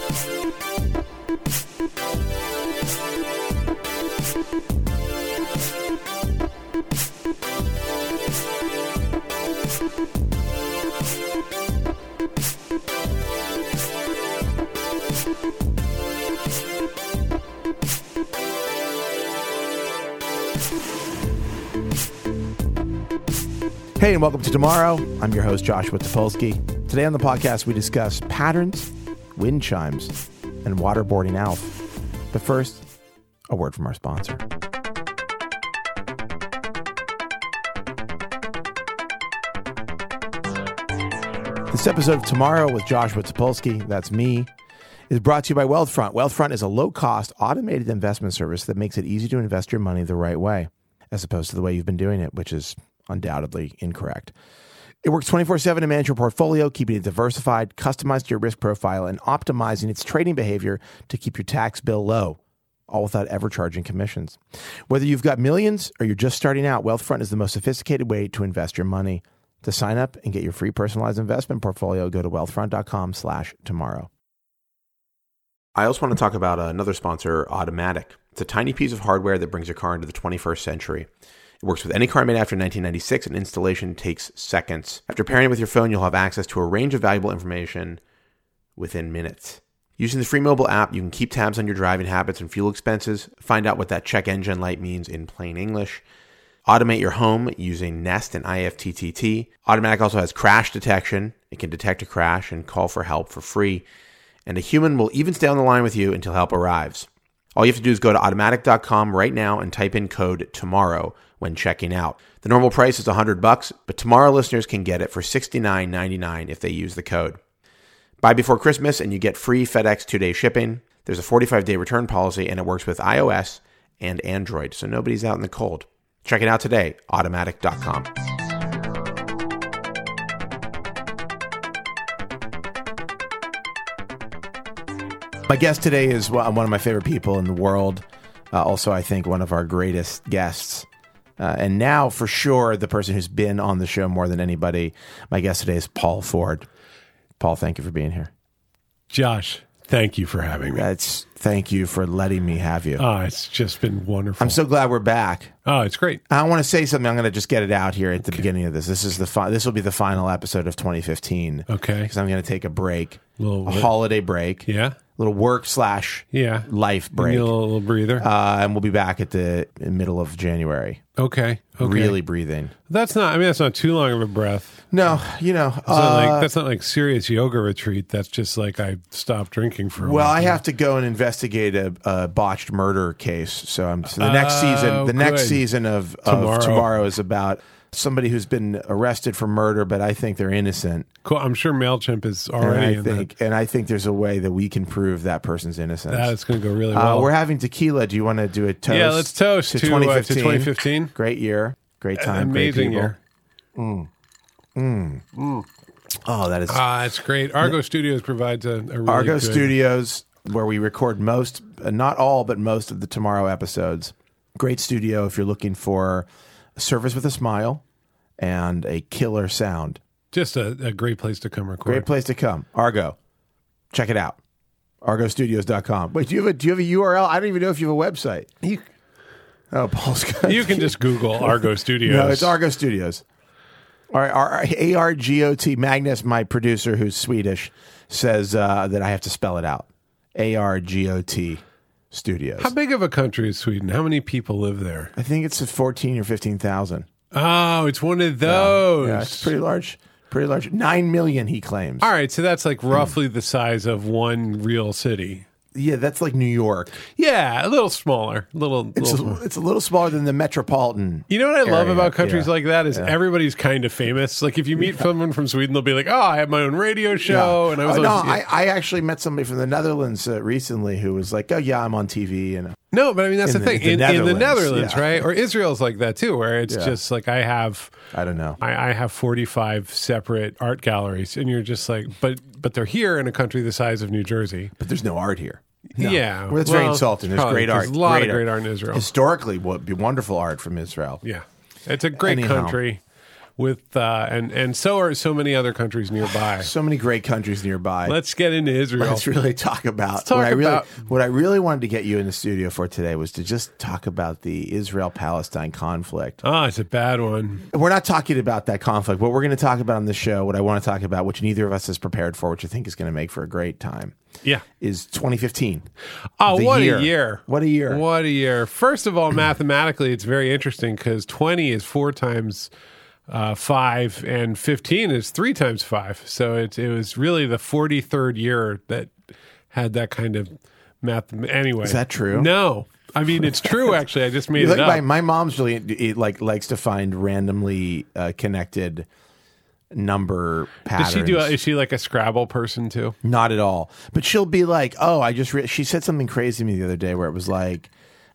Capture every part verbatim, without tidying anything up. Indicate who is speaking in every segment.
Speaker 1: Hey, and welcome to Tomorrow. I'm your host, Joshua Topolsky. Today on the podcast, we discuss patterns, wind chimes, and waterboarding Alf. But first, a word from our sponsor. This episode of Tomorrow with Joshua Topolsky, that's me, is brought to you by Wealthfront. Wealthfront is a low-cost, automated investment service that makes it easy to invest your money the right way, as opposed to the way you've been doing it, which is undoubtedly incorrect. It works twenty-four seven to manage your portfolio, keeping it diversified, customized to your risk profile, and optimizing its trading behavior to keep your tax bill low, all without ever charging commissions. Whether you've got millions or you're just starting out, Wealthfront is the most sophisticated way to invest your money. To sign up and get your free personalized investment portfolio, go to wealthfront.com slash tomorrow. I also want to talk about another sponsor, Automatic. It's a tiny piece of hardware that brings your car into the twenty-first century. It works with any car made after nineteen ninety-six, and installation takes seconds. After pairing it with your phone, you'll have access to a range of valuable information within minutes. Using the free mobile app, you can keep tabs on your driving habits and fuel expenses, find out what that check engine light means in plain English, automate your home using Nest and I F T T T. Automatic also has crash detection. It can detect a crash and call for help for free. And a human will even stay on the line with you until help arrives. All you have to do is go to automatic dot com right now and type in code TOMORROW when checking out. The normal price is one hundred bucks, but Tomorrow listeners can get it for sixty-nine ninety-nine if they use the code. Buy before Christmas and you get free FedEx two-day shipping. There's a forty-five day return policy, and it works with iOS and Android, so nobody's out in the cold. Check it out today, automatic dot com. My guest today is one of my favorite people in the world. Uh, also, I think one of our greatest guests. Uh, and now, for sure, the person who's been on the show more than anybody. My guest today is Paul Ford. Paul, thank you for being here.
Speaker 2: Josh, thank you for having me.
Speaker 1: That's, thank you for letting me have you.
Speaker 2: Oh, it's just been wonderful.
Speaker 1: I'm so glad we're back.
Speaker 2: Oh, it's great.
Speaker 1: I want to say something. I'm going to just get it out here at the okay. beginning of this. This is the fi- This will be the final episode of twenty fifteen.
Speaker 2: Okay.
Speaker 1: Because I'm going to take a break,
Speaker 2: a, little,
Speaker 1: a holiday break.
Speaker 2: Yeah.
Speaker 1: Little work slash
Speaker 2: yeah.
Speaker 1: life break.
Speaker 2: A little, little breather.
Speaker 1: Uh, and we'll be back at the middle of January.
Speaker 2: Okay. Okay.
Speaker 1: Really breathing.
Speaker 2: That's not, I mean, that's not too long of a breath.
Speaker 1: No, you know.
Speaker 2: That's,
Speaker 1: uh,
Speaker 2: not like, that's not like serious yoga retreat. That's just like I stopped drinking for a
Speaker 1: Well,
Speaker 2: while.
Speaker 1: I have to go and investigate a, a botched murder case. So, I'm, so the next
Speaker 2: oh,
Speaker 1: season, the
Speaker 2: good.
Speaker 1: next season of, of
Speaker 2: Tomorrow.
Speaker 1: Tomorrow is about somebody who's been arrested for murder, but I think they're innocent.
Speaker 2: Cool. I'm sure MailChimp is already
Speaker 1: and I
Speaker 2: in
Speaker 1: think,
Speaker 2: that.
Speaker 1: And I think there's a way that we can prove that person's innocence.
Speaker 2: That's going to go really well.
Speaker 1: Uh, we're having tequila. Do you want to do a toast?
Speaker 2: Yeah, let's toast
Speaker 1: to,
Speaker 2: to,
Speaker 1: twenty fifteen.
Speaker 2: Uh, to twenty fifteen.
Speaker 1: Great year. Great time.
Speaker 2: Amazing
Speaker 1: great
Speaker 2: year.
Speaker 1: Mm. Mm. Mm. Oh, that is...
Speaker 2: Ah, it's great. Argo Studios provides a, a really
Speaker 1: Argo
Speaker 2: good...
Speaker 1: Studios, where we record most, uh, not all, but most of the Tomorrow episodes. Great studio if you're looking for a service with a smile and a killer sound.
Speaker 2: Just a, a great place to come record.
Speaker 1: Great place to come. Argo. Check it out. argo studios dot com. Wait, do you have a do you have a U R L? I don't even know if you have a website.
Speaker 2: You,
Speaker 1: oh, Paul's got
Speaker 2: you can just Google Argo Studios.
Speaker 1: No, it's Argo Studios. All right, our A R G O T. Magnus, my producer, who's Swedish, says uh, that I have to spell it out. A R G O T Studios.
Speaker 2: How big of a country is Sweden? How many people live there?
Speaker 1: I think it's fourteen or fifteen thousand.
Speaker 2: Oh, it's one of those.
Speaker 1: Yeah, yeah, it's pretty large. Pretty large. Nine million, he claims.
Speaker 2: All right, so that's like roughly the size of one real city.
Speaker 1: Yeah, that's like New York.
Speaker 2: Yeah, a little smaller. A little,
Speaker 1: It's,
Speaker 2: little
Speaker 1: a,
Speaker 2: smaller.
Speaker 1: it's a little smaller than the metropolitan.
Speaker 2: You know what I love
Speaker 1: area.
Speaker 2: about countries
Speaker 1: Yeah.
Speaker 2: like that is
Speaker 1: Yeah.
Speaker 2: everybody's kind of famous. Like if you meet someone from Sweden, they'll be like, "Oh, I have my own radio show,"
Speaker 1: Yeah.
Speaker 2: and I was
Speaker 1: oh,
Speaker 2: like,
Speaker 1: no,
Speaker 2: yeah.
Speaker 1: I, I actually met somebody from the Netherlands uh, recently who was like, "Oh yeah, I'm on T V." And
Speaker 2: No, but I mean that's
Speaker 1: in
Speaker 2: the
Speaker 1: the-
Speaker 2: thing
Speaker 1: the
Speaker 2: in, in the
Speaker 1: Netherlands,
Speaker 2: Netherlands,
Speaker 1: yeah.
Speaker 2: right? Or Israel's like that too, where it's
Speaker 1: Yeah.
Speaker 2: just like I have,
Speaker 1: I don't know.
Speaker 2: I, I have forty-five separate art galleries, and you're just like, but but they're here in a country the size of New Jersey.
Speaker 1: But there's no art here. No.
Speaker 2: Yeah,
Speaker 1: well, it's
Speaker 2: well,
Speaker 1: very insulting. There's
Speaker 2: probably,
Speaker 1: great art.
Speaker 2: There's a lot
Speaker 1: great
Speaker 2: of great art in Israel.
Speaker 1: Historically, would be wonderful art from Israel.
Speaker 2: Yeah, it's a great
Speaker 1: Anyhow.
Speaker 2: country. with uh, and and so are so many other countries nearby.
Speaker 1: So many great countries nearby.
Speaker 2: Let's get into Israel.
Speaker 1: Let's really talk about
Speaker 2: Let's talk
Speaker 1: what I really
Speaker 2: about-
Speaker 1: what I really wanted to get you in the studio for today was to just talk about the Israel-Palestine conflict.
Speaker 2: Oh, it's a bad one.
Speaker 1: We're not talking about that conflict. What we're going to talk about on the show, what I want to talk about, which neither of us is prepared for, which I think is going to make for a great time,
Speaker 2: Yeah.
Speaker 1: is twenty fifteen.
Speaker 2: Oh,
Speaker 1: The
Speaker 2: what
Speaker 1: year.
Speaker 2: a year.
Speaker 1: What a year.
Speaker 2: What a year. First of all, mathematically, it's very interesting because twenty is four times uh, five and fifteen is three times five. So it, it was really the forty-third year that had that kind of math. Anyway.
Speaker 1: Is that true?
Speaker 2: No. I mean, it's true, actually. I just made
Speaker 1: You
Speaker 2: it
Speaker 1: look,
Speaker 2: up.
Speaker 1: my, my mom's really it, like likes to find randomly uh, connected number patterns.
Speaker 2: Does she do? A, is she like a Scrabble person too?
Speaker 1: Not at all. But she'll be like, "Oh, I just." Re-. She said something crazy to me the other day where it was like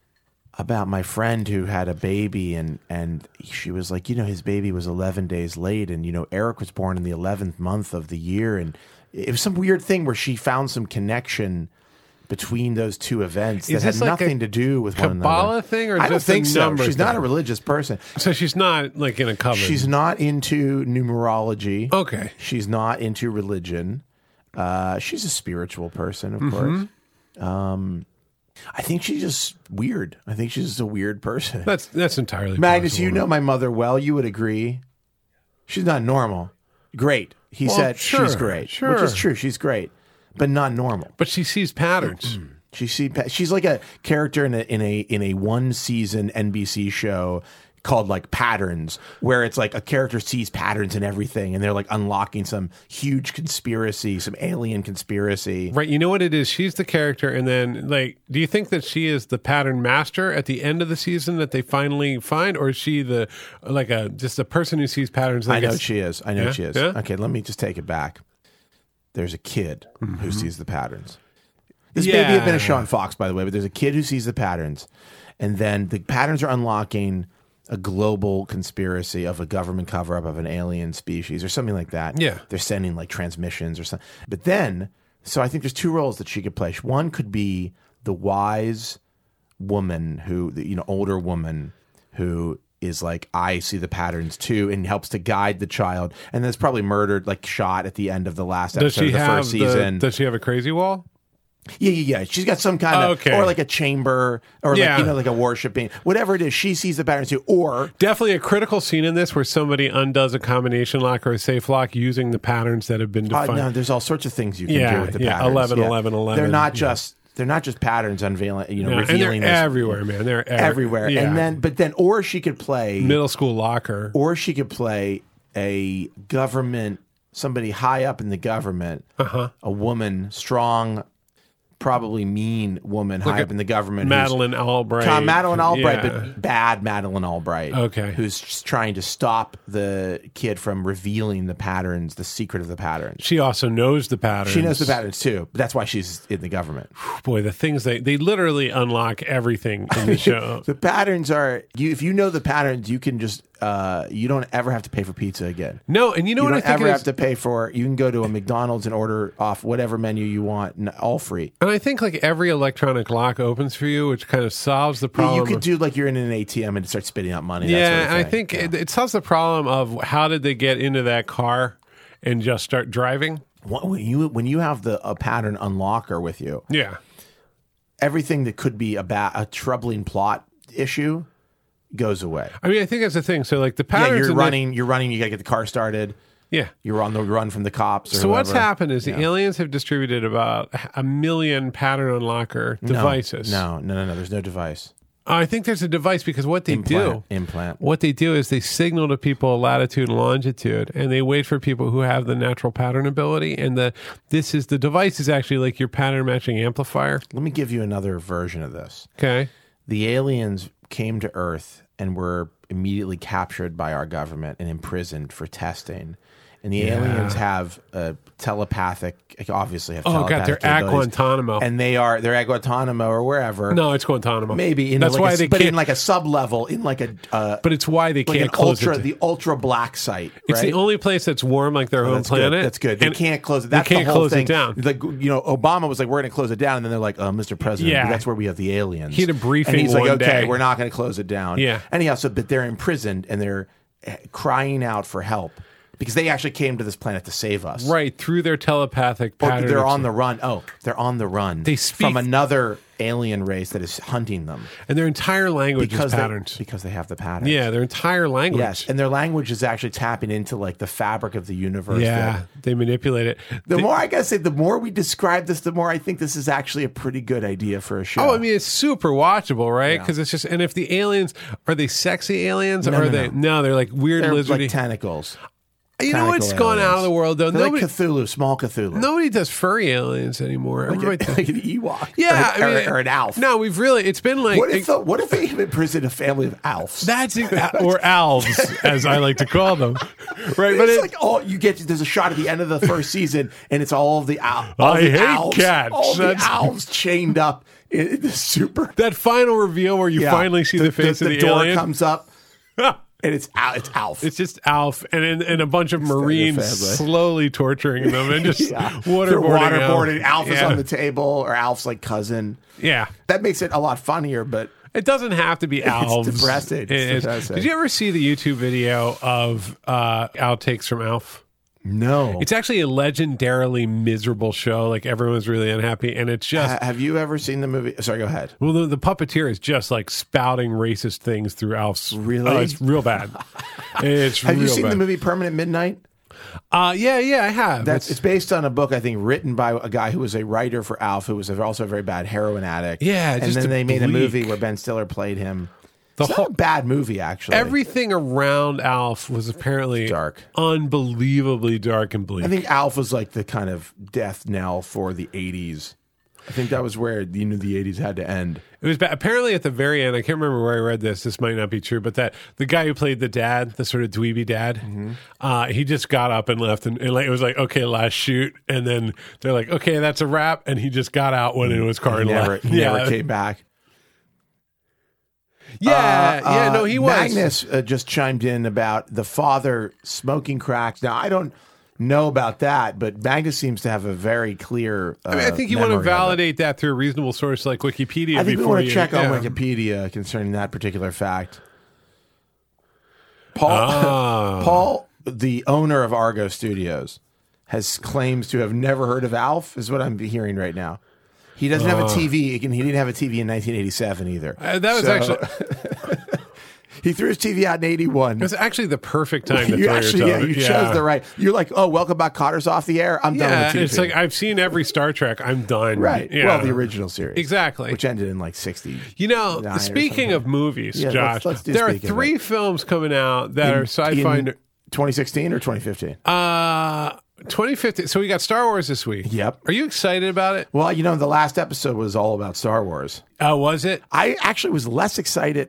Speaker 1: about my friend who had a baby, and and she was like, you know, his baby was eleven days late, and you know, Eric was born in the eleventh month of the year, and it was some weird thing where she found some connection between those two events
Speaker 2: Is
Speaker 1: that had
Speaker 2: this like
Speaker 1: nothing
Speaker 2: a
Speaker 1: to do with one another.
Speaker 2: Kabbalah thing, or
Speaker 1: I don't
Speaker 2: just a
Speaker 1: think so.
Speaker 2: number
Speaker 1: She's not
Speaker 2: thing?
Speaker 1: a religious person.
Speaker 2: So she's not like in a coven.
Speaker 1: She's not into numerology.
Speaker 2: Okay.
Speaker 1: She's not into religion. Uh, she's a spiritual person, of
Speaker 2: Mm-hmm.
Speaker 1: course. Um, I think she's just weird. I think she's just a weird person.
Speaker 2: That's that's entirely
Speaker 1: Magnus,
Speaker 2: possible.
Speaker 1: you know my mother well. You would agree. She's not normal. Great. He
Speaker 2: Well,
Speaker 1: said
Speaker 2: sure,
Speaker 1: she's great,
Speaker 2: sure.
Speaker 1: which is true. She's great, but not normal.
Speaker 2: But she sees patterns.
Speaker 1: She see, she's like a character in a in a in a one season N B C show called like Patterns, where it's like a character sees patterns in everything, and they're like unlocking some huge conspiracy, some alien conspiracy.
Speaker 2: Right, you know what it is? She's the character, and then, like, do you think that she is the pattern master at the end of the season that they finally find, or is she the, like, a just a person who sees patterns? Like
Speaker 1: I know
Speaker 2: it's-
Speaker 1: she is. I know
Speaker 2: Yeah?
Speaker 1: she is.
Speaker 2: Yeah?
Speaker 1: Okay, let me just take it back. There's a kid who sees the patterns. This
Speaker 2: Yeah.
Speaker 1: baby had been a show on Fox, by the way, but there's a kid who sees the patterns, and then the patterns are unlocking a global conspiracy of a government cover-up of an alien species or something like that.
Speaker 2: Yeah.
Speaker 1: They're sending like transmissions or something. But then, so I think there's two roles that she could play. One could be the wise woman who, the, you know, older woman who is like, I see the patterns too, and helps to guide the child. And then it's probably murdered, like shot at the end of the last
Speaker 2: Does
Speaker 1: episode
Speaker 2: she
Speaker 1: of the
Speaker 2: have
Speaker 1: first
Speaker 2: the,
Speaker 1: season.
Speaker 2: does she have a crazy wall?
Speaker 1: Yeah, yeah, yeah. She's got some kind of,
Speaker 2: Okay.
Speaker 1: or like a chamber, or
Speaker 2: Yeah.
Speaker 1: like, you know, like a worshiping, whatever it is. She sees the patterns too, or
Speaker 2: Definitely a critical scene in this where somebody undoes a combination lock or a safe lock using the patterns that have been
Speaker 1: uh,
Speaker 2: defined.
Speaker 1: no, there's all sorts of things you can
Speaker 2: Yeah,
Speaker 1: do with the
Speaker 2: yeah,
Speaker 1: patterns.
Speaker 2: eleven, eleven, eleven,
Speaker 1: They're not
Speaker 2: yeah.
Speaker 1: just they're not just patterns unveiling, you know,
Speaker 2: Yeah, and
Speaker 1: revealing
Speaker 2: they're
Speaker 1: this-
Speaker 2: everywhere, man. They're ev-
Speaker 1: everywhere.
Speaker 2: Yeah.
Speaker 1: And then, but then, or she could play,
Speaker 2: middle school locker.
Speaker 1: or she could play a government, somebody high up in the government,
Speaker 2: Uh-huh.
Speaker 1: a woman, strong, probably mean woman high
Speaker 2: at
Speaker 1: up in the government. who's-
Speaker 2: Madeline Albright.
Speaker 1: Tom, Madeline Albright,
Speaker 2: Yeah.
Speaker 1: but bad Madeline Albright.
Speaker 2: Okay.
Speaker 1: Who's just trying to stop the kid from revealing the patterns, the secret of the patterns.
Speaker 2: She also knows the patterns.
Speaker 1: She knows the patterns too, but that's why she's in the government.
Speaker 2: Boy, the things they they literally unlock everything in the show.
Speaker 1: The patterns are you. If you know the patterns, you can just uh, you don't ever have to pay for pizza again.
Speaker 2: No, and you know
Speaker 1: You
Speaker 2: what I
Speaker 1: don't
Speaker 2: think
Speaker 1: ever
Speaker 2: it
Speaker 1: have
Speaker 2: is?
Speaker 1: to pay for. You can go to a McDonald's and order off whatever menu you want, n- all free.
Speaker 2: And I think like every electronic lock opens for you, which kind of solves the problem.
Speaker 1: You could
Speaker 2: of-
Speaker 1: do like you're in an A T M and it starts spitting out money. that
Speaker 2: yeah,
Speaker 1: sort of
Speaker 2: and I
Speaker 1: thing.
Speaker 2: think
Speaker 1: Yeah.
Speaker 2: it, it solves the problem of how did they get into that car and just start driving?
Speaker 1: when you when you have the a pattern unlocker with you,
Speaker 2: Yeah.
Speaker 1: everything that could be about a troubling plot issue goes away.
Speaker 2: I mean, I think that's the thing. So like the
Speaker 1: Yeah,
Speaker 2: patterns.
Speaker 1: you're
Speaker 2: in the-
Speaker 1: running. You're running. You got to get the car started.
Speaker 2: yeah.
Speaker 1: You're on the run from the cops. Or
Speaker 2: So what's
Speaker 1: whoever.
Speaker 2: happened is the aliens have distributed about a million pattern unlocker
Speaker 1: No,
Speaker 2: devices.
Speaker 1: No, no, no, no. There's no device.
Speaker 2: I think there's a device because what they
Speaker 1: Implant.
Speaker 2: do,
Speaker 1: Implant.
Speaker 2: what they do is they signal to people latitude and longitude, and they wait for people who have the natural pattern ability. And the this is the device is actually like your pattern matching amplifier.
Speaker 1: Let me give you another version of this.
Speaker 2: Okay.
Speaker 1: The aliens came to Earth and were immediately captured by our government and imprisoned for testing. And the
Speaker 2: Yeah.
Speaker 1: aliens have a telepathic, obviously have
Speaker 2: Oh
Speaker 1: telepathic
Speaker 2: god, they're at
Speaker 1: capabilities.
Speaker 2: Guantanamo.
Speaker 1: And they are they're at Guantanamo or wherever.
Speaker 2: no, it's Guantanamo.
Speaker 1: Maybe in
Speaker 2: that's
Speaker 1: like
Speaker 2: why
Speaker 1: a,
Speaker 2: they
Speaker 1: but
Speaker 2: can't.
Speaker 1: in like a sub level, in like a uh,
Speaker 2: but it's why they
Speaker 1: like
Speaker 2: can't
Speaker 1: an
Speaker 2: close
Speaker 1: ultra
Speaker 2: it.
Speaker 1: the ultra black site.
Speaker 2: It's
Speaker 1: right?
Speaker 2: the only place that's warm like their
Speaker 1: Oh,
Speaker 2: home
Speaker 1: that's
Speaker 2: planet.
Speaker 1: Good. That's good. They
Speaker 2: And
Speaker 1: can't close it.
Speaker 2: they
Speaker 1: That's
Speaker 2: can't
Speaker 1: the whole
Speaker 2: close it
Speaker 1: thing.
Speaker 2: down.
Speaker 1: Like, you know, Obama was like, "We're going to close it down," and then they're like, "Uh, Mister President,
Speaker 2: Yeah.
Speaker 1: that's where we have the aliens."
Speaker 2: He had a briefing
Speaker 1: and he's like,
Speaker 2: one
Speaker 1: "Okay,
Speaker 2: day.
Speaker 1: we're not going to close it down."
Speaker 2: Yeah.
Speaker 1: Anyhow, so but they're imprisoned and they're crying out for help because they actually came to this planet to save us.
Speaker 2: Right, through their telepathic
Speaker 1: Or
Speaker 2: pattern.
Speaker 1: they're on the run. Oh, they're on the run.
Speaker 2: They speak-
Speaker 1: from another alien race that is hunting them.
Speaker 2: And their entire language
Speaker 1: Because
Speaker 2: is
Speaker 1: they,
Speaker 2: patterns.
Speaker 1: because they have the patterns.
Speaker 2: Yeah, their entire language.
Speaker 1: Yes, and their language is actually tapping into like the fabric of the universe.
Speaker 2: Yeah,
Speaker 1: that-
Speaker 2: they manipulate it.
Speaker 1: the
Speaker 2: They-
Speaker 1: more I gotta say, the more we describe this, the more I think this is actually a pretty good idea for a show.
Speaker 2: Oh, I mean, it's super watchable, right?
Speaker 1: Yeah.
Speaker 2: Because it's just, and if the aliens, are they sexy aliens?
Speaker 1: No,
Speaker 2: or are
Speaker 1: no,
Speaker 2: they,
Speaker 1: no.
Speaker 2: no, they're like weird
Speaker 1: they're
Speaker 2: lizardy.
Speaker 1: like tentacles.
Speaker 2: you know what's
Speaker 1: Tentacle
Speaker 2: gone out of
Speaker 1: aliens.
Speaker 2: the world, though?
Speaker 1: They're
Speaker 2: Nobody,
Speaker 1: like Cthulhu, small Cthulhu.
Speaker 2: nobody does furry aliens anymore.
Speaker 1: like,
Speaker 2: Everybody
Speaker 1: a, like an Ewok.
Speaker 2: yeah,
Speaker 1: or,
Speaker 2: I mean,
Speaker 1: or, or an Alf.
Speaker 2: No, we've really, it's been like,
Speaker 1: What if the, what if they have imprisoned a family of Alfs?
Speaker 2: that's, or elves, as I like to call them. Right, but
Speaker 1: It's
Speaker 2: it,
Speaker 1: like all you get. There's a shot at the end of the first season, and it's all of the Alfs. All
Speaker 2: I
Speaker 1: the
Speaker 2: hate
Speaker 1: Alfs,
Speaker 2: cats.
Speaker 1: All the
Speaker 2: That's-
Speaker 1: Alfs chained up in, in the super.
Speaker 2: that final reveal where you
Speaker 1: Yeah.
Speaker 2: finally see the, face
Speaker 1: the,
Speaker 2: of the,
Speaker 1: door
Speaker 2: alien.
Speaker 1: comes up, and it's Al, it's Alf.
Speaker 2: It's just Alf and, and, and a bunch of Marines
Speaker 1: family.
Speaker 2: slowly torturing them and just
Speaker 1: yeah.
Speaker 2: waterboarding.
Speaker 1: They're waterboarding.
Speaker 2: Alf.
Speaker 1: Alf is
Speaker 2: Yeah.
Speaker 1: on the table, or Alf's like cousin.
Speaker 2: Yeah.
Speaker 1: That makes it a lot funnier, but
Speaker 2: It doesn't have to be elves.
Speaker 1: depressing.
Speaker 2: It
Speaker 1: It's
Speaker 2: is.
Speaker 1: depressing.
Speaker 2: Did you ever see the YouTube video of uh, outtakes from Alf?
Speaker 1: no.
Speaker 2: It's actually a legendarily miserable show. Like everyone's really unhappy, and it's just
Speaker 1: Ha- have you ever seen the movie? Sorry, go ahead.
Speaker 2: well, the, the puppeteer is just like spouting racist things through Alf's.
Speaker 1: Really?
Speaker 2: Oh, it's real bad. It's
Speaker 1: Have
Speaker 2: real
Speaker 1: you seen
Speaker 2: bad.
Speaker 1: the movie Permanent Midnight?
Speaker 2: Uh, yeah, yeah, I have.
Speaker 1: That's
Speaker 2: It's-
Speaker 1: it's based on a book I think written by a guy who was a writer for Alf, who was a, also a very bad heroin addict.
Speaker 2: Yeah,
Speaker 1: and
Speaker 2: just
Speaker 1: then
Speaker 2: a
Speaker 1: they made a
Speaker 2: bleak-
Speaker 1: movie where Ben Stiller played him.
Speaker 2: The
Speaker 1: It's
Speaker 2: whole-
Speaker 1: not a bad movie, actually.
Speaker 2: everything around Alf was apparently
Speaker 1: dark.
Speaker 2: unbelievably dark and bleak.
Speaker 1: I think Alf was like the kind of death knell for the eighties. I think that was where you knew the eighties had to end.
Speaker 2: It was bad. Apparently at the very end, I can't remember where I read this. This might not be true, but that the guy who played the dad, the sort of dweeby dad,
Speaker 1: Mm-hmm.
Speaker 2: uh, he just got up and left, and, and like, it was like, okay, last shoot, and then they're like, okay, that's a wrap, and he just got out, went into his car,
Speaker 1: He
Speaker 2: and
Speaker 1: never,
Speaker 2: left.
Speaker 1: he
Speaker 2: yeah,
Speaker 1: never came back.
Speaker 2: yeah,
Speaker 1: Uh,
Speaker 2: yeah.
Speaker 1: uh,
Speaker 2: No, he was.
Speaker 1: Magnus uh, just chimed in about the father smoking cracks. Now, I don't know about that, but Magnus seems to have a very clear. Uh,
Speaker 2: I mean, I think you want to
Speaker 1: memory of it.
Speaker 2: validate that through a reasonable source like Wikipedia.
Speaker 1: I think we
Speaker 2: before
Speaker 1: want to
Speaker 2: you,
Speaker 1: check on
Speaker 2: yeah.
Speaker 1: Wikipedia concerning that particular fact. Paul,
Speaker 2: Ah.
Speaker 1: Paul, the owner of Argo Studios, has claims to have never heard of Alf. Is what I'm hearing right now. He doesn't have a T V. Again, he didn't have a T V in nineteen eighty-seven either.
Speaker 2: Uh, that was
Speaker 1: So-
Speaker 2: actually
Speaker 1: He threw his T V out in eighty-one.
Speaker 2: it was actually the perfect time to
Speaker 1: You
Speaker 2: throw
Speaker 1: actually, yeah,
Speaker 2: your
Speaker 1: you
Speaker 2: television.
Speaker 1: chose the right. You're like, oh, welcome back, Cotter's off the air. I'm done
Speaker 2: Yeah,
Speaker 1: with T V.
Speaker 2: it's like I've seen every Star Trek. I'm done.
Speaker 1: right.
Speaker 2: Yeah.
Speaker 1: Well, the original series,
Speaker 2: Exactly.
Speaker 1: which ended in like sixty.
Speaker 2: You know,
Speaker 1: nine or
Speaker 2: speaking
Speaker 1: something.
Speaker 2: of movies,
Speaker 1: Yeah, let's-
Speaker 2: Josh,
Speaker 1: let's do
Speaker 2: there are
Speaker 1: speaking of
Speaker 2: three
Speaker 1: it.
Speaker 2: films coming out that are sci-fi.
Speaker 1: in twenty sixteen or twenty fifteen.
Speaker 2: uh, twenty fifteen. So we got Star Wars this week.
Speaker 1: Yep.
Speaker 2: Are you excited about it?
Speaker 1: Well, you know, the last episode was all about Star Wars.
Speaker 2: Oh, was it?
Speaker 1: I actually was less excited.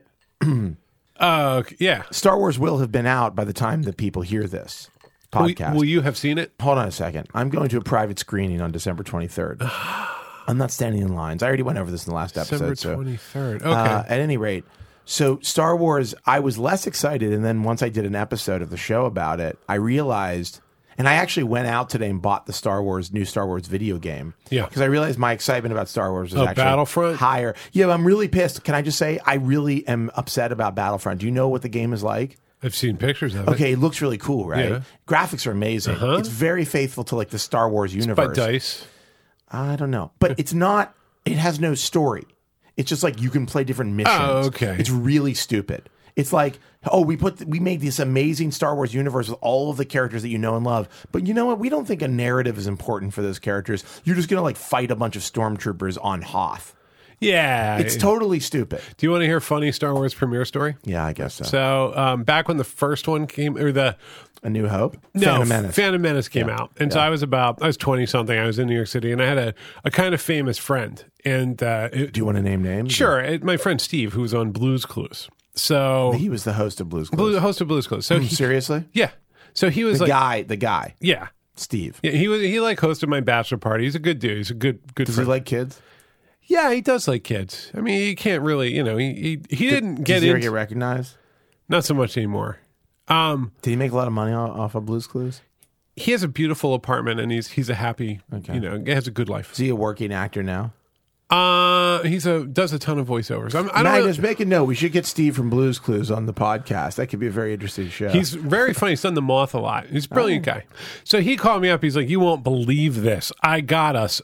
Speaker 2: Oh, okay. Yeah.
Speaker 1: Star Wars will have been out by the time that people hear this
Speaker 2: Will,
Speaker 1: podcast.
Speaker 2: will you have seen it?
Speaker 1: Hold on a second. I'm going to a private screening on December twenty-third. I'm not standing in lines. I already went over this in the last episode.
Speaker 2: December
Speaker 1: so,
Speaker 2: twenty-third. Okay.
Speaker 1: uh, at any rate, so Star Wars, I was less excited. And then once I did an episode of the show about it, I realized, and I actually went out today and bought the Star Wars, new Star Wars video game.
Speaker 2: Yeah.
Speaker 1: Because I realized my excitement about Star Wars was
Speaker 2: Oh,
Speaker 1: actually
Speaker 2: Battlefront?
Speaker 1: higher. Yeah, I'm really pissed. Can I just say, I really am upset about Battlefront. Do you know what the game is like?
Speaker 2: I've seen pictures of it.
Speaker 1: Okay, it looks really cool, right?
Speaker 2: Yeah.
Speaker 1: Graphics are amazing.
Speaker 2: Uh-huh.
Speaker 1: It's very faithful to like the Star Wars universe.
Speaker 2: But Dice.
Speaker 1: I don't know. But it's not, it has no story. It's just like you can play different missions.
Speaker 2: Oh, okay.
Speaker 1: It's really stupid. It's like, oh, we put we made this amazing Star Wars universe with all of the characters that you know and love. But you know what? We don't think a narrative is important for those characters. You're just going to like fight a bunch of stormtroopers on Hoth.
Speaker 2: Yeah.
Speaker 1: It's totally stupid.
Speaker 2: Do you want to hear a funny Star Wars premiere story?
Speaker 1: Yeah, I guess so.
Speaker 2: So um, back when the first one came, or the
Speaker 1: A New Hope?
Speaker 2: No,
Speaker 1: Phantom Menace.
Speaker 2: Phantom Menace came
Speaker 1: Yeah.
Speaker 2: out. And so I was about, I was twenty something. I was in New York City and I had a, a kind of famous friend. And uh, it,
Speaker 1: Do you want to name names?
Speaker 2: sure, it, my friend Steve, who was on Blues Clues. So,
Speaker 1: He was the host of Blues Clues.
Speaker 2: Blue, host of Blues Clues. So, he,
Speaker 1: Seriously?
Speaker 2: yeah. So he was
Speaker 1: The
Speaker 2: like,
Speaker 1: guy, the guy,
Speaker 2: yeah.
Speaker 1: Steve.
Speaker 2: Yeah, he was he like hosted my bachelor party. He's a good dude. He's a good good
Speaker 1: Does
Speaker 2: friend.
Speaker 1: he like kids?
Speaker 2: yeah, he does like kids. I mean, he can't really, you know, he he, he didn't
Speaker 1: Does
Speaker 2: get
Speaker 1: he ever
Speaker 2: into
Speaker 1: get recognized?
Speaker 2: not so much anymore. Um,
Speaker 1: Did he make a lot of money off off of Blues Clues?
Speaker 2: he has a beautiful apartment and he's he's a happy,
Speaker 1: Okay.
Speaker 2: you know, he has a good life.
Speaker 1: Is he a working actor now?
Speaker 2: Uh, he's a does a ton of voiceovers. I'm, I don't
Speaker 1: Magnus,
Speaker 2: know.
Speaker 1: make a note. We should get Steve from Blues Clues on the podcast. That could be a very interesting show.
Speaker 2: He's very funny. He's done The Moth a lot. He's a brilliant oh. guy. So he called me up. He's like, "You won't believe this. I got us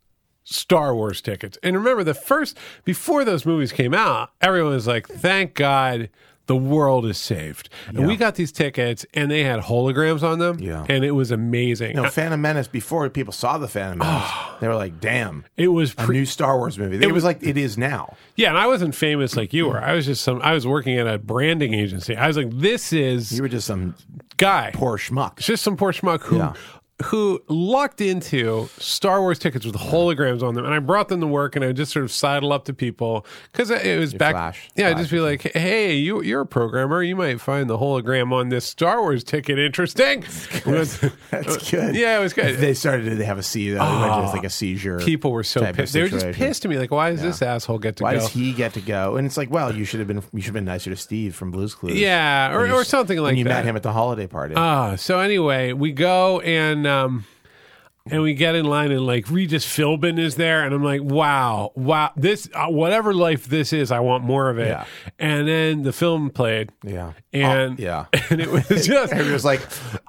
Speaker 2: Star Wars tickets." And remember, the first before those movies came out, everyone was like, "Thank God." The world is saved. And
Speaker 1: yeah.
Speaker 2: we got these tickets, and they had holograms on them,
Speaker 1: yeah.
Speaker 2: and it was amazing.
Speaker 1: You know, Phantom Menace, before people saw the Phantom Menace, oh, they were like, damn.
Speaker 2: It was
Speaker 1: pre- a new Star Wars movie. It, it was, was like it is now.
Speaker 2: Yeah, and I wasn't famous like you were. I was just some, I was working at a branding agency. I was like, this is...
Speaker 1: You were just some
Speaker 2: guy.
Speaker 1: Poor schmuck.
Speaker 2: Just some poor schmuck who... Yeah. who lucked into Star Wars tickets with holograms on them. And I brought them to work, and I just sort of sidle up to people because it was
Speaker 1: Your
Speaker 2: back.
Speaker 1: Flash.
Speaker 2: Yeah,
Speaker 1: Flash.
Speaker 2: I'd just be like, hey, you, you're a programmer. You might find the hologram on this Star Wars ticket interesting.
Speaker 1: That's good. That's good.
Speaker 2: Yeah, it was good.
Speaker 1: They started, did they have a seizure? Oh, just like a seizure.
Speaker 2: People were so pissed. They were just pissed to me. Like, why does yeah. this asshole get to
Speaker 1: why
Speaker 2: go?
Speaker 1: Why does he get to go? And it's like, well, you should have been, you should have been nicer to Steve from Blues Clues.
Speaker 2: Yeah, or,
Speaker 1: you,
Speaker 2: or something like
Speaker 1: when you
Speaker 2: that.
Speaker 1: You met him at the holiday party.
Speaker 2: Ah, uh, so anyway, we go and, um, And we get in line, and like Regis Philbin is there, and I'm like, wow, wow, this uh, whatever life this is, I want more of it.
Speaker 1: Yeah.
Speaker 2: And then the film played,
Speaker 1: yeah,
Speaker 2: and
Speaker 1: oh, yeah,
Speaker 2: and it was just,
Speaker 1: it was like,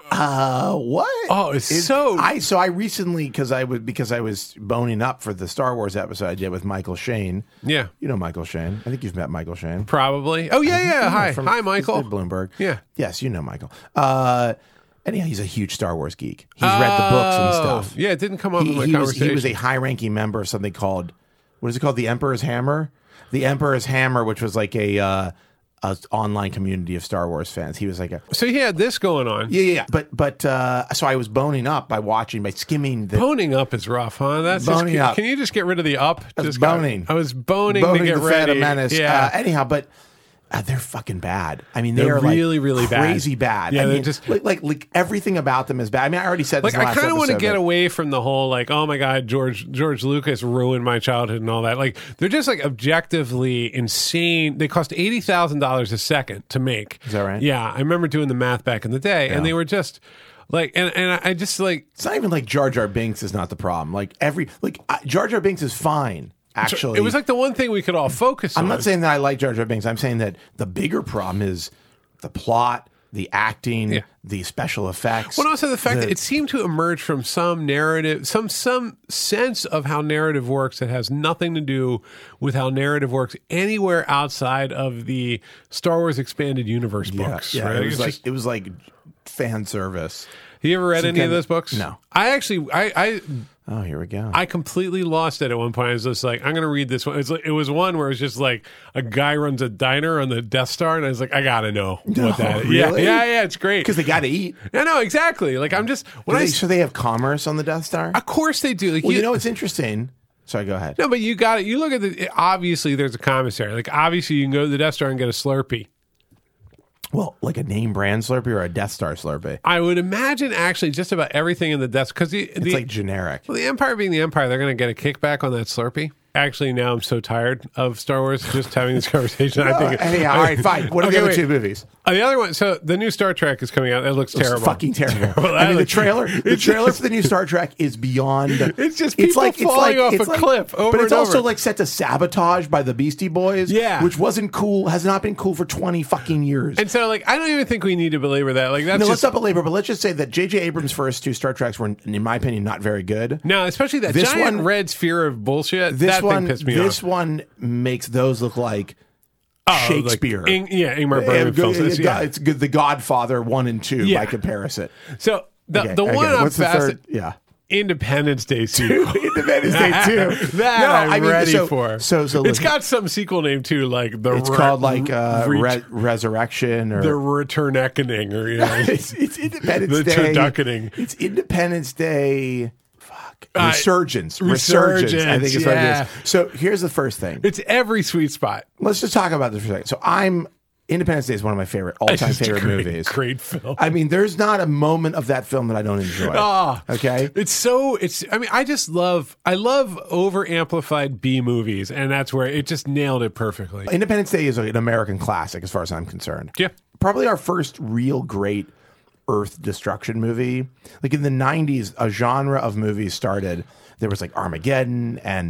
Speaker 1: uh, what?
Speaker 2: Oh, it's
Speaker 1: it,
Speaker 2: so.
Speaker 1: I so I recently because I was because I was boning up for the Star Wars episode I did with Michael Shane.
Speaker 2: Yeah,
Speaker 1: you know Michael Shane. I think you've met Michael Shane.
Speaker 2: Probably. Oh yeah, yeah. Hi,
Speaker 1: from,
Speaker 2: hi, Michael.
Speaker 1: Bloomberg.
Speaker 2: Yeah.
Speaker 1: Yes, you know Michael. Uh, Anyhow, he's a huge Star Wars geek. He's oh, read the books and stuff.
Speaker 2: Yeah, it didn't come up
Speaker 1: he,
Speaker 2: in my
Speaker 1: he
Speaker 2: conversation.
Speaker 1: Was, he was a high-ranking member of something called, what is it called? The Emperor's Hammer? The Emperor's Hammer, which was like a, uh, a online community of Star Wars fans. He was like a...
Speaker 2: So he had this going on.
Speaker 1: Yeah, yeah, yeah. But, but uh, so I was boning up by watching, by skimming the...
Speaker 2: Boning up is rough, huh? That's
Speaker 1: boning
Speaker 2: just,
Speaker 1: up.
Speaker 2: Can you just get rid of the up?
Speaker 1: I was
Speaker 2: just
Speaker 1: boning.
Speaker 2: Got, I was boning,
Speaker 1: boning
Speaker 2: to get
Speaker 1: the
Speaker 2: ready.
Speaker 1: Phantom Menace.
Speaker 2: Yeah.
Speaker 1: Uh, anyhow, but... Uh, they're fucking bad. I mean, they
Speaker 2: they're
Speaker 1: are
Speaker 2: really,
Speaker 1: like
Speaker 2: really
Speaker 1: crazy
Speaker 2: bad.
Speaker 1: bad.
Speaker 2: Yeah,
Speaker 1: I
Speaker 2: they're
Speaker 1: mean,
Speaker 2: just
Speaker 1: like, like, like everything about them is bad. I mean, I already said this.
Speaker 2: Like,
Speaker 1: in the
Speaker 2: I kind of want to
Speaker 1: episode,
Speaker 2: get
Speaker 1: but...
Speaker 2: away from the whole like, oh my god, George George Lucas ruined my childhood and all that. Like, they're just like objectively insane. They cost eighty thousand dollars a second to make.
Speaker 1: Is that right?
Speaker 2: Yeah, I remember doing the math back in the day,
Speaker 1: yeah.
Speaker 2: and they were just. Like and and I just like
Speaker 1: it's not even like Jar Jar Binks is not the problem. Like every like uh, Jar Jar Binks is fine. Actually,
Speaker 2: it was like the one thing we could all focus
Speaker 1: I'm
Speaker 2: on.
Speaker 1: I'm not saying that I like Jar Jar Binks. I'm saying that the bigger problem is the plot, the acting, yeah. the special effects.
Speaker 2: Well, also the fact
Speaker 1: the,
Speaker 2: that it seemed to emerge from some narrative, some some sense of how narrative works that has nothing to do with how narrative works anywhere outside of the Star Wars Expanded Universe
Speaker 1: yeah,
Speaker 2: books.
Speaker 1: Yeah,
Speaker 2: right?
Speaker 1: it was
Speaker 2: it's
Speaker 1: like
Speaker 2: just,
Speaker 1: it was like fan service.
Speaker 2: You ever read
Speaker 1: Some
Speaker 2: any
Speaker 1: kind
Speaker 2: of those books?
Speaker 1: No.
Speaker 2: I actually, I, I,
Speaker 1: oh, here we go.
Speaker 2: I completely lost it at one point. I was just like, I'm going to read this one. It's like, it was one where it's just like a guy runs a diner on the Death Star, and I was like, I got to know
Speaker 1: no,
Speaker 2: what that is.
Speaker 1: Really?
Speaker 2: Yeah, yeah, yeah, it's great
Speaker 1: because they got to eat.
Speaker 2: I know exactly. Like I'm just when
Speaker 1: they,
Speaker 2: I
Speaker 1: so they have commerce on the Death Star.
Speaker 2: Of course they do. Like,
Speaker 1: well, you, you know what's interesting. Sorry, go ahead.
Speaker 2: No, but you got it. You look at the obviously there's a commissary. Like obviously you can go to the Death Star and get a Slurpee.
Speaker 1: Well, like a name brand Slurpee or a Death Star Slurpee?
Speaker 2: I would imagine actually just about everything in the Death because
Speaker 1: it's like generic.
Speaker 2: Well, the Empire being the Empire, they're going to get a kickback on that Slurpee. Actually, now I'm so tired of Star Wars just having this conversation.
Speaker 1: no,
Speaker 2: I think.
Speaker 1: Anyhow, all right, fine. What are okay, the other wait. two movies?
Speaker 2: Uh, the other one. So the new Star Trek is coming out. It looks terrible.
Speaker 1: It's fucking terrible. terrible. I mean, the trailer. The trailer for the new Star Trek is beyond.
Speaker 2: It's just people
Speaker 1: it's like,
Speaker 2: falling
Speaker 1: it's like,
Speaker 2: off
Speaker 1: it's
Speaker 2: a
Speaker 1: like,
Speaker 2: cliff over
Speaker 1: but it's
Speaker 2: and
Speaker 1: also
Speaker 2: over.
Speaker 1: like set to Sabotage by the Beastie Boys.
Speaker 2: Yeah,
Speaker 1: which wasn't cool. Has not been cool for twenty fucking years.
Speaker 2: And so, like, I don't even think we need to belabor that. Like, that's
Speaker 1: no,
Speaker 2: just,
Speaker 1: let's not belabor. But let's just say that J J Abrams' first two Star Treks were, in my opinion, not very good.
Speaker 2: No, especially that
Speaker 1: this
Speaker 2: giant
Speaker 1: one,
Speaker 2: red sphere of bullshit.
Speaker 1: This
Speaker 2: that
Speaker 1: one,
Speaker 2: thing pissed me
Speaker 1: this
Speaker 2: off.
Speaker 1: one makes those look like oh, Shakespeare.
Speaker 2: Like, Ing, yeah, Ingmar Bergman films.
Speaker 1: It's,
Speaker 2: yeah.
Speaker 1: it's good. The Godfather one and two yeah. by comparison.
Speaker 2: So the
Speaker 1: okay,
Speaker 2: the
Speaker 1: okay.
Speaker 2: one I'm
Speaker 1: What's the
Speaker 2: fast
Speaker 1: third? Yeah.
Speaker 2: Independence Day sequel.
Speaker 1: Independence Day two.
Speaker 2: that
Speaker 1: no,
Speaker 2: I'm
Speaker 1: I mean,
Speaker 2: ready
Speaker 1: so,
Speaker 2: for.
Speaker 1: So, so
Speaker 2: it's got some sequel name too, like the.
Speaker 1: It's
Speaker 2: re-
Speaker 1: called like uh,
Speaker 2: re-
Speaker 1: re- Resurrection or
Speaker 2: the Return-eckening or you know,
Speaker 1: it's, it's Independence
Speaker 2: the
Speaker 1: Day.
Speaker 2: Turduckening.
Speaker 1: It's Independence Day. Fuck.
Speaker 2: Uh,
Speaker 1: Resurgence.
Speaker 2: Resurgence.
Speaker 1: Resurgence. I think is
Speaker 2: yeah.
Speaker 1: what it is. So here's the first thing.
Speaker 2: It's every sweet spot.
Speaker 1: Let's just talk about this for a second. So I'm. Independence Day is one of my favorite, all-time favorite
Speaker 2: great,
Speaker 1: movies.
Speaker 2: Great film.
Speaker 1: I mean, there's not a moment of that film that I don't enjoy.
Speaker 2: Oh,
Speaker 1: okay?
Speaker 2: It's so, it's, I mean, I just love, I love over-amplified B movies, and that's where it just nailed it perfectly.
Speaker 1: Independence Day is an American classic as far as I'm concerned.
Speaker 2: Yeah.
Speaker 1: Probably our first real great Earth destruction movie. Like in the nineties, a genre of movies started. There was like Armageddon and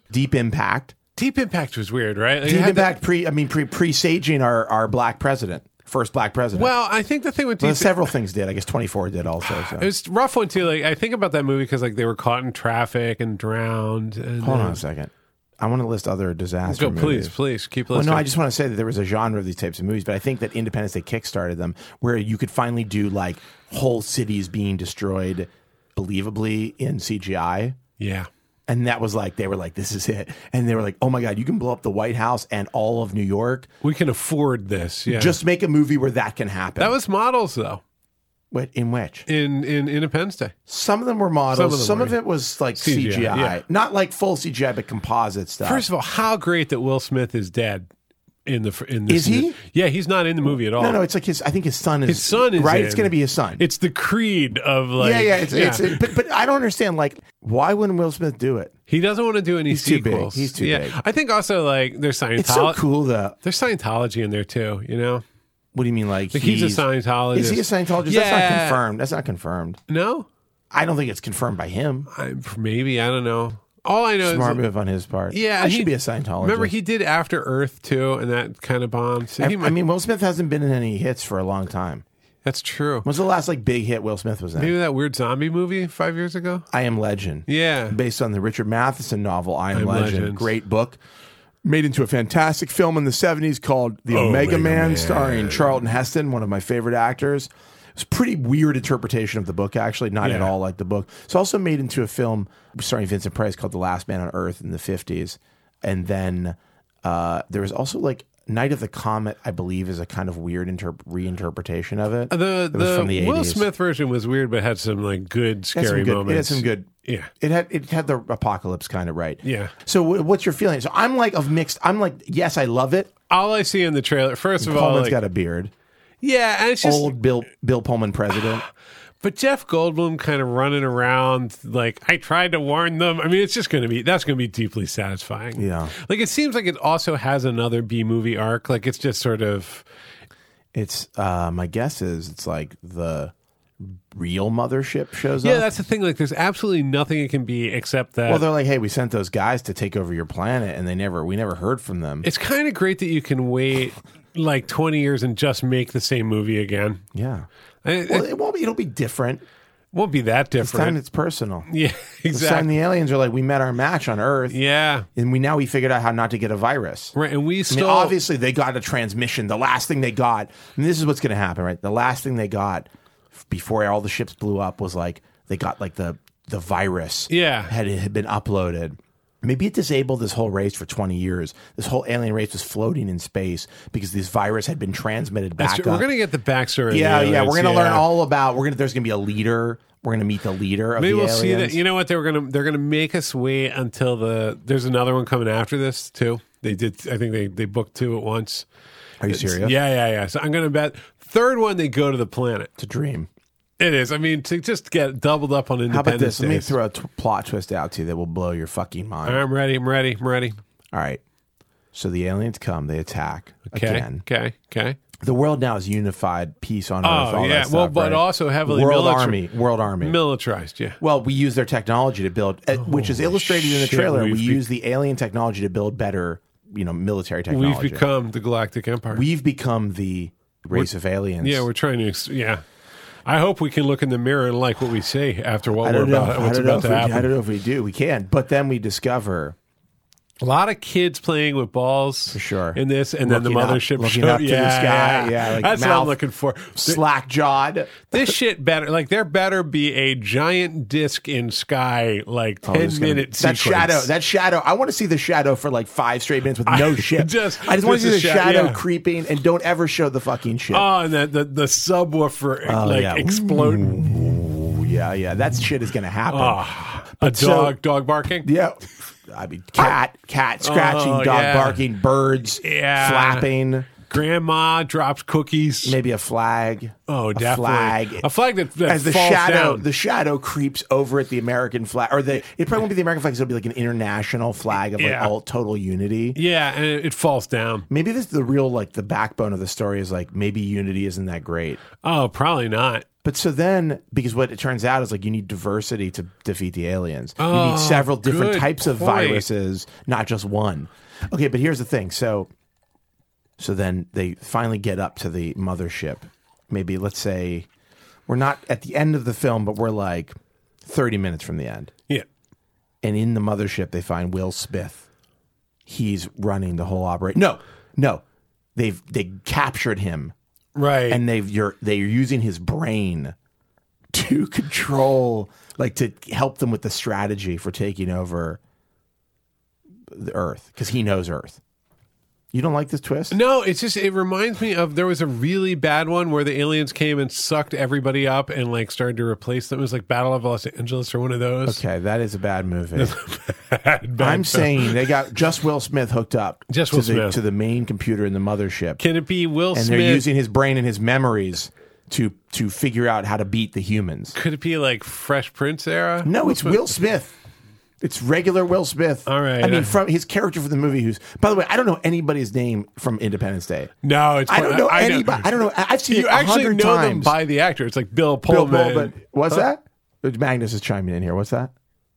Speaker 1: Deep Impact.
Speaker 2: Deep Impact was weird, right? Like,
Speaker 1: Deep
Speaker 2: had
Speaker 1: Impact
Speaker 2: the-
Speaker 1: pre I mean pre presaging our our black president, first black president.
Speaker 2: well, I think the thing with
Speaker 1: Well,
Speaker 2: Deep
Speaker 1: several things did. I guess twenty-four did also. So.
Speaker 2: It was a rough one too. Like I think about that movie because like they were caught in traffic and drowned. And,
Speaker 1: Hold
Speaker 2: uh,
Speaker 1: on a second. I want to list other disaster
Speaker 2: Go,
Speaker 1: movies.
Speaker 2: please, please keep
Speaker 1: Well,
Speaker 2: listening.
Speaker 1: no, I just want to say that there was a genre of these types of movies, but I think that Independence Day kickstarted them, where you could finally do like whole cities being destroyed believably in C G I.
Speaker 2: yeah.
Speaker 1: And that was like, they were like, this is it. And they were like, oh my God, you can blow up the White House and all of New York.
Speaker 2: We can afford this. Yeah.
Speaker 1: Just make a movie where that can happen.
Speaker 2: that was models though.
Speaker 1: What, in which?
Speaker 2: In in Independence Day.
Speaker 1: Some of them were models. Some
Speaker 2: Some
Speaker 1: of,
Speaker 2: of them were.
Speaker 1: it was like
Speaker 2: C G I,
Speaker 1: C G I.
Speaker 2: yeah.
Speaker 1: Not like full C G I, but composite stuff.
Speaker 2: First of all, how great that Will Smith is dead in the in this.
Speaker 1: Is he?
Speaker 2: Yeah, he's not in the movie at all.
Speaker 1: no, no, it's like his, I think his son is.
Speaker 2: His son is
Speaker 1: right?
Speaker 2: in.
Speaker 1: It's going to be his son.
Speaker 2: It's the creed of like.
Speaker 1: yeah, yeah. It's, it's, it, but, but I don't understand, like, why wouldn't Will Smith do it?
Speaker 2: he doesn't want to do any
Speaker 1: He's too big.
Speaker 2: sequels.
Speaker 1: He's too
Speaker 2: yeah.
Speaker 1: big.
Speaker 2: I think also like there's Scientology.
Speaker 1: It's so cool, though.
Speaker 2: There's Scientology in there too. You know,
Speaker 1: What do you mean, like,
Speaker 2: like he's, a Scientologist.
Speaker 1: Is he a Scientologist?
Speaker 2: Yeah.
Speaker 1: That's not confirmed. That's not confirmed.
Speaker 2: No,
Speaker 1: I don't think it's confirmed by him.
Speaker 2: I, maybe I don't know. All I know
Speaker 1: Smart
Speaker 2: is
Speaker 1: move on his part.
Speaker 2: yeah,
Speaker 1: I
Speaker 2: he-
Speaker 1: should be a Scientologist.
Speaker 2: remember he did After Earth too, and that kind of bombed. So
Speaker 1: I,
Speaker 2: he
Speaker 1: I
Speaker 2: might-
Speaker 1: mean, Will Smith hasn't been in any hits for a long time.
Speaker 2: that's true.
Speaker 1: When's the last like big hit Will Smith was in?
Speaker 2: Maybe that weird zombie movie five years ago.
Speaker 1: I Am Legend.
Speaker 2: Yeah,
Speaker 1: Based on the Richard Matheson novel I Am
Speaker 2: I Am
Speaker 1: Legend.
Speaker 2: Legend.
Speaker 1: Great book. Made into a fantastic film in the seventies called The Omega,
Speaker 2: Omega
Speaker 1: Man,
Speaker 2: Man.
Speaker 1: starring Charlton Heston, one of my favorite actors. It's a pretty weird interpretation of the book, actually, not at
Speaker 2: Yeah.
Speaker 1: all like the book. It's also made into a film starring Vincent Price called The Last Man on Earth in the fifties. And then uh, there was also like Night of the Comet, I believe, is a kind of weird inter- reinterpretation of it.
Speaker 2: the
Speaker 1: It was
Speaker 2: the,
Speaker 1: from the
Speaker 2: Will
Speaker 1: eighties.
Speaker 2: Smith version was weird, but had some like good
Speaker 1: It had some
Speaker 2: scary
Speaker 1: good,
Speaker 2: moments.
Speaker 1: it had some good.
Speaker 2: Yeah,
Speaker 1: It had it had the apocalypse kind of right.
Speaker 2: yeah.
Speaker 1: So wh- what's your feeling? So I'm like of mixed. I'm like, yes, I love it.
Speaker 2: All I see in the trailer, first of all,
Speaker 1: Pullman's
Speaker 2: like,
Speaker 1: got a beard.
Speaker 2: yeah, and it's just
Speaker 1: Old Bill Bill Pullman president.
Speaker 2: But Jeff Goldblum kind of running around like I tried to warn them. I mean, it's just going to be that's going to be deeply satisfying.
Speaker 1: Yeah.
Speaker 2: like it seems like it also has another B movie arc. Like it's just sort of
Speaker 1: It's uh, my guess is it's like the real mothership shows
Speaker 2: yeah.
Speaker 1: up.
Speaker 2: That's the thing. Like there's absolutely nothing it can be except that.
Speaker 1: Well, they're like, hey, we sent those guys to take over your planet, and they never, we never heard from them.
Speaker 2: it's kind of great that you can wait like twenty years and just make the same movie again.
Speaker 1: Yeah.
Speaker 2: I-
Speaker 1: Well,
Speaker 2: it
Speaker 1: it won't be. It'll be different.
Speaker 2: won't be that
Speaker 1: This time
Speaker 2: different.
Speaker 1: it's personal.
Speaker 2: Yeah,
Speaker 1: This time
Speaker 2: exactly.
Speaker 1: the aliens are like, we met our match on Earth,
Speaker 2: Yeah,
Speaker 1: and we now we figured out how not to get a virus.
Speaker 2: right. And we
Speaker 1: I mean,
Speaker 2: still
Speaker 1: obviously they got a transmission. The last thing they got, and this is what's going to happen, right? The last thing they got f- before all the ships blew up was like they got like the the virus.
Speaker 2: Yeah.
Speaker 1: had had been uploaded. Maybe it disabled this whole race for twenty years. This whole alien race was floating in space because this virus had been transmitted back
Speaker 2: That's true.
Speaker 1: up.
Speaker 2: We're gonna get the backstory. of the
Speaker 1: yeah, yeah.
Speaker 2: aliens,
Speaker 1: We're gonna learn
Speaker 2: yeah.
Speaker 1: all about. We're gonna. There's gonna be a leader. We're gonna meet the leader of
Speaker 2: Maybe
Speaker 1: the
Speaker 2: we'll
Speaker 1: aliens.
Speaker 2: see that. You know what? They were gonna they're gonna make us wait until the there's another one coming after this too. They did. I think they they booked two at once.
Speaker 1: Are you serious?
Speaker 2: Yeah, yeah, yeah. So I'm gonna bet third one they go to the planet.
Speaker 1: It's a dream.
Speaker 2: It is. I mean, to just get doubled up on
Speaker 1: How
Speaker 2: Independence
Speaker 1: about this? Let me
Speaker 2: Days.
Speaker 1: throw a t- plot twist out to you that will blow your fucking mind.
Speaker 2: I'm ready. I'm ready. I'm ready.
Speaker 1: All right. So the aliens come, they attack
Speaker 2: Okay.
Speaker 1: again.
Speaker 2: Okay. Okay.
Speaker 1: The world now is unified, peace on earth.
Speaker 2: Oh
Speaker 1: all
Speaker 2: yeah.
Speaker 1: that stuff,
Speaker 2: well, but
Speaker 1: right?
Speaker 2: also heavily
Speaker 1: world
Speaker 2: military-
Speaker 1: army, world army.
Speaker 2: militarized. Yeah.
Speaker 1: well, we use their technology to build, uh, which is illustrated in the
Speaker 2: shit,
Speaker 1: trailer. We
Speaker 2: we've be-
Speaker 1: use the alien technology to build better, you know, military
Speaker 2: We've
Speaker 1: technology.
Speaker 2: become the Galactic Empire.
Speaker 1: We've become the race of aliens.
Speaker 2: yeah, we're trying to. ex- Yeah. I hope we can look in the mirror and like what we say after what
Speaker 1: I
Speaker 2: we're
Speaker 1: don't know.
Speaker 2: about.
Speaker 1: I
Speaker 2: What's
Speaker 1: don't know
Speaker 2: about
Speaker 1: if
Speaker 2: to
Speaker 1: we,
Speaker 2: happen.
Speaker 1: I don't know if we do. We can, but then we discover
Speaker 2: A lot of kids playing with balls for
Speaker 1: sure.
Speaker 2: in this, and then the
Speaker 1: Looking up-
Speaker 2: mothership
Speaker 1: looking
Speaker 2: showed-
Speaker 1: up to the
Speaker 2: yeah,
Speaker 1: sky. Yeah, like
Speaker 2: that's what
Speaker 1: mouth
Speaker 2: I'm looking for.
Speaker 1: slack jawed.
Speaker 2: This shit better, like there better be a giant disc in sky, like
Speaker 1: Oh,
Speaker 2: ten
Speaker 1: there's gonna be-
Speaker 2: minute
Speaker 1: that
Speaker 2: sequence.
Speaker 1: shadow, that shadow. I want to see the shadow for like five straight minutes with no ship.
Speaker 2: just-
Speaker 1: I just want to see the
Speaker 2: just a sha-
Speaker 1: shadow
Speaker 2: yeah.
Speaker 1: creeping, and don't ever show the fucking ship.
Speaker 2: Oh, and the the, the subwoofer
Speaker 1: Oh,
Speaker 2: like
Speaker 1: yeah.
Speaker 2: exploding.
Speaker 1: Ooh, yeah, yeah, that shit is gonna happen.
Speaker 2: Ah, a
Speaker 1: But so-
Speaker 2: dog, dog barking.
Speaker 1: Yeah, I mean, cat, cat scratching,
Speaker 2: Oh,
Speaker 1: dog
Speaker 2: yeah.
Speaker 1: barking, birds
Speaker 2: Yeah.
Speaker 1: flapping,
Speaker 2: Grandma drops cookies.
Speaker 1: maybe a flag.
Speaker 2: Oh,
Speaker 1: a
Speaker 2: definitely
Speaker 1: flag.
Speaker 2: a flag that, that
Speaker 1: As the
Speaker 2: falls
Speaker 1: shadow,
Speaker 2: down.
Speaker 1: the shadow creeps over at the American flag, or the it probably won't be the American flag. 'Cause it'll be like an international flag of like
Speaker 2: Yeah.
Speaker 1: all total unity.
Speaker 2: yeah, and it, it falls down.
Speaker 1: Maybe this is the real like the backbone of the story is like maybe unity isn't that great.
Speaker 2: Oh, probably not.
Speaker 1: But so then, because what it turns out is like you need diversity to defeat the aliens. You
Speaker 2: Oh,
Speaker 1: need several different
Speaker 2: good
Speaker 1: types of
Speaker 2: point.
Speaker 1: viruses, not just one. Okay, but here's the thing. So, so then they finally get up to the mothership. Maybe let's say we're not at the end of the film, but we're like thirty minutes from the end.
Speaker 2: Yeah.
Speaker 1: And in the mothership, they find Will Smith. He's running the whole operation. No, no, they've they captured him.
Speaker 2: Right.
Speaker 1: And they've you're they're using his brain to control, like to help them with the strategy for taking over the Earth because he knows Earth. You don't like this twist?
Speaker 2: No, it's just, it reminds me of, there was a really bad one where the aliens came and sucked everybody up and like started to replace them. It was like Battle of Los Angeles or one of those.
Speaker 1: Okay, that is a bad movie.
Speaker 2: bad, bad
Speaker 1: I'm
Speaker 2: film.
Speaker 1: saying they got just Will Smith hooked up
Speaker 2: Just
Speaker 1: to,
Speaker 2: Will
Speaker 1: the,
Speaker 2: Smith.
Speaker 1: to the main computer in the mothership.
Speaker 2: Can it be Will
Speaker 1: and
Speaker 2: Smith?
Speaker 1: they're using his brain and his memories to to figure out how to beat the humans.
Speaker 2: Could it be like Fresh Prince era?
Speaker 1: No, it's Will Smith. It's regular Will Smith.
Speaker 2: All right.
Speaker 1: I mean, from his character from the movie. Who's, by the way, I don't know anybody's name from Independence Day.
Speaker 2: No, it's
Speaker 1: I don't know
Speaker 2: I
Speaker 1: anybody. I don't know. I've seen
Speaker 2: You
Speaker 1: it a
Speaker 2: actually
Speaker 1: hundred
Speaker 2: know them
Speaker 1: times.
Speaker 2: by the actor. It's like Bill
Speaker 1: Bill
Speaker 2: Pullman.
Speaker 1: Pullman. What's
Speaker 2: Huh?
Speaker 1: that? Magnus is chiming in here. What's that?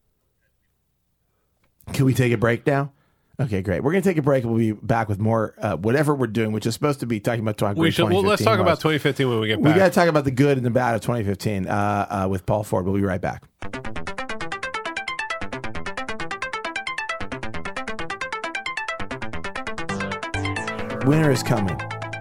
Speaker 1: Can we take a break now? Okay, great. We're going to take a break and we'll be back with more, uh, whatever we're doing, which is supposed to be talking about twenty fifteen.
Speaker 2: We should. Well, let's talk about twenty fifteen when we get
Speaker 1: We
Speaker 2: back.
Speaker 1: got to talk about the good and the bad of twenty fifteen uh, uh, with Paul Ford. We'll be right back. Winter is coming.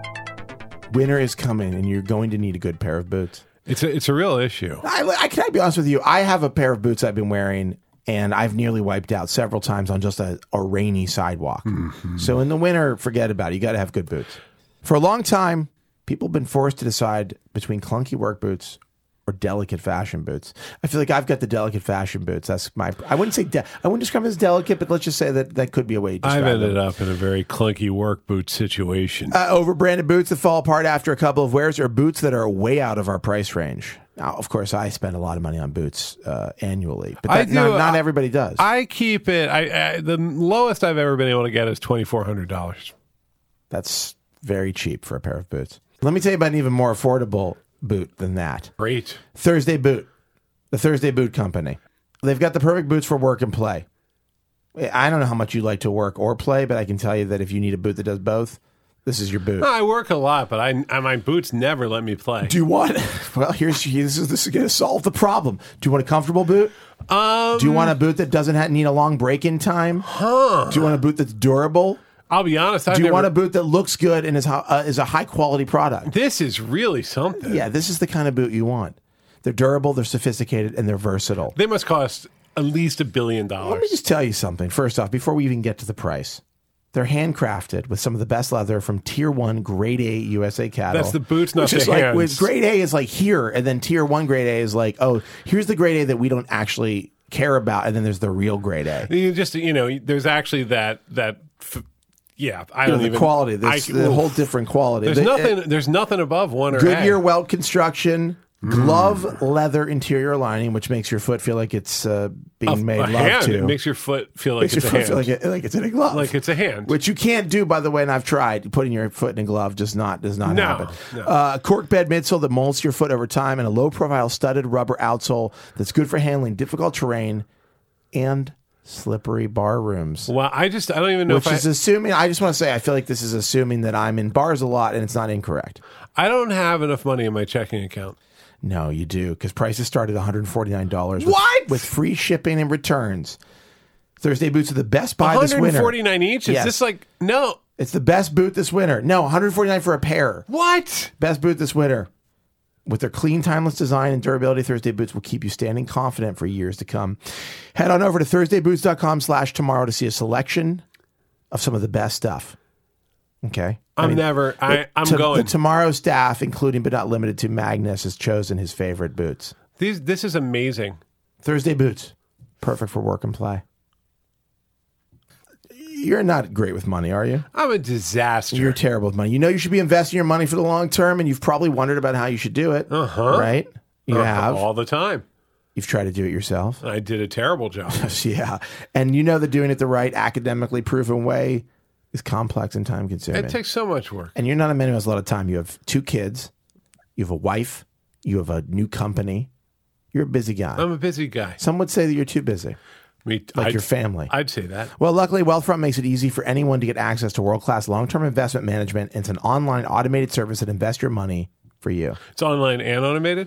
Speaker 1: Winter is coming, and you're going to need a good pair of boots.
Speaker 2: It's a, it's a real issue.
Speaker 1: I, I can I be honest with you? I have a pair of boots I've been wearing, and I've nearly wiped out several times on just a, a rainy sidewalk.
Speaker 2: Mm-hmm.
Speaker 1: So in the winter, forget about it. You got to have good boots. For a long time, people have been forced to decide between clunky work boots or delicate fashion boots. I feel like I've got the delicate fashion boots. That's my. I wouldn't say. De- I wouldn't describe them as delicate, but let's just say that that could be a way to describe
Speaker 2: I've ended
Speaker 1: them.
Speaker 2: up in a very clunky work boot situation.
Speaker 1: Uh, overbranded boots that fall apart after a couple of wears, or boots that are way out of our price range. Now, of course, I spend a lot of money on boots uh, annually, but
Speaker 2: I
Speaker 1: that,
Speaker 2: do,
Speaker 1: not, not
Speaker 2: uh,
Speaker 1: everybody does.
Speaker 2: I keep it. I, I the lowest I've ever been able to get is twenty four hundred dollars.
Speaker 1: That's very cheap for a pair of boots. Let me tell you about an even more affordable boot than that.
Speaker 2: Great.
Speaker 1: Thursday Boot, the Thursday Boot Company. They've got the perfect boots for work and play. I don't know how much you like to work or play, but I can tell you that if you need a boot that does both, this is your boot.
Speaker 2: I work a lot, but I, I my boots never let me play.
Speaker 1: Do you want? Well, here's this is this is going to solve the problem. Do you want a comfortable boot?
Speaker 2: Um,
Speaker 1: Do you want a boot that doesn't have, need a long break-in time?
Speaker 2: Huh.
Speaker 1: Do you want a boot that's durable?
Speaker 2: I'll be honest. I've
Speaker 1: Do you
Speaker 2: never,
Speaker 1: want a boot that looks good and is ho- uh, is a high quality product?
Speaker 2: This is really something.
Speaker 1: Yeah, this is the kind of boot you want. They're durable, they're sophisticated, and they're versatile.
Speaker 2: They must cost at least a billion
Speaker 1: Let me
Speaker 2: dollars.
Speaker 1: just tell you something. First off, before we even get to the price, they're handcrafted with some of the best leather from Tier One Grade A U S A cattle.
Speaker 2: That's the boots, not
Speaker 1: Which
Speaker 2: the
Speaker 1: is like,
Speaker 2: hands.
Speaker 1: with Grade A is like here, and then Tier One Grade A is like, oh, here's the Grade A that we don't actually care about, and then there's the real Grade A.
Speaker 2: You just you know, there's actually that that. F- yeah, I
Speaker 1: You know,
Speaker 2: don't
Speaker 1: the
Speaker 2: even
Speaker 1: quality, there's
Speaker 2: I-
Speaker 1: the
Speaker 2: oof.
Speaker 1: whole different quality.
Speaker 2: There's
Speaker 1: The-
Speaker 2: nothing. There's nothing above one or
Speaker 1: Goodyear
Speaker 2: A.
Speaker 1: welt construction, glove leather interior lining, which makes your foot feel like it's uh, being
Speaker 2: A-
Speaker 1: made
Speaker 2: a
Speaker 1: love
Speaker 2: hand.
Speaker 1: to.
Speaker 2: It makes your foot feel like
Speaker 1: makes
Speaker 2: it's
Speaker 1: your
Speaker 2: a
Speaker 1: foot
Speaker 2: hand.
Speaker 1: feel like, it, like it's in a glove.
Speaker 2: Like it's a hand.
Speaker 1: Which you can't do, by the way, and I've tried. Putting your foot in a glove does not does not
Speaker 2: No,
Speaker 1: happen.
Speaker 2: no.
Speaker 1: Uh, cork bed midsole that molds your foot over time, and a low profile studded rubber outsole that's good for handling difficult terrain and slippery bar rooms.
Speaker 2: Well, I just I don't even know
Speaker 1: Which
Speaker 2: if
Speaker 1: is
Speaker 2: I,
Speaker 1: assuming. I just want to say, I feel like this is assuming that I'm in bars a lot, and it's not incorrect.
Speaker 2: I don't have enough money in my checking account.
Speaker 1: No, you do, because prices start at one hundred forty-nine dollars.
Speaker 2: What?
Speaker 1: With, with free shipping and returns. Thursday boots are the best buy this
Speaker 2: one
Speaker 1: winter.
Speaker 2: hundred forty-nine each. Is
Speaker 1: Yes.
Speaker 2: this like no?
Speaker 1: It's the best boot this winter. No, one hundred forty-nine dollars for a pair.
Speaker 2: What?
Speaker 1: Best boot this winter. With their clean, timeless design and durability, Thursday boots will keep you standing confident for years to come. Head on over to thursdayboots.com slash tomorrow to see a selection of some of the best stuff. Okay? I
Speaker 2: I'm
Speaker 1: mean,
Speaker 2: never. I I'm
Speaker 1: to-
Speaker 2: going.
Speaker 1: The Tomorrow staff, including but not limited to Magnus, has chosen his favorite boots.
Speaker 2: These. This is amazing.
Speaker 1: Thursday boots. Perfect for work and play. You're not great with money, are you?
Speaker 2: I'm a disaster.
Speaker 1: You're terrible with money. You know you should be investing your money for the long term, and you've probably wondered about how you should do it.
Speaker 2: Uh-huh.
Speaker 1: Right? You
Speaker 2: Uh,
Speaker 1: have.
Speaker 2: all the time.
Speaker 1: You've tried to do it yourself.
Speaker 2: I did a terrible job.
Speaker 1: Yeah. And you know that doing it the right, academically proven way is complex and time consuming.
Speaker 2: It takes so much work.
Speaker 1: And you're not a man who has a lot of time. You have two kids. You have a wife. You have a new company. You're a busy guy.
Speaker 2: I'm a busy guy.
Speaker 1: Some would say that you're too busy.
Speaker 2: Me,
Speaker 1: Like
Speaker 2: I'd,
Speaker 1: your family.
Speaker 2: I'd say that.
Speaker 1: Well, luckily, Wealthfront makes it easy for anyone to get access to world-class long-term investment management. It's an online automated service that invests your money for you.
Speaker 2: It's online and automated?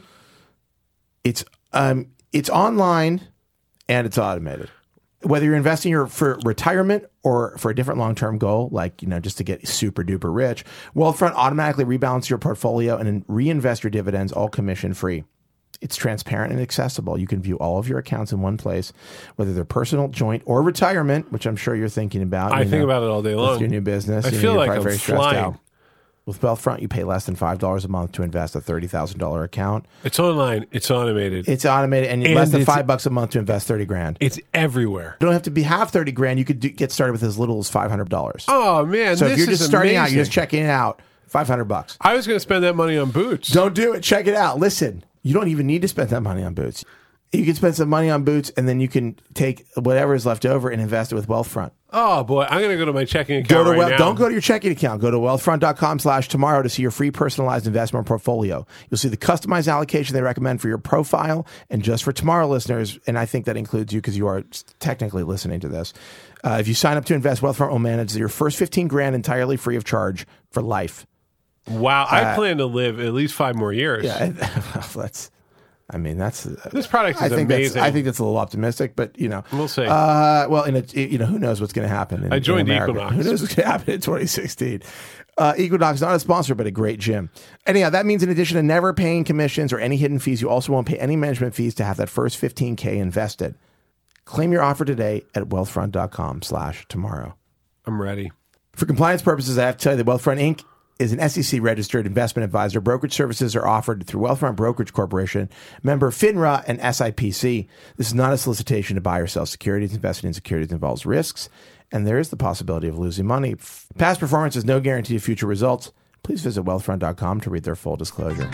Speaker 1: It's um, it's online and it's automated. Whether you're investing your, for retirement or for a different long-term goal, like, you know, just to get super duper rich, Wealthfront automatically rebalances your portfolio and then reinvest your dividends, all commission-free. It's transparent and accessible. You can view all of your accounts in one place, whether they're personal, joint, or retirement, which I'm sure you're thinking about.
Speaker 2: I
Speaker 1: you
Speaker 2: think
Speaker 1: know,
Speaker 2: about it all day long.
Speaker 1: With your new business.
Speaker 2: I
Speaker 1: you know,
Speaker 2: feel
Speaker 1: you're
Speaker 2: like
Speaker 1: probably
Speaker 2: I'm
Speaker 1: very stressed
Speaker 2: flying.
Speaker 1: out. With Wealthfront, you pay less than five dollars a month to invest a thirty thousand dollars account.
Speaker 2: It's online. It's automated.
Speaker 1: It's automated, and,
Speaker 2: And
Speaker 1: less than
Speaker 2: it's-
Speaker 1: five bucks a month to invest thirty grand.
Speaker 2: It's everywhere.
Speaker 1: You don't have to be half thirty grand. You could do, get started with as little as five hundred dollars.
Speaker 2: Oh, man.
Speaker 1: so
Speaker 2: this
Speaker 1: if you're
Speaker 2: is
Speaker 1: just starting out,
Speaker 2: amazing.
Speaker 1: you're just checking it out, five hundred bucks.
Speaker 2: I was going to spend that money on boots.
Speaker 1: Don't do it. Check it out. Listen, you don't even need to spend that money on boots. You can spend some money on boots, and then you can take whatever is left over and invest it with Wealthfront.
Speaker 2: Oh, boy. I'm going to go to my checking account
Speaker 1: Go to
Speaker 2: right
Speaker 1: well,
Speaker 2: now.
Speaker 1: Don't go to your checking account. Go to wealthfront.com slash tomorrow to see your free personalized investment portfolio. You'll see the customized allocation they recommend for your profile and just for tomorrow listeners. And I think that includes you because you are technically listening to this. Uh, if you sign up to invest, Wealthfront will manage your first fifteen grand entirely free of charge for life.
Speaker 2: Wow. I
Speaker 1: Uh,
Speaker 2: plan to live at least five more years.
Speaker 1: Yeah, that's. I mean, that's
Speaker 2: This product is
Speaker 1: I think
Speaker 2: amazing.
Speaker 1: That's, I think that's a little optimistic, but you know,
Speaker 2: We'll see.
Speaker 1: Uh, well, in a, you know, who knows what's going to happen? In,
Speaker 2: I joined
Speaker 1: in America.
Speaker 2: Equinox.
Speaker 1: Who knows what's going to happen in twenty sixteen? Uh, Equinox, not a sponsor, but a great gym. Anyhow, that means in addition to never paying commissions or any hidden fees, you also won't pay any management fees to have that first fifteen K invested. Claim your offer today at wealthfront.com slash tomorrow.
Speaker 2: I'm ready.
Speaker 1: For compliance purposes, I have to tell you that Wealthfront Incorporated is an S E C-registered investment advisor. Brokerage services are offered through Wealthfront Brokerage Corporation, member FINRA and S I P C. This is not a solicitation to buy or sell securities. Investing in securities involves risks, and there is the possibility of losing money. Past performance is no guarantee of future results. Please visit wealthfront dot com to read their full disclosure.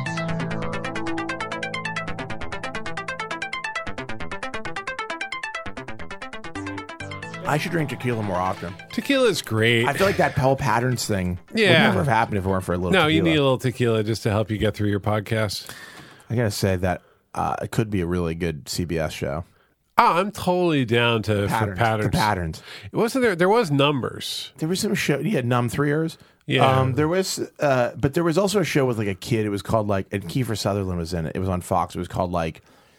Speaker 1: I should drink tequila more often.
Speaker 2: Tequila's great.
Speaker 1: I feel like that Pell Patterns thing would
Speaker 2: Yeah.
Speaker 1: never have happened if it weren't for a little
Speaker 2: no,
Speaker 1: tequila.
Speaker 2: you need a little tequila just to help you get through your podcast.
Speaker 1: I gotta say that uh, it could be a really good C B S show.
Speaker 2: Oh, I'm totally down to
Speaker 1: Patterns.
Speaker 2: for patterns.
Speaker 1: The patterns.
Speaker 2: It wasn't there. There was numbers.
Speaker 1: There was some show. You had Numb Threeers.
Speaker 2: Yeah.
Speaker 1: Um, there was, uh, but there was also a show with like a kid. It was called like, and Kiefer Sutherland was in it. It was on Fox. It was called like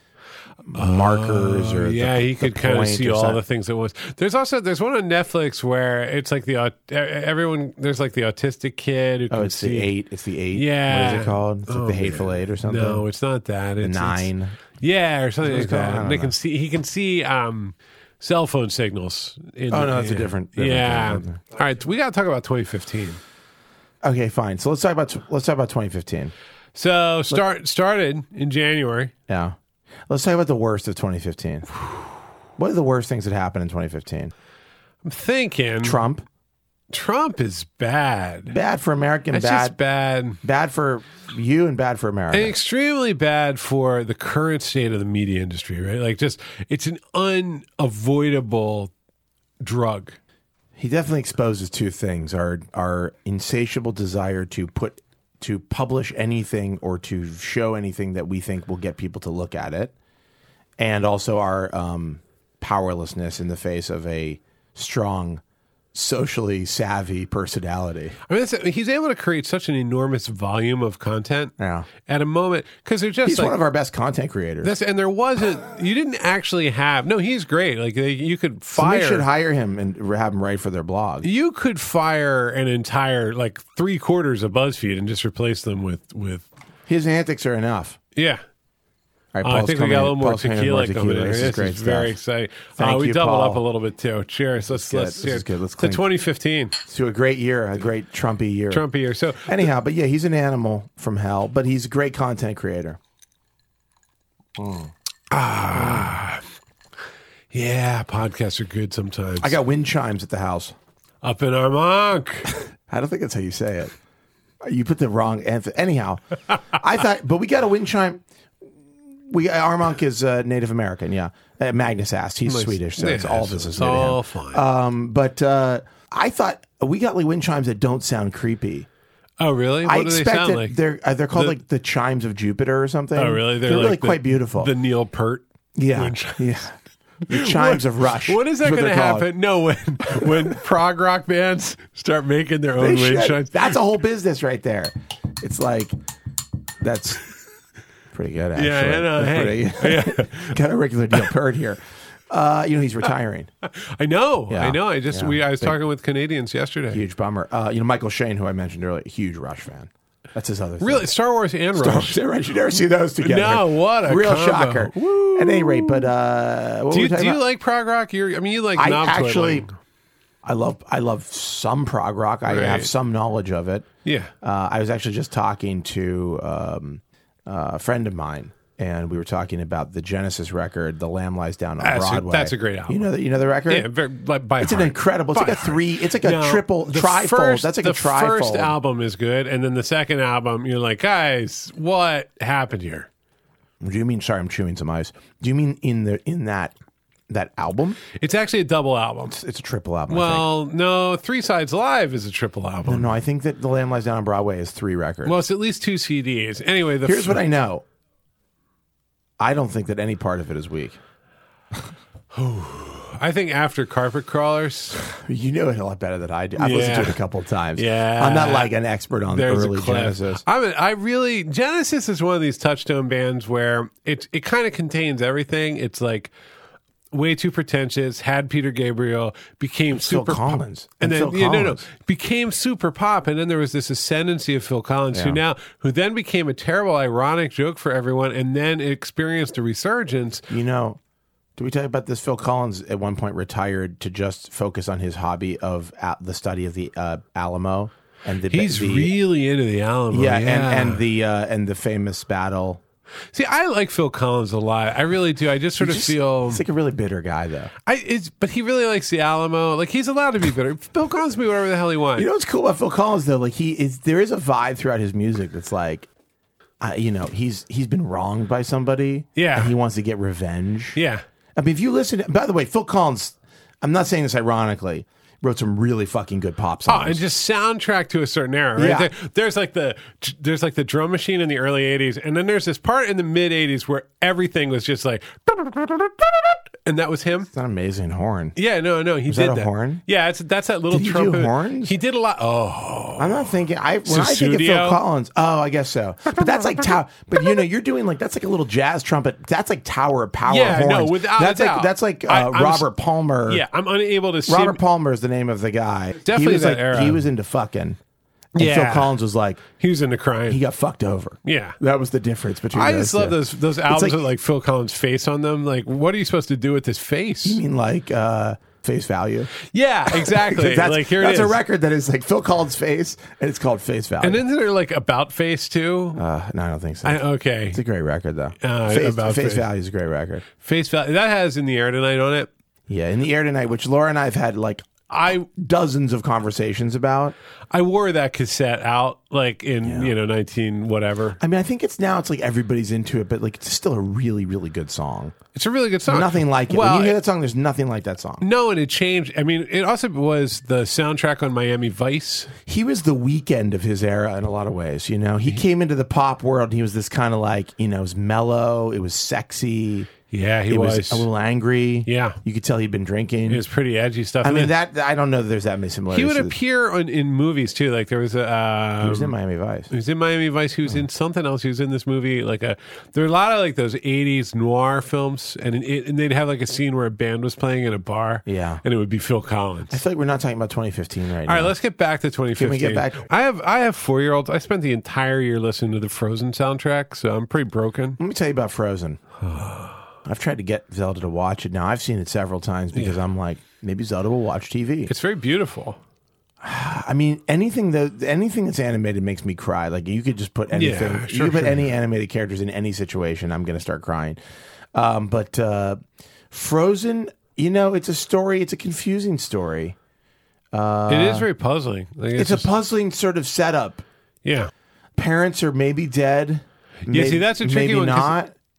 Speaker 1: Markers or
Speaker 2: yeah,
Speaker 1: the,
Speaker 2: he could
Speaker 1: the
Speaker 2: kind of
Speaker 1: Point
Speaker 2: see
Speaker 1: or
Speaker 2: all
Speaker 1: something.
Speaker 2: the things at once. There's also there's one on Netflix where it's like the aut- everyone there's like the autistic kid who can
Speaker 1: Oh, it's
Speaker 2: see
Speaker 1: the eight. It's the eight.
Speaker 2: Yeah.
Speaker 1: What is it called? It's like
Speaker 2: Oh,
Speaker 1: the Hateful
Speaker 2: man.
Speaker 1: Eight or something.
Speaker 2: No, it's not that. It's
Speaker 1: the nine.
Speaker 2: It's, yeah, or something
Speaker 1: What
Speaker 2: like
Speaker 1: is it called? I
Speaker 2: that.
Speaker 1: don't
Speaker 2: They
Speaker 1: know.
Speaker 2: can see. He can see um, cell phone signals. In,
Speaker 1: Oh, no, that's a
Speaker 2: yeah.
Speaker 1: different- different
Speaker 2: yeah.
Speaker 1: thing.
Speaker 2: All right, we got to talk about twenty fifteen.
Speaker 1: Okay, fine. So let's talk about let's talk about twenty fifteen.
Speaker 2: So start started in January.
Speaker 1: Yeah. Let's talk about the worst of twenty fifteen. What are the worst things that happened in twenty fifteen?
Speaker 2: I'm thinking
Speaker 1: Trump.
Speaker 2: Trump is bad.
Speaker 1: Bad for American.
Speaker 2: It's
Speaker 1: bad.
Speaker 2: just bad.
Speaker 1: Bad for you and bad for America.
Speaker 2: And extremely bad for the current state of the media industry, right? Like, just it's an unavoidable drug.
Speaker 1: He definitely exposes two things: our our insatiable desire to put to publish anything or to show anything that we think will get people to look at it, and also our um, powerlessness in the face of a strong, socially savvy personality.
Speaker 2: I mean, that's, he's able to create such an enormous volume of content
Speaker 1: Yeah.
Speaker 2: at a moment because they're just
Speaker 1: He's
Speaker 2: like
Speaker 1: one of our best content creators.
Speaker 2: this, and there wasn't. You didn't actually have. No, he's great. Like they, you could
Speaker 1: Somebody
Speaker 2: fire.
Speaker 1: should hire him and have him write for their blog.
Speaker 2: You could fire an entire like three quarters of BuzzFeed and just replace them with with
Speaker 1: His antics are enough.
Speaker 2: yeah.
Speaker 1: All right,
Speaker 2: Uh, I
Speaker 1: Paul's
Speaker 2: think we
Speaker 1: coming
Speaker 2: got a
Speaker 1: in.
Speaker 2: little more
Speaker 1: Paul's coming in
Speaker 2: tequila
Speaker 1: with more
Speaker 2: coming in.
Speaker 1: This
Speaker 2: This
Speaker 1: is great
Speaker 2: is very
Speaker 1: stuff.
Speaker 2: exciting.
Speaker 1: Thank
Speaker 2: uh, we
Speaker 1: you,
Speaker 2: doubled
Speaker 1: Paul.
Speaker 2: up a little bit too. Cheers. Let's
Speaker 1: good.
Speaker 2: let's
Speaker 1: This
Speaker 2: cheers.
Speaker 1: is good. Let's
Speaker 2: to
Speaker 1: clean-
Speaker 2: twenty fifteen
Speaker 1: To a great year, a great Trumpy year.
Speaker 2: Trump year. So
Speaker 1: Anyhow, but yeah, he's an animal from hell, but he's a great content creator.
Speaker 2: yeah, podcasts are good sometimes.
Speaker 1: I got wind chimes at the house.
Speaker 2: up in Armonk.
Speaker 1: I don't think that's how you say it. You put the wrong answer. Anyhow, I thought, but we got a wind chime. We Armonk is uh, Native American, yeah. Uh, Magnus asked. He's Swedish, so
Speaker 2: Yeah,
Speaker 1: it's all
Speaker 2: so
Speaker 1: this is
Speaker 2: it's
Speaker 1: new to him.
Speaker 2: all fine.
Speaker 1: Um, but uh, I thought we got like wind chimes that don't sound creepy.
Speaker 2: Oh, really? What
Speaker 1: I
Speaker 2: do they
Speaker 1: expect
Speaker 2: sound
Speaker 1: that
Speaker 2: like?
Speaker 1: they're uh, they're called
Speaker 2: The-
Speaker 1: like the chimes of Jupiter or something.
Speaker 2: Oh, really?
Speaker 1: They're,
Speaker 2: like
Speaker 1: really
Speaker 2: the-
Speaker 1: quite beautiful.
Speaker 2: The Neil Peart.
Speaker 1: yeah,
Speaker 2: wind chimes.
Speaker 1: yeah. The chimes of Rush.
Speaker 2: What is that
Speaker 1: what
Speaker 2: going to
Speaker 1: they're called.
Speaker 2: happen? No, when when prog rock bands start making their own
Speaker 1: They
Speaker 2: wind
Speaker 1: should.
Speaker 2: chimes.
Speaker 1: That's a whole business right there. It's like that's pretty good. Actually,
Speaker 2: Yeah, I know.
Speaker 1: That's
Speaker 2: Hey,
Speaker 1: pretty- got a regular Neil Peart here. Uh, you know he's retiring.
Speaker 2: I know.
Speaker 1: Yeah.
Speaker 2: I know. I just
Speaker 1: Yeah.
Speaker 2: we I was
Speaker 1: Big-
Speaker 2: talking with Canadians yesterday.
Speaker 1: Huge bummer. Uh, you know Michael Shane, who I mentioned earlier, huge Rush fan. That's his other thing.
Speaker 2: Really, Star Wars and Rush.
Speaker 1: Star Wars. You never see those together.
Speaker 2: No, what a
Speaker 1: real
Speaker 2: combo.
Speaker 1: shocker.
Speaker 2: Woo.
Speaker 1: At any rate, but uh, what
Speaker 2: Do
Speaker 1: were we
Speaker 2: you,
Speaker 1: talking
Speaker 2: do you
Speaker 1: about?
Speaker 2: like prog rock? You're, I mean, you like
Speaker 1: I
Speaker 2: knob
Speaker 1: actually,
Speaker 2: twiddling.
Speaker 1: I love I love some prog rock. I
Speaker 2: Right.
Speaker 1: have some knowledge of it.
Speaker 2: Yeah.
Speaker 1: Uh, I was actually just talking to um, a friend of mine, and we were talking about the Genesis record, "The Lamb Lies Down" on
Speaker 2: That's a-
Speaker 1: Broadway.
Speaker 2: that's a great album.
Speaker 1: You know that? You know the record?
Speaker 2: Yeah, very, like, by
Speaker 1: It's an
Speaker 2: heart.
Speaker 1: incredible. It's
Speaker 2: By
Speaker 1: like a three. It's like a
Speaker 2: No,
Speaker 1: triple
Speaker 2: the
Speaker 1: trifold.
Speaker 2: first-
Speaker 1: That's like
Speaker 2: the
Speaker 1: a trifold.
Speaker 2: first album is good, and then the second album, you're like, guys, what happened here?
Speaker 1: Do you mean? Sorry, I'm chewing some ice. Do you mean in the in that that album?
Speaker 2: It's actually a double album.
Speaker 1: It's a triple album. I think.
Speaker 2: Well, no, Three Sides Live is a triple album.
Speaker 1: No, I think that The Lamb Lies Down on Broadway is three records.
Speaker 2: Well, it's at least two C Ds. Anyway, the
Speaker 1: Here's
Speaker 2: f-
Speaker 1: what I know. I don't think that any part of it is weak.
Speaker 2: I think after Carpet Crawlers,
Speaker 1: You know it a lot better than I do. I've listened to
Speaker 2: Yeah.
Speaker 1: it a couple of times.
Speaker 2: Yeah.
Speaker 1: I'm not like an expert on
Speaker 2: there's
Speaker 1: early
Speaker 2: a clip.
Speaker 1: Genesis.
Speaker 2: I mean, I really Genesis is one of these touchstone bands where it it kind of contains everything. It's like way too pretentious. Had Peter Gabriel, became
Speaker 1: Phil
Speaker 2: super pop-
Speaker 1: Collins.
Speaker 2: and,
Speaker 1: And
Speaker 2: then
Speaker 1: Phil
Speaker 2: yeah, no, no,
Speaker 1: Collins.
Speaker 2: became super pop, and then there was this ascendancy of Phil Collins, who
Speaker 1: Yeah.
Speaker 2: now who then became a terrible, ironic joke for everyone, and then experienced a resurgence.
Speaker 1: You know, did we talk about this? Phil Collins at one point retired to just focus on his hobby of uh, the study of the uh, Alamo and the
Speaker 2: He's
Speaker 1: the,
Speaker 2: really into the Alamo.
Speaker 1: yeah,
Speaker 2: Yeah,
Speaker 1: and and the uh, and the famous battle.
Speaker 2: see, I like Phil Collins a lot. I really do. I just sort of
Speaker 1: Just-
Speaker 2: feel.
Speaker 1: he's like a really bitter guy, though.
Speaker 2: I it's, but he really likes the Alamo. Like he's allowed to be bitter. Bill Collins can be whatever the hell he wants.
Speaker 1: You know what's cool about Phil Collins though? Like he is, there is a vibe throughout his music that's like, uh, you know, he's he's been wronged by somebody,
Speaker 2: Yeah.
Speaker 1: and he wants to get revenge.
Speaker 2: yeah,
Speaker 1: I mean, if you listen, to, by the way, Phil Collins, I'm not saying this ironically, wrote some really fucking good pop
Speaker 2: oh,
Speaker 1: songs.
Speaker 2: and just soundtrack to a certain era. Right
Speaker 1: Yeah.
Speaker 2: there, there's like the there's like the drum machine in the early eighties, and then there's this part in the mid eighties where everything was just like, and that was him.
Speaker 1: It's an amazing horn.
Speaker 2: Yeah, no, no, he
Speaker 1: Was
Speaker 2: did
Speaker 1: that a horn?
Speaker 2: Yeah, it's that's that little
Speaker 1: Did he do
Speaker 2: trumpet.
Speaker 1: horns?
Speaker 2: He did a lot. Oh,
Speaker 1: I'm not thinking. I when I think of
Speaker 2: Susudio?
Speaker 1: Phil Collins, oh, I guess so. But that's like tower. But you know, you're doing like that's like a little jazz trumpet. That's like Tower of Power
Speaker 2: Yeah,
Speaker 1: horns.
Speaker 2: no, without a
Speaker 1: that's like
Speaker 2: doubt.
Speaker 1: that's like uh,
Speaker 2: I- I'm
Speaker 1: Robert
Speaker 2: s-
Speaker 1: Palmer.
Speaker 2: yeah, I'm unable to.
Speaker 1: Robert
Speaker 2: sim-
Speaker 1: Palmer is the name of the guy.
Speaker 2: Definitely
Speaker 1: he was
Speaker 2: that
Speaker 1: like
Speaker 2: era.
Speaker 1: he was into fucking. And
Speaker 2: Yeah.
Speaker 1: Phil Collins was like
Speaker 2: He was into crying.
Speaker 1: he got fucked over.
Speaker 2: Yeah.
Speaker 1: that was the difference between.
Speaker 2: I
Speaker 1: those
Speaker 2: just love
Speaker 1: two.
Speaker 2: those those albums
Speaker 1: like-
Speaker 2: with like Phil Collins' face on them. Like, what are you supposed to do with this face?
Speaker 1: You mean like uh, Face Value?
Speaker 2: Yeah, exactly.
Speaker 1: that's
Speaker 2: like here
Speaker 1: that's
Speaker 2: it
Speaker 1: a
Speaker 2: is.
Speaker 1: record that is like Phil Collins' face, and it's called Face Value.
Speaker 2: And then they're like about face too.
Speaker 1: uh, no, I don't think so.
Speaker 2: I, okay,
Speaker 1: It's a great record, though.
Speaker 2: Uh,
Speaker 1: Face,
Speaker 2: About
Speaker 1: Face
Speaker 2: Face.
Speaker 1: Value is a great record.
Speaker 2: face value that has In the Air Tonight on it.
Speaker 1: Yeah, In the Air Tonight, which Laura and I have had like
Speaker 2: I
Speaker 1: dozens of conversations about.
Speaker 2: I wore that cassette out like in you know nineteen whatever.
Speaker 1: I mean, I think it's now it's like everybody's into it, but like it's still a really, really good song.
Speaker 2: It's a really good song.
Speaker 1: Nothing like it.
Speaker 2: Well,
Speaker 1: when you hear that song, there's nothing like that song.
Speaker 2: no, and it changed. I mean, it also was the soundtrack on Miami Vice.
Speaker 1: He was the Weekend of his era in a lot of ways. You know, he came into the pop world and he was this kind of like, you know, it was mellow, it was sexy.
Speaker 2: Yeah, he
Speaker 1: It was.
Speaker 2: was.
Speaker 1: a little angry.
Speaker 2: Yeah.
Speaker 1: You could tell he'd been drinking.
Speaker 2: It was pretty edgy stuff.
Speaker 1: I
Speaker 2: And
Speaker 1: mean,
Speaker 2: then
Speaker 1: that I don't know that there's that many similarities.
Speaker 2: he would
Speaker 1: to this.
Speaker 2: appear on, in movies too. Like there was a. Um,
Speaker 1: He was in Miami Vice.
Speaker 2: He was in Miami Vice. He was in something else. He was in this movie. Like a, there are a lot of like those eighties noir films, and it, and they'd have like a scene where a band was playing in a bar.
Speaker 1: Yeah.
Speaker 2: and it would be Phil Collins.
Speaker 1: I feel like we're not talking about twenty fifteen right now.
Speaker 2: All right, let's get back to twenty fifteen.
Speaker 1: Can we get back?
Speaker 2: I have I have four year olds. I spent the entire year listening to the Frozen soundtrack, so I'm pretty broken.
Speaker 1: Let me tell you about Frozen. I've tried to get Zelda to watch it. Now I've seen it several times because I'm like, maybe Zelda will watch T V.
Speaker 2: It's very beautiful.
Speaker 1: I mean, anything that anything that's animated makes me cry. Like you could just put anything,
Speaker 2: Yeah,
Speaker 1: you
Speaker 2: sure,
Speaker 1: could put
Speaker 2: sure.
Speaker 1: any animated characters in any situation, I'm going to start crying. Um, but uh, Frozen, you know, it's a story. It's a confusing story.
Speaker 2: it is very puzzling. Like,
Speaker 1: It's,
Speaker 2: just-
Speaker 1: a puzzling sort of setup.
Speaker 2: yeah.
Speaker 1: Parents are maybe dead.
Speaker 2: Yeah, see, that's a tricky
Speaker 1: maybe
Speaker 2: one, 'cause
Speaker 1: not.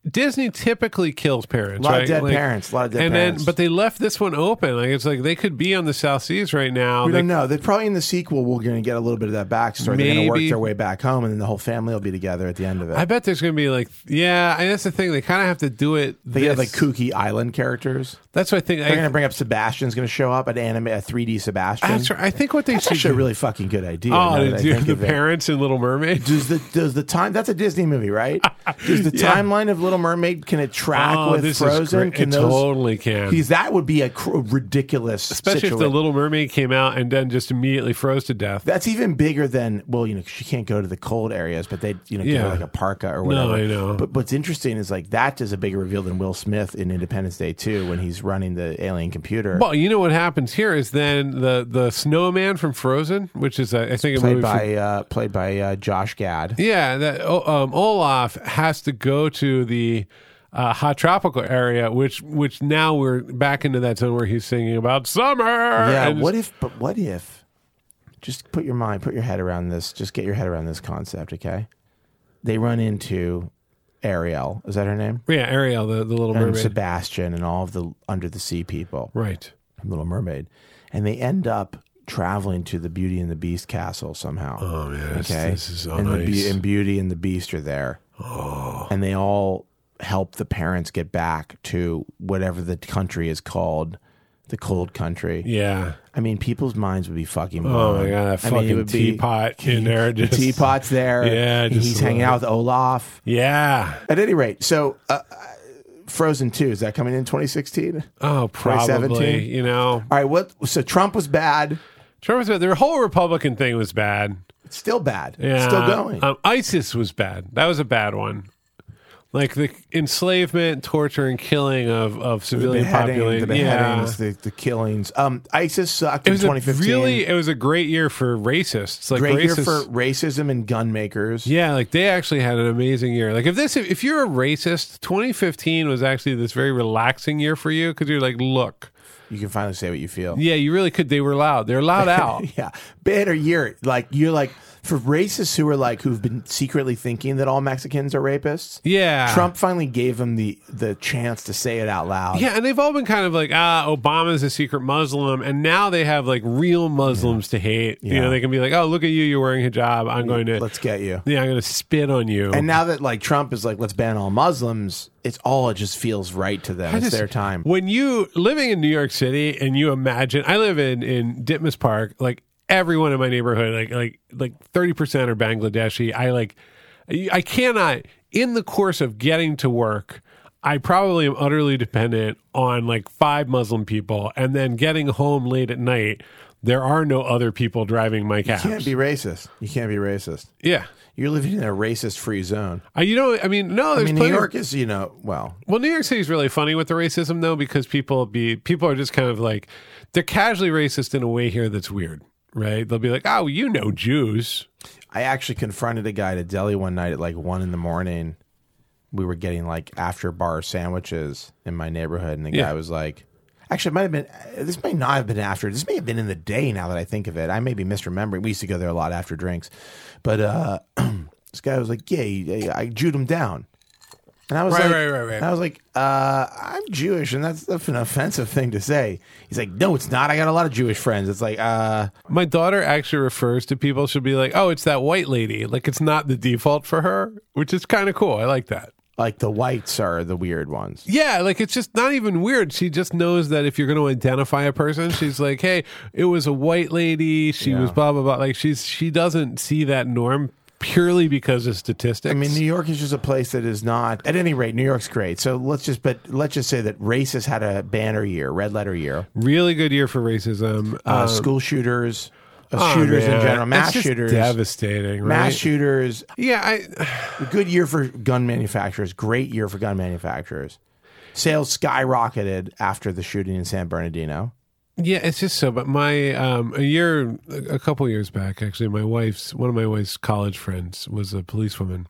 Speaker 2: Disney typically kills parents,
Speaker 1: A lot
Speaker 2: right?
Speaker 1: of dead
Speaker 2: Like,
Speaker 1: parents. A lot of dead
Speaker 2: and
Speaker 1: parents.
Speaker 2: then, but they left this one open. Like it's like they could be on the South Seas right now.
Speaker 1: we
Speaker 2: They-
Speaker 1: don't know. They're probably in the sequel. We're going to get a little bit of that backstory. They're going to work
Speaker 2: Maybe.
Speaker 1: their way back home, and then the whole family will be together at the end of it.
Speaker 2: I bet there's going to be like, yeah, and that's the thing. They kind of have to do it.
Speaker 1: they
Speaker 2: this.
Speaker 1: have like kooky island characters.
Speaker 2: That's what I think.
Speaker 1: They're going to bring up Sebastian's going to show up, an anime, a three D Sebastian.
Speaker 2: That's right. I think what they
Speaker 1: That's
Speaker 2: should
Speaker 1: actually a
Speaker 2: do.
Speaker 1: really fucking good idea.
Speaker 2: Oh,
Speaker 1: now
Speaker 2: to
Speaker 1: that I
Speaker 2: do
Speaker 1: think
Speaker 2: the
Speaker 1: of it.
Speaker 2: parents in Little Mermaid.
Speaker 1: Does the does the time? That's a Disney movie, right? Does the
Speaker 2: Yeah.
Speaker 1: timeline of Little Mermaid can it track
Speaker 2: Oh,
Speaker 1: with
Speaker 2: this is
Speaker 1: Frozen?
Speaker 2: great.
Speaker 1: Can
Speaker 2: It
Speaker 1: those?
Speaker 2: totally can.
Speaker 1: Because that would be a cr- ridiculous,
Speaker 2: Especially if
Speaker 1: situa-
Speaker 2: the Little Mermaid came out and then just immediately froze to death.
Speaker 1: That's even bigger than well, you know, she can't go to the cold areas, but they, you know, give
Speaker 2: Yeah.
Speaker 1: her like a parka or whatever.
Speaker 2: No, I know.
Speaker 1: But what's interesting is like that is a bigger reveal than Will Smith in Independence Day two when he's running the alien computer.
Speaker 2: Well, you know what happens here is then the the snowman from Frozen, which is uh, I think a
Speaker 1: played
Speaker 2: movie
Speaker 1: by
Speaker 2: from,
Speaker 1: uh, played by uh, Josh Gad.
Speaker 2: yeah, that oh, um, Olaf has to go to the uh, hot tropical area, which which now we're back into that zone where he's singing about summer.
Speaker 1: Yeah.
Speaker 2: And
Speaker 1: What if? But what if? Just put your mind, put your head around this. Just get your head around this concept, okay? They run into Ariel. Is that her name?
Speaker 2: yeah, Ariel, the, the Little
Speaker 1: And
Speaker 2: Mermaid,
Speaker 1: Sebastian and all of the under the sea people.
Speaker 2: right?
Speaker 1: Little Mermaid, and they end up traveling to the Beauty and the Beast castle somehow.
Speaker 2: Oh man, this,
Speaker 1: okay,
Speaker 2: this is so
Speaker 1: and, the
Speaker 2: nice.
Speaker 1: Be- and Beauty and the Beast are there,
Speaker 2: oh,
Speaker 1: and they all help the parents get back to whatever the country is called, the cold country.
Speaker 2: yeah.
Speaker 1: I mean, people's minds would be fucking blown.
Speaker 2: Oh my god, that
Speaker 1: I mean, it
Speaker 2: fucking
Speaker 1: would be-
Speaker 2: teapot in there.
Speaker 1: The
Speaker 2: Just,
Speaker 1: teapot's there.
Speaker 2: Yeah,
Speaker 1: and
Speaker 2: just
Speaker 1: he's hanging
Speaker 2: love
Speaker 1: out with Olaf.
Speaker 2: Yeah.
Speaker 1: At any rate, so uh, uh, Frozen two, is that coming in twenty sixteen?
Speaker 2: Oh, probably.
Speaker 1: twenty seventeen?
Speaker 2: You know,
Speaker 1: All right, what? So Trump was bad.
Speaker 2: Trump was bad. Their whole Republican thing was bad.
Speaker 1: It's still bad.
Speaker 2: Yeah.
Speaker 1: It's still going.
Speaker 2: Um, ISIS was bad. That was a bad one. Like the enslavement, torture, and killing of, of
Speaker 1: the
Speaker 2: civilian
Speaker 1: beheading,
Speaker 2: population.
Speaker 1: the
Speaker 2: Yeah.
Speaker 1: beheadings, the, the killings. Um, ISIS sucked
Speaker 2: It
Speaker 1: in
Speaker 2: was a
Speaker 1: twenty fifteen.
Speaker 2: really, it was a great year for racists. Like
Speaker 1: great year
Speaker 2: racists,
Speaker 1: for racism and gun makers.
Speaker 2: yeah, like they actually had an amazing year. Like if this, if you're a racist, twenty fifteen was actually this very relaxing year for you because you're like, look,
Speaker 1: You can finally say what you feel.
Speaker 2: yeah, you really could. They were loud. They're loud out.
Speaker 1: Yeah, better year. Like you're like for racists who are like who've been secretly thinking that all Mexicans are rapists.
Speaker 2: Yeah,
Speaker 1: Trump finally gave them the the chance to say it out loud.
Speaker 2: Yeah, and they've all been kind of like, ah, Obama's a secret Muslim, and now they have like real Muslims to hate. You
Speaker 1: Yeah.
Speaker 2: know, they can be like, oh, look at you, you're wearing hijab. I'm going to,
Speaker 1: Let's get you.
Speaker 2: yeah, I'm going to spit on you.
Speaker 1: And now that like Trump is like, let's ban all Muslims, it's all it just feels right to them.
Speaker 2: I
Speaker 1: It's
Speaker 2: just-
Speaker 1: their time.
Speaker 2: When you living in New York City and you imagine, I live in in Ditmas Park, like everyone in my neighborhood, like like like thirty percent are Bangladeshi. I like, I cannot in the course of getting to work. I probably am utterly dependent on like five Muslim people, and then getting home late at night. There are no other people driving my
Speaker 1: You
Speaker 2: cabs.
Speaker 1: can't be racist. You can't be racist.
Speaker 2: Yeah.
Speaker 1: You're living in a racist-free zone.
Speaker 2: Uh, you know, I mean, no,
Speaker 1: I
Speaker 2: there's
Speaker 1: mean, New
Speaker 2: plenty of-
Speaker 1: York is, you know, well,
Speaker 2: Well, New York City's really funny with the racism though, because people be people are just kind of like they're casually racist in a way here that's weird, right? They'll be like, "Oh, you know Jews."
Speaker 1: I actually confronted a guy at a deli one night at like one in the morning. We were getting like after bar sandwiches in my neighborhood, and the
Speaker 2: Yeah.
Speaker 1: guy was like, actually, it might have been, this may not have been after, this may have been in the day now that I think of it. I may be misremembering. We used to go there a lot after drinks. But uh, this guy was like, yeah, he- I Jewed him down. And I was
Speaker 2: Right,
Speaker 1: like,
Speaker 2: right, right, right.
Speaker 1: I was like, uh, I'm Jewish, and that's, that's an offensive thing to say. He's like, no, it's not. I got a lot of Jewish friends. It's like, uh,
Speaker 2: My daughter actually refers to people. She'll be like, "Oh, it's that white lady." Like it's not the default for her, which is kind of cool. I like that.
Speaker 1: like the whites are the weird ones.
Speaker 2: Yeah, like it's just not even weird. She just knows that if you're going to identify a person, she's like, "Hey, it was a white lady. She
Speaker 1: Yeah.
Speaker 2: was blah blah blah." Like she's she doesn't see that norm purely because of statistics.
Speaker 1: I mean, New York is just a place that is not. At any rate, New York's great. So let's just, but let's just say that racists had a banner year, red letter year.
Speaker 2: really good year for racism.
Speaker 1: Uh,
Speaker 2: Um,
Speaker 1: school shooters, uh,
Speaker 2: oh,
Speaker 1: shooters in
Speaker 2: man.
Speaker 1: general, mass
Speaker 2: It's just
Speaker 1: shooters,
Speaker 2: devastating, right?
Speaker 1: mass shooters.
Speaker 2: Yeah, I.
Speaker 1: A good year for gun manufacturers. Great year for gun manufacturers. Sales skyrocketed after the shooting in San Bernardino.
Speaker 2: Yeah, it's just so. But my um, a year, a couple years back, actually, my wife's one of my wife's college friends was a policewoman,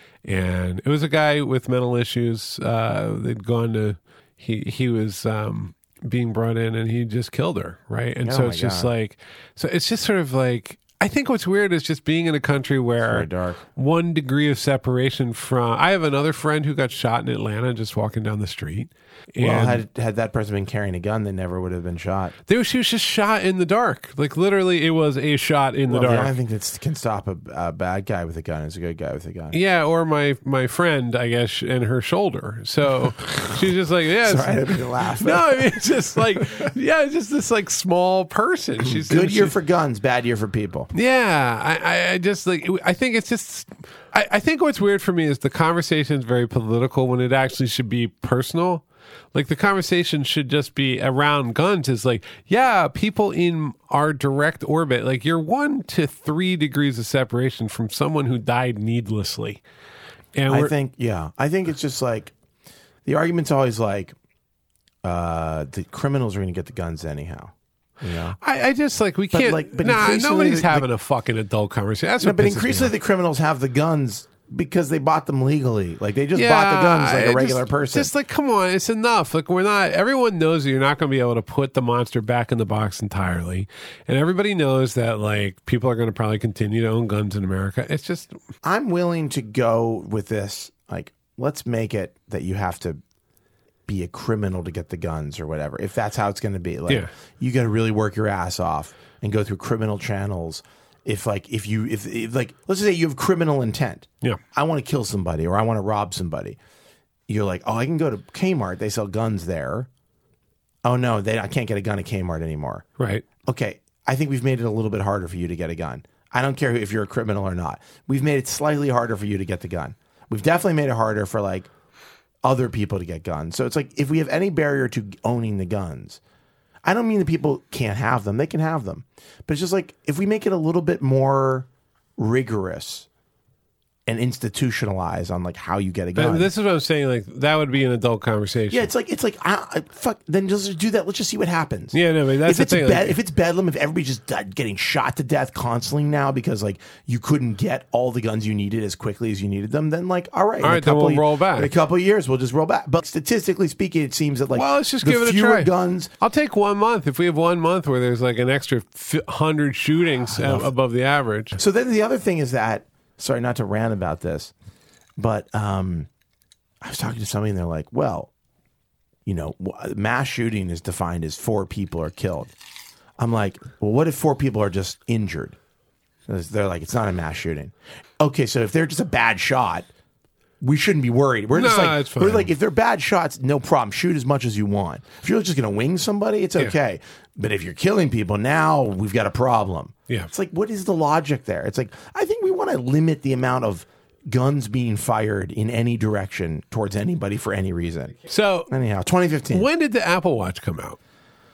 Speaker 2: and it was a guy with mental issues. Uh, they'd gone to he he was um, being brought in, and he just killed her, right? And
Speaker 1: Oh
Speaker 2: so
Speaker 1: my
Speaker 2: it's just
Speaker 1: God.
Speaker 2: like, so it's just sort of like. I think what's weird is just being in a country where
Speaker 1: very dark.
Speaker 2: one degree of separation from. I have another friend who got shot in Atlanta just walking down the street. And
Speaker 1: Well, had had that person been carrying a gun, they never would have been shot.
Speaker 2: they was, she was just shot in the dark. Like literally, it was a shot in
Speaker 1: Well,
Speaker 2: the
Speaker 1: the
Speaker 2: dark.
Speaker 1: only thing that can stop a, a bad guy with a gun is a good guy with a gun.
Speaker 2: Yeah, or my my friend, I guess, in her shoulder. So she's just like, yeah.
Speaker 1: Sorry, I didn't mean to laugh.
Speaker 2: No, I mean, it's just like, yeah, it's just this like small person. She's
Speaker 1: Good year
Speaker 2: she-
Speaker 1: for guns, bad year for people.
Speaker 2: Yeah, I, I, I just like, I think it's just, I, I think what's weird for me is the conversation is very political when it actually should be personal. Like the conversation should just be around guns is like, yeah, people in our direct orbit, like you're one to three degrees of separation from someone who died needlessly. And
Speaker 1: I
Speaker 2: we're,
Speaker 1: think, yeah, I think it's just like the argument's always like uh, the criminals are going to get the guns anyhow. You know?
Speaker 2: I, I just like, we
Speaker 1: But,
Speaker 2: can't,
Speaker 1: like, but
Speaker 2: nah,
Speaker 1: increasingly
Speaker 2: nobody's
Speaker 1: the-
Speaker 2: having a fucking adult conversation. That's
Speaker 1: No,
Speaker 2: what
Speaker 1: but
Speaker 2: pisses me
Speaker 1: increasingly
Speaker 2: off.
Speaker 1: the criminals have the guns because they bought them legally. Like they just bought the guns like
Speaker 2: I
Speaker 1: a regular
Speaker 2: just,
Speaker 1: person.
Speaker 2: Just like, come on, it's enough. Like we're not. Everyone knows that you're not going to be able to put the monster back in the box entirely, and everybody knows that like people are going to probably continue to own guns in America. It's just
Speaker 1: I'm willing to go with this. Like, let's make it that you have to be a criminal to get the guns or whatever. If that's how it's going to be, like
Speaker 2: Yeah.
Speaker 1: you got to really work your ass off and go through criminal channels. If like if you if, if like let's say you have criminal intent.
Speaker 2: Yeah.
Speaker 1: I want to kill somebody or I want to rob somebody. You're like, oh, I can go to Kmart. They sell guns there. Oh no, they I can't get a gun at Kmart anymore.
Speaker 2: right.
Speaker 1: Okay, I think we've made it a little bit harder for you to get a gun. I don't care if you're a criminal or not. We've made it slightly harder for you to get the gun. We've definitely made it harder for like other people to get guns. So it's like if we have any barrier to owning the guns, I don't mean that people can't have them. They can have them. But it's just like if we make it a little bit more rigorous and institutionalized on like how you get a gun.
Speaker 2: But this is what I'm saying. Like that would be an adult conversation.
Speaker 1: Yeah, it's like it's like I, I, fuck. Then just do that. Let's just see what happens.
Speaker 2: Yeah, no, but that's
Speaker 1: if
Speaker 2: the
Speaker 1: it's
Speaker 2: thing,
Speaker 1: bed,
Speaker 2: like-
Speaker 1: if it's bedlam, if everybody's just died, getting shot to death constantly now because like you couldn't get all the guns you needed as quickly as you needed them, then like all right,
Speaker 2: All
Speaker 1: in a
Speaker 2: right, then
Speaker 1: couple
Speaker 2: we'll
Speaker 1: of-
Speaker 2: roll back.
Speaker 1: In a couple of years, we'll just roll back. But statistically speaking, it seems that like
Speaker 2: Well, let's just
Speaker 1: the
Speaker 2: give it a
Speaker 1: fewer
Speaker 2: try.
Speaker 1: guns.
Speaker 2: I'll take one month if we have one month where there's like an extra f- hundred shootings uh, above the average.
Speaker 1: So then the other thing is that sorry, not to rant about this, but um, I was talking to somebody and they're like, well, you know, w- mass shooting is defined as four people are killed. I'm like, well, what if four people are just injured? They're like, it's not a mass shooting. Okay, so if they're just a bad shot, we shouldn't be worried. We're just
Speaker 2: No,
Speaker 1: like,
Speaker 2: it's
Speaker 1: we're
Speaker 2: fine.
Speaker 1: like, if they're bad shots, no problem. Shoot as much as you want. If you're just going to wing somebody, it's okay. But if you're killing people, now we've got a problem.
Speaker 2: Yeah.
Speaker 1: It's like, what is the logic there? It's like, I think we want to limit the amount of guns being fired in any direction towards anybody for any reason.
Speaker 2: So
Speaker 1: Anyhow, twenty fifteen.
Speaker 2: when did the Apple Watch come out?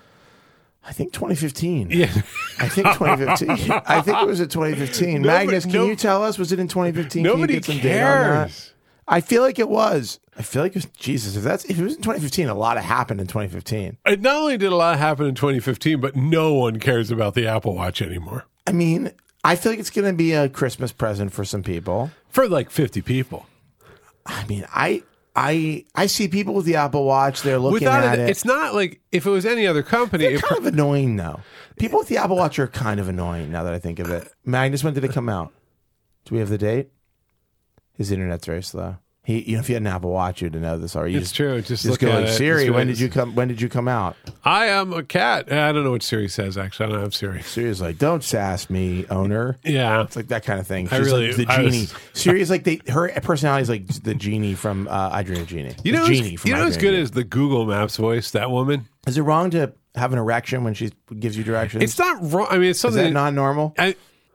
Speaker 1: I think twenty fifteen.
Speaker 2: Yeah.
Speaker 1: I think twenty fifteen. I think it was at twenty fifteen.
Speaker 2: Nobody-
Speaker 1: Magnus, can
Speaker 2: no-
Speaker 1: you tell us? Was it in twenty fifteen? Can you
Speaker 2: Nobody
Speaker 1: get some data on that?
Speaker 2: cares.
Speaker 1: I feel like it was. I feel like it was. Jesus, if that's if it was in twenty fifteen, a lot happened in twenty fifteen.
Speaker 2: And not only did a lot happen in twenty fifteen, but no one cares about the Apple Watch anymore.
Speaker 1: I mean, I feel like it's going to be a Christmas present for some people.
Speaker 2: For like fifty people.
Speaker 1: I mean, I I I see people with the Apple Watch. They're looking
Speaker 2: Without
Speaker 1: at
Speaker 2: it,
Speaker 1: it.
Speaker 2: it's not like if it was any other company.
Speaker 1: They're
Speaker 2: It,
Speaker 1: kind of annoying, though. People with the Apple Watch are kind of annoying now that I think of it. Magnus, when did it come out? Do we have the date? His internet's very slow. He, you know, if you had an Apple Watch, you'd know this already. You
Speaker 2: It's true. Just
Speaker 1: Just
Speaker 2: look
Speaker 1: go
Speaker 2: at
Speaker 1: like,
Speaker 2: it.
Speaker 1: Siri,
Speaker 2: It's
Speaker 1: when
Speaker 2: really-
Speaker 1: did you come? When did you come out?
Speaker 2: I am a cat. I don't know what Siri says, actually. I don't have Siri.
Speaker 1: Siri's like, don't sass me, owner.
Speaker 2: Yeah.
Speaker 1: It's like that kind of thing.
Speaker 2: I
Speaker 1: She's
Speaker 2: really-
Speaker 1: like the
Speaker 2: I was-
Speaker 1: genie. Siri is like they, her personality is like the genie from uh, I Dream of Genie.
Speaker 2: You know,
Speaker 1: the
Speaker 2: who's-
Speaker 1: genie from
Speaker 2: you know
Speaker 1: I
Speaker 2: what's
Speaker 1: Dream of
Speaker 2: good
Speaker 1: Jeannie.
Speaker 2: is the Google Maps voice, that woman.
Speaker 1: Is it wrong to have an erection when she gives you directions?
Speaker 2: It's not wrong. I mean, it's
Speaker 1: is
Speaker 2: something
Speaker 1: that not normal?
Speaker 2: I,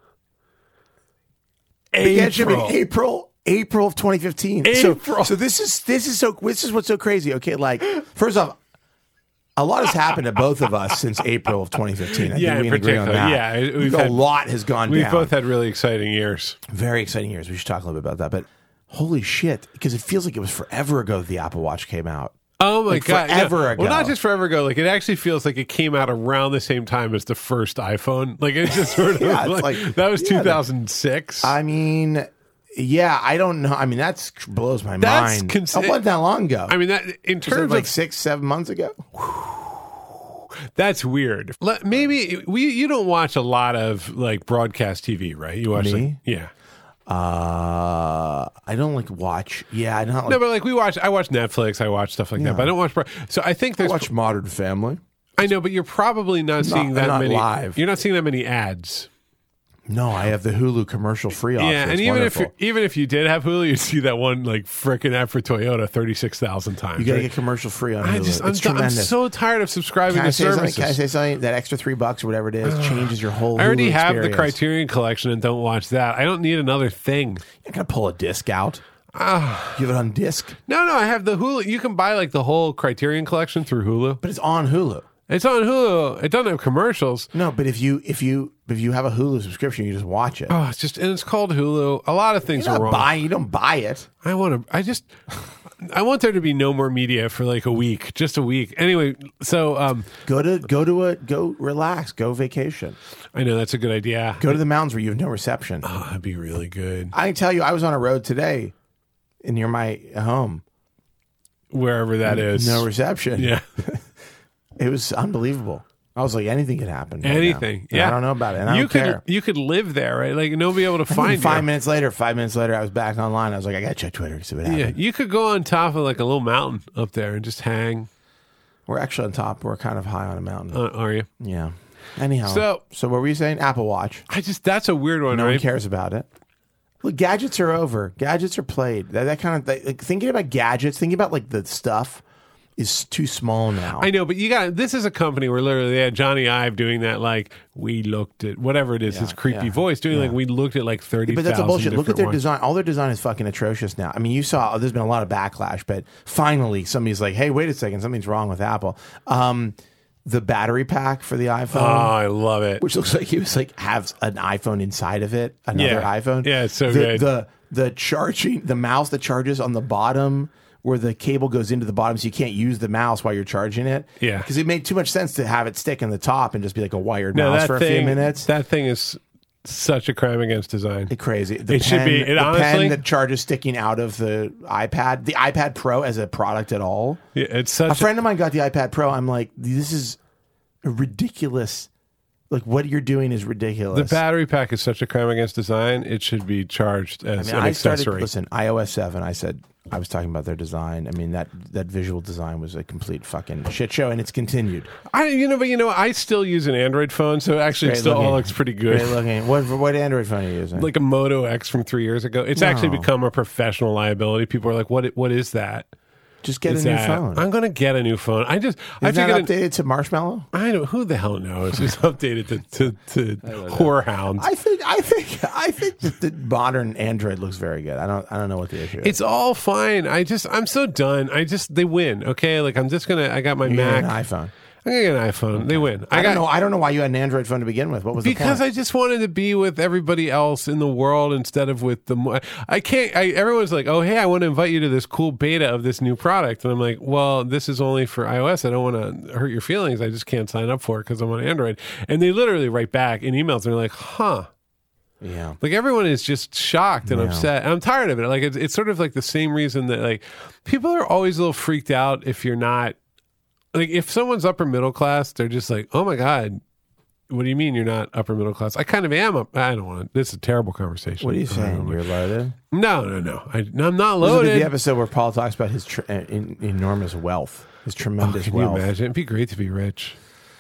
Speaker 1: Again, Jimmy,
Speaker 2: April.
Speaker 1: April, April of twenty fifteen.
Speaker 2: April.
Speaker 1: So, so this is this is so this is what's so crazy. Okay, like first off, a lot has happened to both of us since April of twenty fifteen. I
Speaker 2: Yeah,
Speaker 1: think we
Speaker 2: in
Speaker 1: can agree on
Speaker 2: particular.
Speaker 1: that.
Speaker 2: Yeah, we've
Speaker 1: a
Speaker 2: had-
Speaker 1: lot has gone
Speaker 2: We've
Speaker 1: down.
Speaker 2: both had really exciting years.
Speaker 1: Very exciting years. We should talk a little bit about that. But holy shit, because it feels like it was forever ago that the Apple Watch came out.
Speaker 2: Oh my
Speaker 1: Like
Speaker 2: god!
Speaker 1: forever
Speaker 2: Yeah.
Speaker 1: ago.
Speaker 2: Well, not just forever ago. Like it actually feels like it came out around the same time as the first iPhone. Like it's just sort of
Speaker 1: Yeah, it's
Speaker 2: like,
Speaker 1: like-
Speaker 2: that was
Speaker 1: yeah,
Speaker 2: two thousand six.
Speaker 1: I mean, yeah, I don't know. I mean, that's blows my
Speaker 2: That's
Speaker 1: mind.
Speaker 2: cons-
Speaker 1: It wasn't that long ago.
Speaker 2: I mean, that in
Speaker 1: Was it
Speaker 2: terms
Speaker 1: like
Speaker 2: of
Speaker 1: six, seven months ago.
Speaker 2: that's weird. Le- Maybe we you don't watch a lot of like broadcast T V, right? You watch,
Speaker 1: Me?
Speaker 2: like, yeah.
Speaker 1: Uh, I don't like watch. Yeah, I don't like.
Speaker 2: No, but like we watch. I watch Netflix. I watch stuff like
Speaker 1: Yeah.
Speaker 2: that. But I don't watch. bro- So I think
Speaker 1: I
Speaker 2: there's.
Speaker 1: watch Modern Family.
Speaker 2: I know, but you're probably not seeing
Speaker 1: not-
Speaker 2: that
Speaker 1: not
Speaker 2: many.
Speaker 1: live.
Speaker 2: You're not seeing that many ads.
Speaker 1: No, I have the Hulu commercial free option.
Speaker 2: Yeah, and
Speaker 1: It's
Speaker 2: even
Speaker 1: wonderful.
Speaker 2: if you, even if you did have Hulu, you'd see that one like freaking ad for Toyota thirty six thousand times.
Speaker 1: you got to
Speaker 2: right?
Speaker 1: get commercial free on
Speaker 2: I
Speaker 1: Hulu.
Speaker 2: just, I'm,
Speaker 1: it's
Speaker 2: I'm
Speaker 1: tremendous.
Speaker 2: so tired of subscribing
Speaker 1: Can I,
Speaker 2: to
Speaker 1: say something?
Speaker 2: services.
Speaker 1: Can I say something? That extra three bucks or whatever it is changes your whole.
Speaker 2: I already
Speaker 1: Hulu
Speaker 2: have
Speaker 1: experience.
Speaker 2: the Criterion Collection and don't watch that. I don't need another thing.
Speaker 1: You're gonna pull a disc out.
Speaker 2: Ah.
Speaker 1: You have it on disc,
Speaker 2: No, no, I have the Hulu. You can buy like the whole Criterion Collection through Hulu.
Speaker 1: but it's on Hulu.
Speaker 2: It's on Hulu. It doesn't have commercials.
Speaker 1: No, but if you if you if you have a Hulu subscription, you just watch it.
Speaker 2: Oh, it's just and it's called Hulu. A lot of things
Speaker 1: You're
Speaker 2: are
Speaker 1: not
Speaker 2: wrong.
Speaker 1: buying. You don't buy it.
Speaker 2: I want to. I just. I want there to be no more media for like a week, just a week. Anyway, so um,
Speaker 1: Go to go to a go relax. Go vacation.
Speaker 2: I know that's a good idea.
Speaker 1: Go to the mountains where you have no reception.
Speaker 2: Oh, that'd be really good.
Speaker 1: I can tell you, I was on a road today, near my home.
Speaker 2: Wherever that is,
Speaker 1: No reception.
Speaker 2: Yeah,
Speaker 1: It was unbelievable. I was like, anything could happen. right
Speaker 2: anything.
Speaker 1: now. And
Speaker 2: Yeah,
Speaker 1: I don't know about it. And I
Speaker 2: you
Speaker 1: don't
Speaker 2: could
Speaker 1: care.
Speaker 2: you could live there, right? Like nobody able to
Speaker 1: And
Speaker 2: find
Speaker 1: five
Speaker 2: you.
Speaker 1: minutes later, five minutes later, I was back online. I was like, I got to check Twitter to see what
Speaker 2: Yeah,
Speaker 1: happened.
Speaker 2: you could go on top of like a little mountain up there and just hang.
Speaker 1: We're actually on top. We're kind of high on a mountain.
Speaker 2: Uh, are you?
Speaker 1: yeah. Anyhow.
Speaker 2: So-
Speaker 1: so what were you saying? Apple Watch.
Speaker 2: I just that's a weird one,
Speaker 1: No
Speaker 2: right?
Speaker 1: one cares about it. Look, gadgets are over. Gadgets are played. That, that kind of like, thinking about gadgets, thinking about like the stuff is too small now.
Speaker 2: I know, but you got this is a company where literally they had Johnny Ive doing that, like we looked at whatever it is, his creepy
Speaker 1: yeah,
Speaker 2: voice doing
Speaker 1: yeah.
Speaker 2: like we looked at like thirty.
Speaker 1: But that's a bullshit. Look at their
Speaker 2: ones.
Speaker 1: design. All their design is fucking atrocious now. I mean, you saw there's been a lot of backlash, but finally somebody's like, "Hey, wait a second, something's wrong with Apple." Um, the battery pack for the iPhone,
Speaker 2: Oh, I love it.
Speaker 1: which looks like it was like has an iPhone inside of it, another
Speaker 2: Yeah.
Speaker 1: iPhone.
Speaker 2: Yeah, it's so
Speaker 1: the,
Speaker 2: good.
Speaker 1: The the charging, the mouse that charges on the bottom, where the cable goes into the bottom, so you can't use the mouse while you're charging it.
Speaker 2: Yeah.
Speaker 1: because it made too much sense to have it stick in the top and just be like a wired
Speaker 2: No,
Speaker 1: mouse
Speaker 2: that
Speaker 1: for a
Speaker 2: thing,
Speaker 1: few minutes.
Speaker 2: That thing is such a crime against design.
Speaker 1: It's crazy. The
Speaker 2: It should
Speaker 1: pen,
Speaker 2: be- it
Speaker 1: the
Speaker 2: honestly-
Speaker 1: pen that charges sticking out of the iPad, the iPad Pro as a product at all.
Speaker 2: Yeah, it's
Speaker 1: A
Speaker 2: such.
Speaker 1: friend of mine got the iPad Pro. I'm like, this is a ridiculous. Like what you're doing is
Speaker 2: the
Speaker 1: ridiculous.
Speaker 2: battery pack is such a crime against design. It should be charged as
Speaker 1: I mean,
Speaker 2: an
Speaker 1: I
Speaker 2: accessory.
Speaker 1: started. Listen, iOS seven. I said I was talking about their design. I mean that that visual design was a complete fucking shit show, and it's continued.
Speaker 2: I, you know, but you know, I still use an Android phone, so actually, it
Speaker 1: Great
Speaker 2: still all
Speaker 1: looking.
Speaker 2: looks pretty good.
Speaker 1: Great looking. What what Android phone are you using?
Speaker 2: Like a Moto X from three years ago. It's actually
Speaker 1: No.
Speaker 2: become a professional liability. People are like, "What? What is that?"
Speaker 1: Just get
Speaker 2: It's
Speaker 1: a new
Speaker 2: that.
Speaker 1: phone.
Speaker 2: I'm going to get a new phone. I just, I
Speaker 1: Isn't that
Speaker 2: figured.
Speaker 1: updated to Marshmallow?
Speaker 2: I don't. Who the hell knows? It's updated to to, to whorehounds.
Speaker 1: I think I think I think that the modern Android looks very good. I don't I don't know what the issue is.
Speaker 2: It's all fine. I just, I'm so done. I just, they win. Okay, like I'm just gonna. I got my
Speaker 1: You get
Speaker 2: Mac.
Speaker 1: an iPhone.
Speaker 2: I'm gonna get an iPhone. They win.
Speaker 1: I,
Speaker 2: I, got
Speaker 1: don't know. I don't know why you had an Android phone to begin with. What was the
Speaker 2: because
Speaker 1: point?
Speaker 2: I just wanted to be with everybody else in the world instead of with the. mo- I can't. I, everyone's like, "Oh, hey, I want to invite you to this cool beta of this new product," and I'm like, "Well, this is only for iOS. I don't want to hurt your feelings. I just can't sign up for it because I'm on Android." And they literally write back in emails and they're like, "Huh."
Speaker 1: Yeah.
Speaker 2: Like everyone is just shocked and
Speaker 1: Yeah.
Speaker 2: upset. And I'm tired of it. Like it's, it's sort of like the same reason that like people are always a little freaked out if you're not like if someone's upper middle class, they're just like, oh my god, what do you mean you're not upper middle class? I kind of am. Up, I don't want. This is a terrible conversation.
Speaker 1: What are you saying? You're loaded?
Speaker 2: No, no, no. I, no I'm not
Speaker 1: This will be
Speaker 2: loaded.
Speaker 1: the episode where Paul talks about his tr- uh, in, enormous wealth, his
Speaker 2: Oh,
Speaker 1: tremendous
Speaker 2: can you
Speaker 1: wealth.
Speaker 2: imagine? It'd be great to be rich.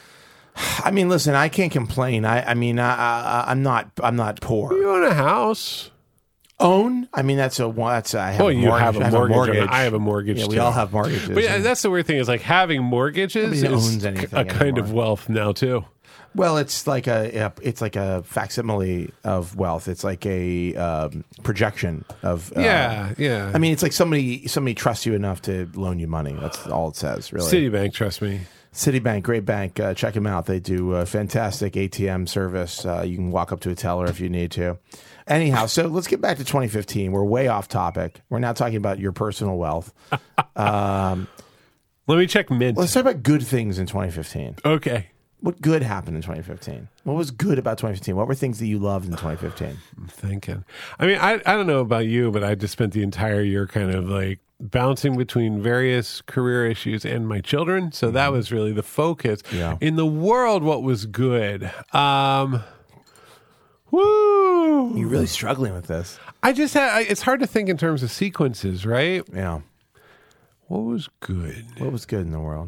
Speaker 1: I mean, listen, I can't complain. I, I mean, I, I, I'm not, I'm not poor.
Speaker 2: You own a house.
Speaker 1: Own? I mean, that's a that's. I have
Speaker 2: Oh,
Speaker 1: a
Speaker 2: you
Speaker 1: mortgage.
Speaker 2: have a
Speaker 1: I
Speaker 2: mortgage. I have a mortgage.
Speaker 1: Yeah, we
Speaker 2: too.
Speaker 1: all have mortgages.
Speaker 2: But yeah,
Speaker 1: and-
Speaker 2: that's the weird thing is like having mortgages
Speaker 1: Nobody
Speaker 2: is
Speaker 1: owns anything
Speaker 2: a kind of
Speaker 1: anymore.
Speaker 2: wealth now too.
Speaker 1: Well, it's like a it's like a facsimile of wealth. It's like a um, projection of uh,
Speaker 2: Yeah, yeah.
Speaker 1: I mean, it's like somebody somebody trusts you enough to loan you money. That's all it says, really.
Speaker 2: Citibank, trust me.
Speaker 1: Citibank, great bank. Uh, check them out. They do a fantastic A T M service. Uh, you can walk up to a teller if you need to. Anyhow, so let's get back to twenty fifteen. We're way off topic. We're now talking about your personal wealth. Um,
Speaker 2: Let me check Mint.
Speaker 1: let's talk about good things in twenty fifteen.
Speaker 2: Okay.
Speaker 1: What good happened in twenty fifteen? What was good about twenty fifteen? What were things that you loved in twenty fifteen?
Speaker 2: I'm thinking. I mean, I, I don't know about you, but I just spent the entire year kind of like bouncing between various career issues and my children. So that was really the focus.
Speaker 1: Yeah.
Speaker 2: In the world, what was good? Um, woo!
Speaker 1: You're really struggling with this.
Speaker 2: I just had, I, it's hard to think in terms of sequences, right?
Speaker 1: Yeah.
Speaker 2: What was good?
Speaker 1: What was good in the world?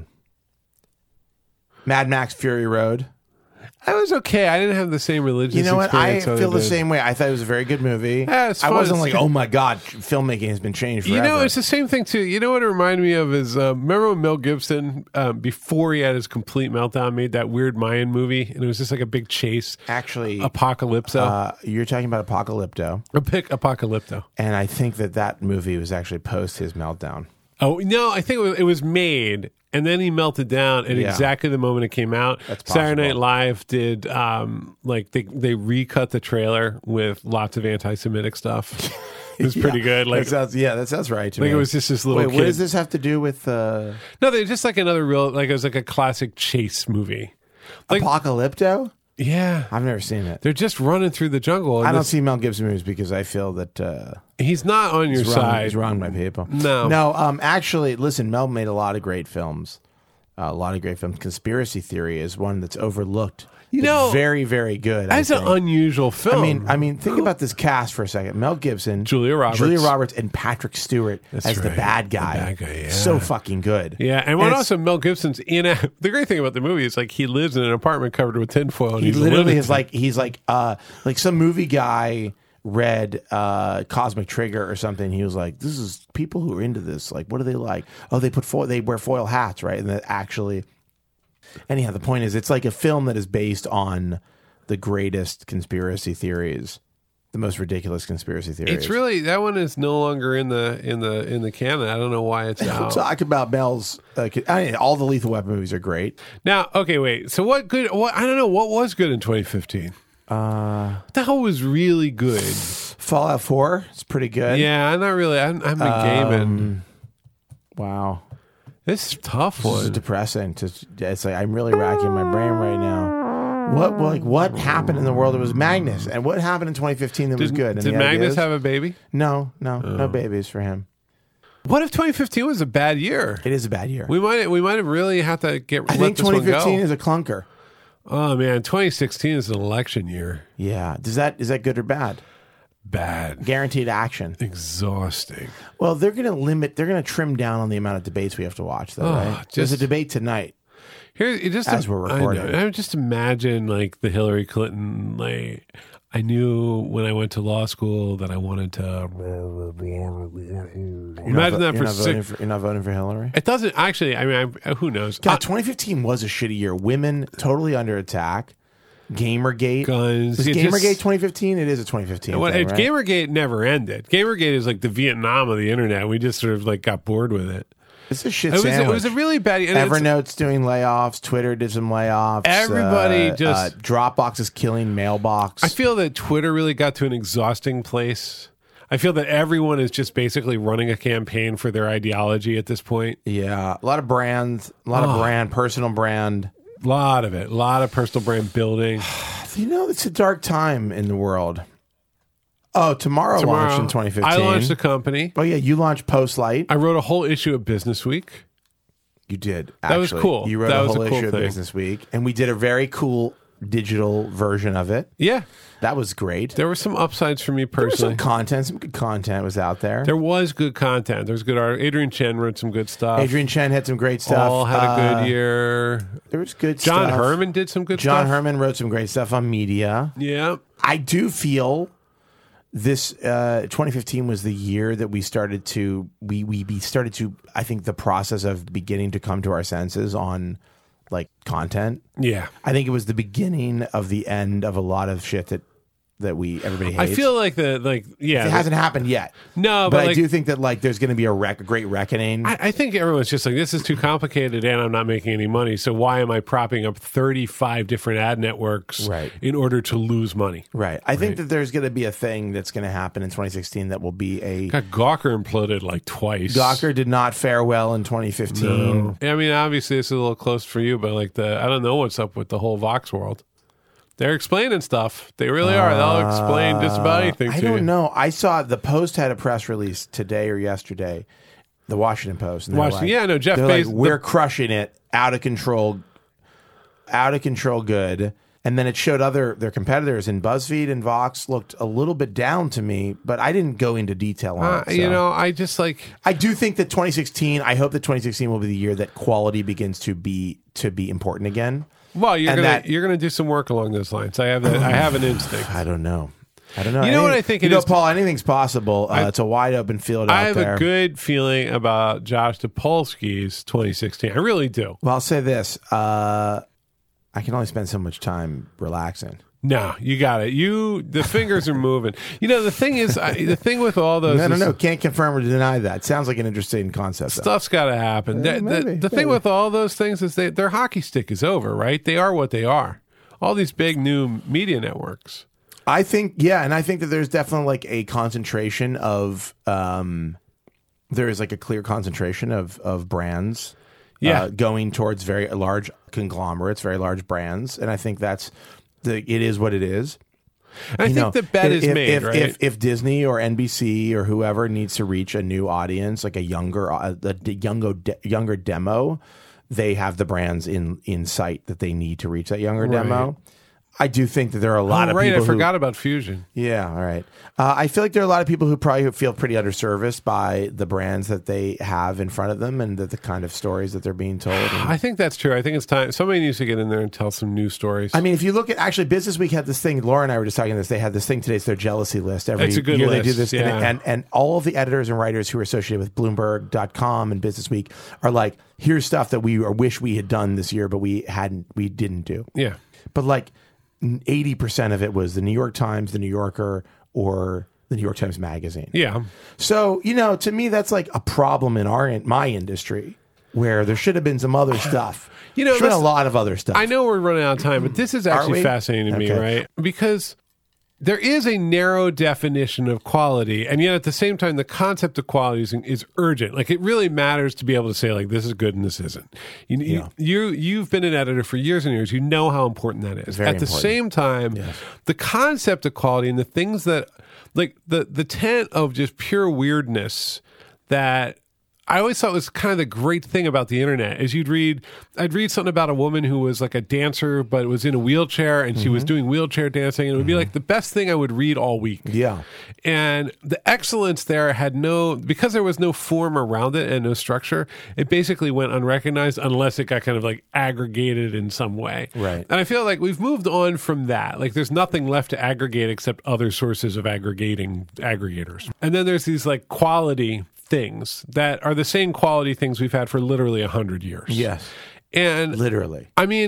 Speaker 1: Mad Max Fury Road.
Speaker 2: I was okay. I didn't have the same religious
Speaker 1: You know what? I
Speaker 2: experience.
Speaker 1: feel the
Speaker 2: other than-
Speaker 1: same way. I thought it was a very good movie.
Speaker 2: Yeah, it's
Speaker 1: I
Speaker 2: fun.
Speaker 1: wasn't
Speaker 2: It's
Speaker 1: like,
Speaker 2: good.
Speaker 1: oh my God, filmmaking has been changed forever.
Speaker 2: You know, it's the same thing too. You know what it reminded me of is uh, remember when Mel Gibson, um, before he had his complete meltdown, made that weird Mayan movie, and it was just like a big chase.
Speaker 1: Actually,
Speaker 2: Apocalypto.
Speaker 1: uh, you're talking about Apocalypto,
Speaker 2: a pick Apocalypto.
Speaker 1: and I think that that movie was actually post his meltdown.
Speaker 2: Oh no, I think it was, it was made, and then he melted down at
Speaker 1: Yeah.
Speaker 2: exactly the moment it came out.
Speaker 1: That's
Speaker 2: Saturday Night
Speaker 1: possible.
Speaker 2: Live did um, like they they recut the trailer with lots of anti-Semitic stuff. It was pretty good. Like
Speaker 1: that sounds, yeah, that sounds right to
Speaker 2: like
Speaker 1: me.
Speaker 2: it was just this little
Speaker 1: Wait,
Speaker 2: kid.
Speaker 1: what does this have to do with uh,
Speaker 2: No, they're just like another real like it was like a classic chase movie. Like
Speaker 1: Apocalypto?
Speaker 2: yeah,
Speaker 1: I've never seen it.
Speaker 2: they're just running through the jungle. And
Speaker 1: I don't
Speaker 2: this-
Speaker 1: see Mel Gibson movies because I feel that uh,
Speaker 2: he's not on your
Speaker 1: he's, wrong,
Speaker 2: side.
Speaker 1: he's wrong, my people.
Speaker 2: No.
Speaker 1: no. Um, actually, listen, Mel made a lot of great films. Uh, a lot of great films. Conspiracy Theory is one that's overlooked.
Speaker 2: You
Speaker 1: It's
Speaker 2: know,
Speaker 1: very, very good. I
Speaker 2: That's an
Speaker 1: think.
Speaker 2: unusual film.
Speaker 1: I mean, I mean, think about this cast for a second: Mel Gibson,
Speaker 2: Julia Roberts.
Speaker 1: Julia Roberts, and Patrick Stewart
Speaker 2: That's
Speaker 1: as the
Speaker 2: right.
Speaker 1: bad
Speaker 2: The
Speaker 1: guy.
Speaker 2: bad guy, yeah.
Speaker 1: So fucking good.
Speaker 2: yeah, and when
Speaker 1: it's-
Speaker 2: also Mel Gibson's in a, the great thing about the movie is like he lives in an apartment covered with tinfoil. And
Speaker 1: He
Speaker 2: he's
Speaker 1: literally
Speaker 2: living-
Speaker 1: is like he's like uh like some movie guy read uh Cosmic Trigger or something. He was like, this is people who are into this. Like, what do they like? Oh, they put foil. They wear foil hats, right? And that actually, anyhow, the point is, it's like a film that is based on the greatest conspiracy theories, the most ridiculous conspiracy theories.
Speaker 2: It's really that one is no longer in the in the in the canon. I don't know why it's out.
Speaker 1: Talk about Mel's. Uh, I mean, all the Lethal Weapon movies are great.
Speaker 2: Now, okay, wait. So what good? What I don't know. What was good in twenty fifteen?
Speaker 1: Uh,
Speaker 2: What the hell was really good?
Speaker 1: Fallout Four, it's pretty good.
Speaker 2: Yeah, I'm not really. I'm, I'm a gaming.
Speaker 1: Um, Wow,
Speaker 2: This is a tough
Speaker 1: this is
Speaker 2: one.
Speaker 1: depressing. To, it's like I'm really racking my brain right now. What like what happened in the world? It was Magnus, and what happened in twenty fifteen that was
Speaker 2: Did,
Speaker 1: good? And
Speaker 2: did
Speaker 1: the
Speaker 2: Magnus
Speaker 1: ideas?
Speaker 2: have a baby?
Speaker 1: No, no, no babies for him.
Speaker 2: What if twenty fifteen was a bad year?
Speaker 1: It is a bad year.
Speaker 2: We might we might have really have to get.
Speaker 1: I
Speaker 2: let
Speaker 1: think
Speaker 2: this one
Speaker 1: twenty fifteen
Speaker 2: go.
Speaker 1: is a clunker.
Speaker 2: Oh man, twenty sixteen is an election year.
Speaker 1: Yeah, does that is that good or bad?
Speaker 2: Bad,
Speaker 1: Guaranteed action.
Speaker 2: exhausting.
Speaker 1: Well, they're going to limit. They're going to trim down on the amount of debates we have to watch. Though,
Speaker 2: Oh,
Speaker 1: right? There's a
Speaker 2: just-
Speaker 1: debate tonight.
Speaker 2: Here, it just
Speaker 1: As we're
Speaker 2: I know.
Speaker 1: recording.
Speaker 2: I, would just imagine like the Hillary Clinton. Like I knew when I went to law school that I wanted to.
Speaker 1: You're not
Speaker 2: Imagine
Speaker 1: vo-
Speaker 2: that
Speaker 1: you're
Speaker 2: for
Speaker 1: not voting
Speaker 2: six.
Speaker 1: for you're not voting for Hillary.
Speaker 2: It doesn't actually. I mean, I, who knows?
Speaker 1: God,
Speaker 2: Uh,
Speaker 1: twenty fifteen was a shitty year. Women totally under attack. Gamergate.
Speaker 2: Guns.
Speaker 1: Was
Speaker 2: It
Speaker 1: Gamergate
Speaker 2: just-
Speaker 1: twenty fifteen? It is a twenty fifteen.
Speaker 2: Well,
Speaker 1: thing,
Speaker 2: it-
Speaker 1: right?
Speaker 2: Gamergate never ended. Gamergate is like the Vietnam of the internet. We just sort of like got bored with it.
Speaker 1: It's a shit
Speaker 2: It was, it
Speaker 1: sandwich.
Speaker 2: was a really bad. And it's-
Speaker 1: Evernote's doing layoffs. Twitter did some layoffs.
Speaker 2: Everybody
Speaker 1: uh,
Speaker 2: just-
Speaker 1: uh, Dropbox is killing Mailbox.
Speaker 2: I feel that Twitter really got to an exhausting place. I feel that everyone is just basically running a campaign for their ideology at this point.
Speaker 1: yeah, a lot of brands, a lot
Speaker 2: Oh.
Speaker 1: of brand, personal brand.
Speaker 2: A lot of it. A lot of personal brand building.
Speaker 1: You know, it's a dark time in the world. Oh, tomorrow,
Speaker 2: Tomorrow,
Speaker 1: launched in twenty fifteen.
Speaker 2: I launched a company.
Speaker 1: Oh yeah, you launched Postlight.
Speaker 2: I wrote a whole issue of Business Week.
Speaker 1: You did.
Speaker 2: That was
Speaker 1: actually.
Speaker 2: cool.
Speaker 1: You wrote
Speaker 2: That
Speaker 1: a
Speaker 2: was a
Speaker 1: whole
Speaker 2: cool
Speaker 1: issue
Speaker 2: thing.
Speaker 1: of Business Week, and we did a very cool digital version of it.
Speaker 2: Yeah.
Speaker 1: That was great.
Speaker 2: There were some upsides for me
Speaker 1: There was
Speaker 2: personally.
Speaker 1: some content, some good content was out there.
Speaker 2: There was good content. There was good art. Adrian Chen wrote some good stuff.
Speaker 1: Adrian Chen had some great stuff.
Speaker 2: All had a
Speaker 1: Uh,
Speaker 2: good year.
Speaker 1: There was good
Speaker 2: John
Speaker 1: stuff.
Speaker 2: Herman did some good
Speaker 1: John
Speaker 2: stuff.
Speaker 1: Herman wrote some great stuff on media.
Speaker 2: Yeah.
Speaker 1: I do feel this uh, twenty fifteen was the year that we started to we we we started to I think the process of beginning to come to our senses on like content.
Speaker 2: Yeah.
Speaker 1: I think it was the beginning of the end of a lot of shit that that we everybody
Speaker 2: I
Speaker 1: hates.
Speaker 2: feel like the, like, yeah.
Speaker 1: it hasn't happened yet.
Speaker 2: No,
Speaker 1: but,
Speaker 2: but
Speaker 1: I
Speaker 2: like-
Speaker 1: do think that like there's going to be a, rec- a great reckoning.
Speaker 2: I, I think everyone's just like, this is too complicated and I'm not making any money. So why am I propping up thirty-five different ad networks
Speaker 1: Right.
Speaker 2: in order to lose money?
Speaker 1: right. I think that there's going to be a thing that's going to happen in twenty sixteen that will be a
Speaker 2: God, Gawker imploded like twice.
Speaker 1: Gawker did not fare well in twenty fifteen.
Speaker 2: I mean, obviously it's a little close for you, but like the, I don't know what's up with the whole Vox world. They're explaining stuff. They really are. They'll explain just about anything
Speaker 1: I
Speaker 2: to you.
Speaker 1: don't know. I saw the Post had a press release today or yesterday the Washington Post. And they're
Speaker 2: Washington,
Speaker 1: like,
Speaker 2: yeah, no, Jeff
Speaker 1: they're
Speaker 2: Bezos.
Speaker 1: like, we're crushing it, out of control, out of control good. And then it showed other their competitors, and BuzzFeed and Vox looked a little bit down to me, but I didn't go into detail on
Speaker 2: uh,
Speaker 1: it. So.
Speaker 2: You know, I just like
Speaker 1: I do think that twenty sixteen. I hope that twenty sixteen will be the year that quality begins to be to be important again.
Speaker 2: Well, you're
Speaker 1: And
Speaker 2: gonna
Speaker 1: that-
Speaker 2: you're gonna do some work along those lines. I have that. I have an instinct.
Speaker 1: I don't know. I don't know.
Speaker 2: You know what
Speaker 1: Anything-
Speaker 2: I think
Speaker 1: You
Speaker 2: it
Speaker 1: know,
Speaker 2: is-
Speaker 1: Paul. Anything's possible. Uh,
Speaker 2: I-
Speaker 1: it's a wide open field out
Speaker 2: I have
Speaker 1: there.
Speaker 2: a good feeling about Josh Topolsky's twenty sixteen. I really do.
Speaker 1: Well, I'll say this. Uh, I can only spend so much time relaxing.
Speaker 2: No, you got it. You the fingers are moving. You know the thing is, I, the thing with all those
Speaker 1: No, no,
Speaker 2: is
Speaker 1: no. Can't confirm or deny that. Sounds like an interesting concept. though.
Speaker 2: stuff's got to happen.
Speaker 1: Yeah,
Speaker 2: the the,
Speaker 1: maybe,
Speaker 2: the thing
Speaker 1: maybe.
Speaker 2: with all those things is they, their hockey stick is over, right? They are what they are. All these big new media networks.
Speaker 1: I think, yeah, and I think that there's definitely like a concentration of, um, there is like a clear concentration of of brands,
Speaker 2: Yeah.
Speaker 1: uh, going towards very large conglomerates, very large brands, and I think that's the it is what it is.
Speaker 2: And I
Speaker 1: You
Speaker 2: think
Speaker 1: know,
Speaker 2: the bet
Speaker 1: if,
Speaker 2: is made,
Speaker 1: if,
Speaker 2: right?
Speaker 1: If, if Disney or N B C or whoever needs to reach a new audience, like a younger, uh, a, a younger, de- younger demo, they have the brands in in sight that they need to reach that younger
Speaker 2: Right.
Speaker 1: demo. I do think that there are a lot
Speaker 2: oh,
Speaker 1: of
Speaker 2: right,
Speaker 1: people
Speaker 2: I
Speaker 1: who,
Speaker 2: forgot about Fusion.
Speaker 1: yeah, all right. Uh, I feel like there are a lot of people who probably feel pretty underserviced by the brands that they have in front of them and the, the kind of stories that they're being told. And,
Speaker 2: I think that's true. I think it's time. Somebody needs to get in there and tell some new stories.
Speaker 1: I mean, if you look at actually Business Week had this thing. Laura and I were just talking this. They had this thing today. It's their jealousy list. Every
Speaker 2: It's a good
Speaker 1: year they do
Speaker 2: list,
Speaker 1: this, and,
Speaker 2: yeah.
Speaker 1: and and all of the editors and writers who are associated with Bloomberg dot com and Business Week are like, here's stuff that we wish we had done this year, but we hadn't, we didn't do.
Speaker 2: yeah.
Speaker 1: But like eighty percent of it was the New York Times, the New Yorker, or the New York Times Magazine.
Speaker 2: Yeah.
Speaker 1: So, you know, to me, that's like a problem in our my industry where there should have been some other stuff.
Speaker 2: You know,
Speaker 1: should have been a
Speaker 2: this-
Speaker 1: lot of other stuff.
Speaker 2: I know we're running out of time, but this is actually
Speaker 1: we?
Speaker 2: fascinating to me,
Speaker 1: Okay.
Speaker 2: right? Because there is a narrow definition of quality, and yet at the same time, the concept of quality is, is urgent. Like, it really matters to be able to say, like, this is good and this isn't. You,
Speaker 1: Yeah.
Speaker 2: you, you, you've been an editor for years and years. You know how important that is.
Speaker 1: Very
Speaker 2: at the
Speaker 1: important.
Speaker 2: same time,
Speaker 1: Yes.
Speaker 2: the concept of quality and the things that, like, the, the tent of just pure weirdness that I always thought was kind of the great thing about the internet is you'd read, I'd read something about a woman who was like a dancer, but was in a wheelchair and she was doing wheelchair dancing. And it would be like the best thing I would read all week.
Speaker 1: Yeah.
Speaker 2: And the excellence there had no, because there was no form around it and no structure, it basically went unrecognized unless it got kind of like aggregated in some way.
Speaker 1: Right.
Speaker 2: And I feel like we've moved on from that. Like there's nothing left to aggregate except other sources of aggregating aggregators. And then there's these like quality things that are the same quality things we've had for literally a hundred years.
Speaker 1: Yes.
Speaker 2: And
Speaker 1: Literally.
Speaker 2: I mean,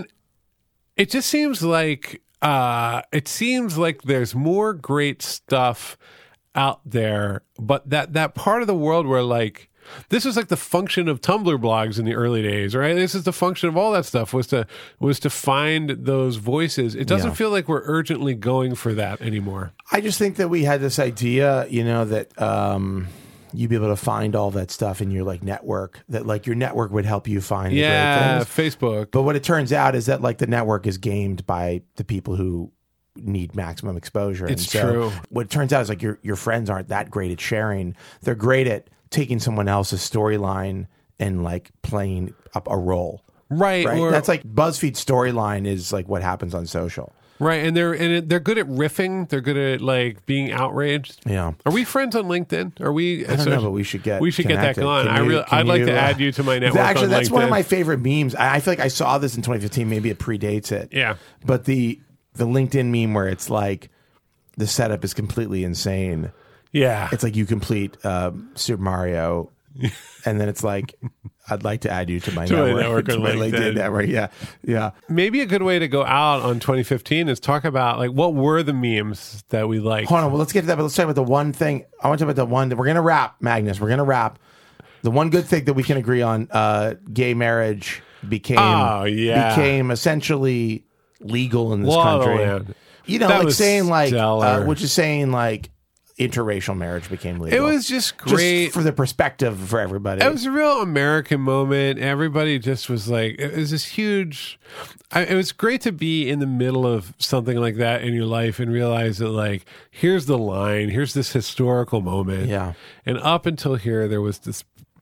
Speaker 2: it just seems like uh, it seems like there's more great stuff out there, but that that part of the world where like this is like the function of Tumblr blogs in the early days, right? This is the function of all that stuff was to was to find those voices. It doesn't
Speaker 1: Yeah.
Speaker 2: feel like we're urgently going for that anymore.
Speaker 1: I just think that we had this idea, you know, that um, you'd be able to find all that stuff in your like network, that like your network would help you find the
Speaker 2: Yeah,
Speaker 1: great things.
Speaker 2: Facebook.
Speaker 1: But what it turns out is that like the network is gamed by the people who need maximum exposure.
Speaker 2: It's
Speaker 1: and so
Speaker 2: true.
Speaker 1: What it turns out is like your your friends aren't that great at sharing. They're great at taking someone else's storyline and like playing up a role.
Speaker 2: Right.
Speaker 1: Right.
Speaker 2: Or,
Speaker 1: That's like BuzzFeed storyline is like what happens on social.
Speaker 2: right. And they're and it, they're good at riffing. They're good at like being outraged.
Speaker 1: Yeah.
Speaker 2: Are we friends on LinkedIn? Are we?
Speaker 1: I don't know, but we should get
Speaker 2: we should
Speaker 1: connected.
Speaker 2: get that going.
Speaker 1: Can
Speaker 2: I
Speaker 1: you-
Speaker 2: really,
Speaker 1: can
Speaker 2: I'd like
Speaker 1: you,
Speaker 2: to
Speaker 1: uh,
Speaker 2: add you to my network.
Speaker 1: Actually,
Speaker 2: on
Speaker 1: that's one of
Speaker 2: LinkedIn.
Speaker 1: my favorite memes. I, I feel like I saw this in twenty fifteen. Maybe it predates it.
Speaker 2: Yeah.
Speaker 1: But the the LinkedIn meme where it's like the setup is completely insane.
Speaker 2: Yeah.
Speaker 1: It's like you complete um, Super Mario, and then it's like, I'd like to add you to my
Speaker 2: To my
Speaker 1: network,
Speaker 2: network
Speaker 1: to
Speaker 2: on
Speaker 1: my
Speaker 2: LinkedIn.
Speaker 1: LinkedIn network. Yeah, yeah.
Speaker 2: Maybe a good way to go out on twenty fifteen is talk about like what were the memes that we liked.
Speaker 1: Hold on. Well, let's get to that. But let's talk about the one thing. I want to talk about the one that we're gonna wrap, Magnus. We're gonna wrap. The one good thing that we can agree on: uh, gay marriage became
Speaker 2: Oh, yeah.
Speaker 1: became essentially legal in this
Speaker 2: Law of the
Speaker 1: country.
Speaker 2: land.
Speaker 1: You know,
Speaker 2: That
Speaker 1: like
Speaker 2: was
Speaker 1: saying like,
Speaker 2: stellar.
Speaker 1: uh, which is saying like interracial marriage became legal.
Speaker 2: It was just
Speaker 1: Just
Speaker 2: great.
Speaker 1: for the perspective for everybody.
Speaker 2: It was a real American moment. Everybody just was like, it was this huge. I, it was great to be in the middle of something like that in your life and realize that, like, here's the line, here's this historical moment.
Speaker 1: Yeah.
Speaker 2: And up until here, there was this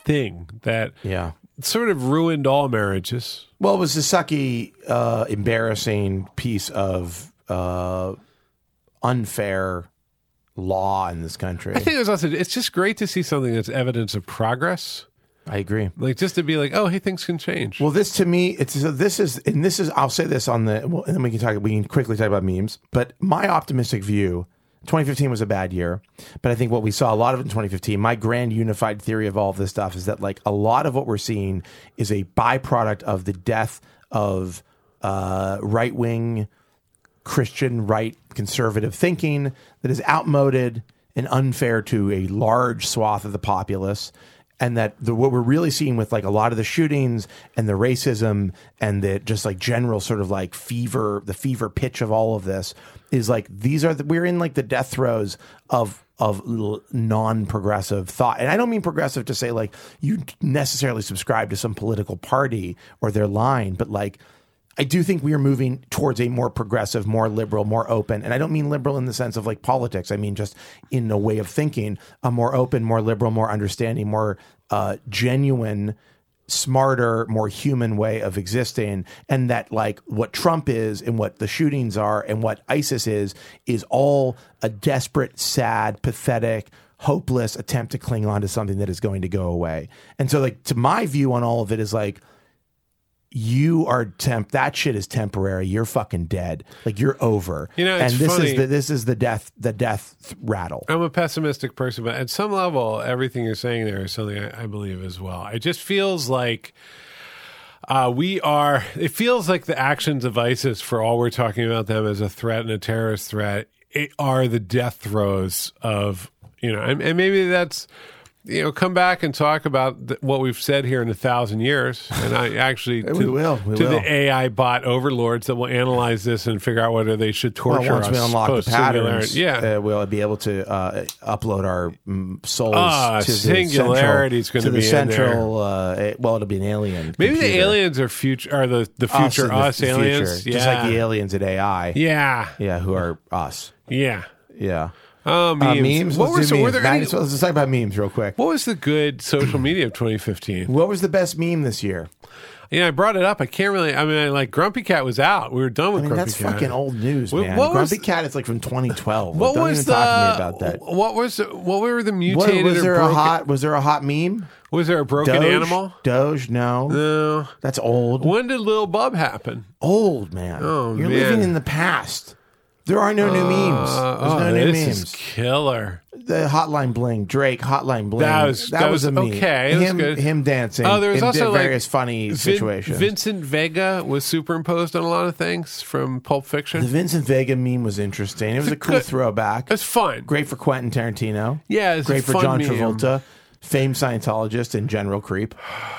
Speaker 2: thing that
Speaker 1: Yeah.
Speaker 2: sort of ruined all marriages.
Speaker 1: Well, it was a sucky, uh, embarrassing piece of uh, unfair law in this country.
Speaker 2: I think it was also, it's just great to see something that's evidence of progress.
Speaker 1: I agree.
Speaker 2: Like just to be like, oh, hey, things can change.
Speaker 1: Well, this to me, it's so this is, and this is, I'll say this on the, well, and then we can talk, we can quickly talk about memes. But my optimistic view, twenty fifteen was a bad year, but I think what we saw a lot of in twenty fifteen, my grand unified theory of all of this stuff is that like a lot of what we're seeing is a byproduct of the death of uh, right wing Christian, right conservative thinking that is outmoded and unfair to a large swath of the populace. And that the, what we're really seeing with like a lot of the shootings and the racism and the just like general sort of like fever, the fever pitch of all of this is like these are the, we're in like the death throes of of non-progressive thought. And I don't mean progressive to say like you necessarily subscribe to some political party or their line, but like I do think we are moving towards a more progressive, more liberal, more open. And I don't mean liberal in the sense of like politics. I mean just in a way of thinking, a more open, more liberal, more understanding, more uh, genuine, smarter, more human way of existing. And that like what Trump is and what the shootings are and what ISIS is, is all a desperate, sad, pathetic, hopeless attempt to cling on to something that is going to go away. And so like to my view on all of it is like, you are temp. That shit is temporary. You're fucking dead. Like you're over.
Speaker 2: You know,
Speaker 1: and
Speaker 2: it's
Speaker 1: this
Speaker 2: funny.
Speaker 1: is the this is the death the death th- rattle.
Speaker 2: I'm a pessimistic person, but at some level, everything you're saying there is something I, I believe as well. It just feels like uh, we are. It feels like the actions of ISIS, for all we're talking about them as a threat and a terrorist threat, it are the death throes of you know, and, and maybe that's. You know, come back and talk about th- what we've said here in a thousand years. And I actually, to,
Speaker 1: we will, we
Speaker 2: to
Speaker 1: will.
Speaker 2: the A I bot overlords that will analyze this and figure out whether they should torture
Speaker 1: well, once
Speaker 2: us.
Speaker 1: we unlock the patterns,
Speaker 2: yeah,
Speaker 1: uh, we'll be able to uh, upload our mm, souls
Speaker 2: Ah,
Speaker 1: to the
Speaker 2: singularity is
Speaker 1: central,
Speaker 2: going to
Speaker 1: to
Speaker 2: be
Speaker 1: the
Speaker 2: in there.
Speaker 1: central. Uh, well, it'll be an alien.
Speaker 2: Maybe
Speaker 1: computer.
Speaker 2: the aliens are future, are the, the future
Speaker 1: us,
Speaker 2: us,
Speaker 1: in the, the
Speaker 2: aliens.
Speaker 1: future,
Speaker 2: Yeah.
Speaker 1: just like the aliens at A I.
Speaker 2: Yeah.
Speaker 1: yeah, who are us.
Speaker 2: Yeah.
Speaker 1: Yeah.
Speaker 2: Oh, memes.
Speaker 1: Uh, memes.
Speaker 2: What
Speaker 1: Let's
Speaker 2: were,
Speaker 1: do
Speaker 2: so, were
Speaker 1: memes.
Speaker 2: there
Speaker 1: Matt,
Speaker 2: any,
Speaker 1: so let's talk about memes real quick.
Speaker 2: what was the good social media of twenty fifteen?
Speaker 1: What was the best meme this year?
Speaker 2: Yeah, I brought it up. I can't really, I mean, like Grumpy Cat was out. We were done with
Speaker 1: I mean,
Speaker 2: Grumpy
Speaker 1: that's
Speaker 2: Cat.
Speaker 1: fucking old news,
Speaker 2: What-
Speaker 1: man.
Speaker 2: what was-
Speaker 1: Grumpy Cat is like from twenty twelve.
Speaker 2: What
Speaker 1: Don't
Speaker 2: was
Speaker 1: even
Speaker 2: the,
Speaker 1: talk to me about that.
Speaker 2: What was, what were the
Speaker 1: What,
Speaker 2: mutated
Speaker 1: was
Speaker 2: or
Speaker 1: there a
Speaker 2: broken,
Speaker 1: hot? Was there a hot meme?
Speaker 2: was there a broken
Speaker 1: Doge?
Speaker 2: animal?
Speaker 1: Doge? No,
Speaker 2: No.
Speaker 1: that's old.
Speaker 2: When did Lil Bub happen?
Speaker 1: Old man.
Speaker 2: Oh,
Speaker 1: You're
Speaker 2: man.
Speaker 1: living in the past. There are no new memes.
Speaker 2: Uh,
Speaker 1: There's
Speaker 2: oh,
Speaker 1: no new
Speaker 2: this
Speaker 1: memes.
Speaker 2: is killer.
Speaker 1: The Hotline Bling, Drake, Hotline Bling.
Speaker 2: That was- that was
Speaker 1: a meme.
Speaker 2: okay. It was
Speaker 1: him,
Speaker 2: good.
Speaker 1: him dancing.
Speaker 2: Oh, there was
Speaker 1: in
Speaker 2: also, like,
Speaker 1: various funny
Speaker 2: Vin-
Speaker 1: situations.
Speaker 2: Vincent Vega was superimposed on a lot of things from Pulp Fiction.
Speaker 1: the Vincent Vega meme was interesting. It was a cool
Speaker 2: good-
Speaker 1: throwback.
Speaker 2: It's fun.
Speaker 1: Great for Quentin Tarantino.
Speaker 2: Yeah, it's
Speaker 1: Great
Speaker 2: a
Speaker 1: for
Speaker 2: fun
Speaker 1: John
Speaker 2: meme.
Speaker 1: Travolta, famed Scientologist and general creep.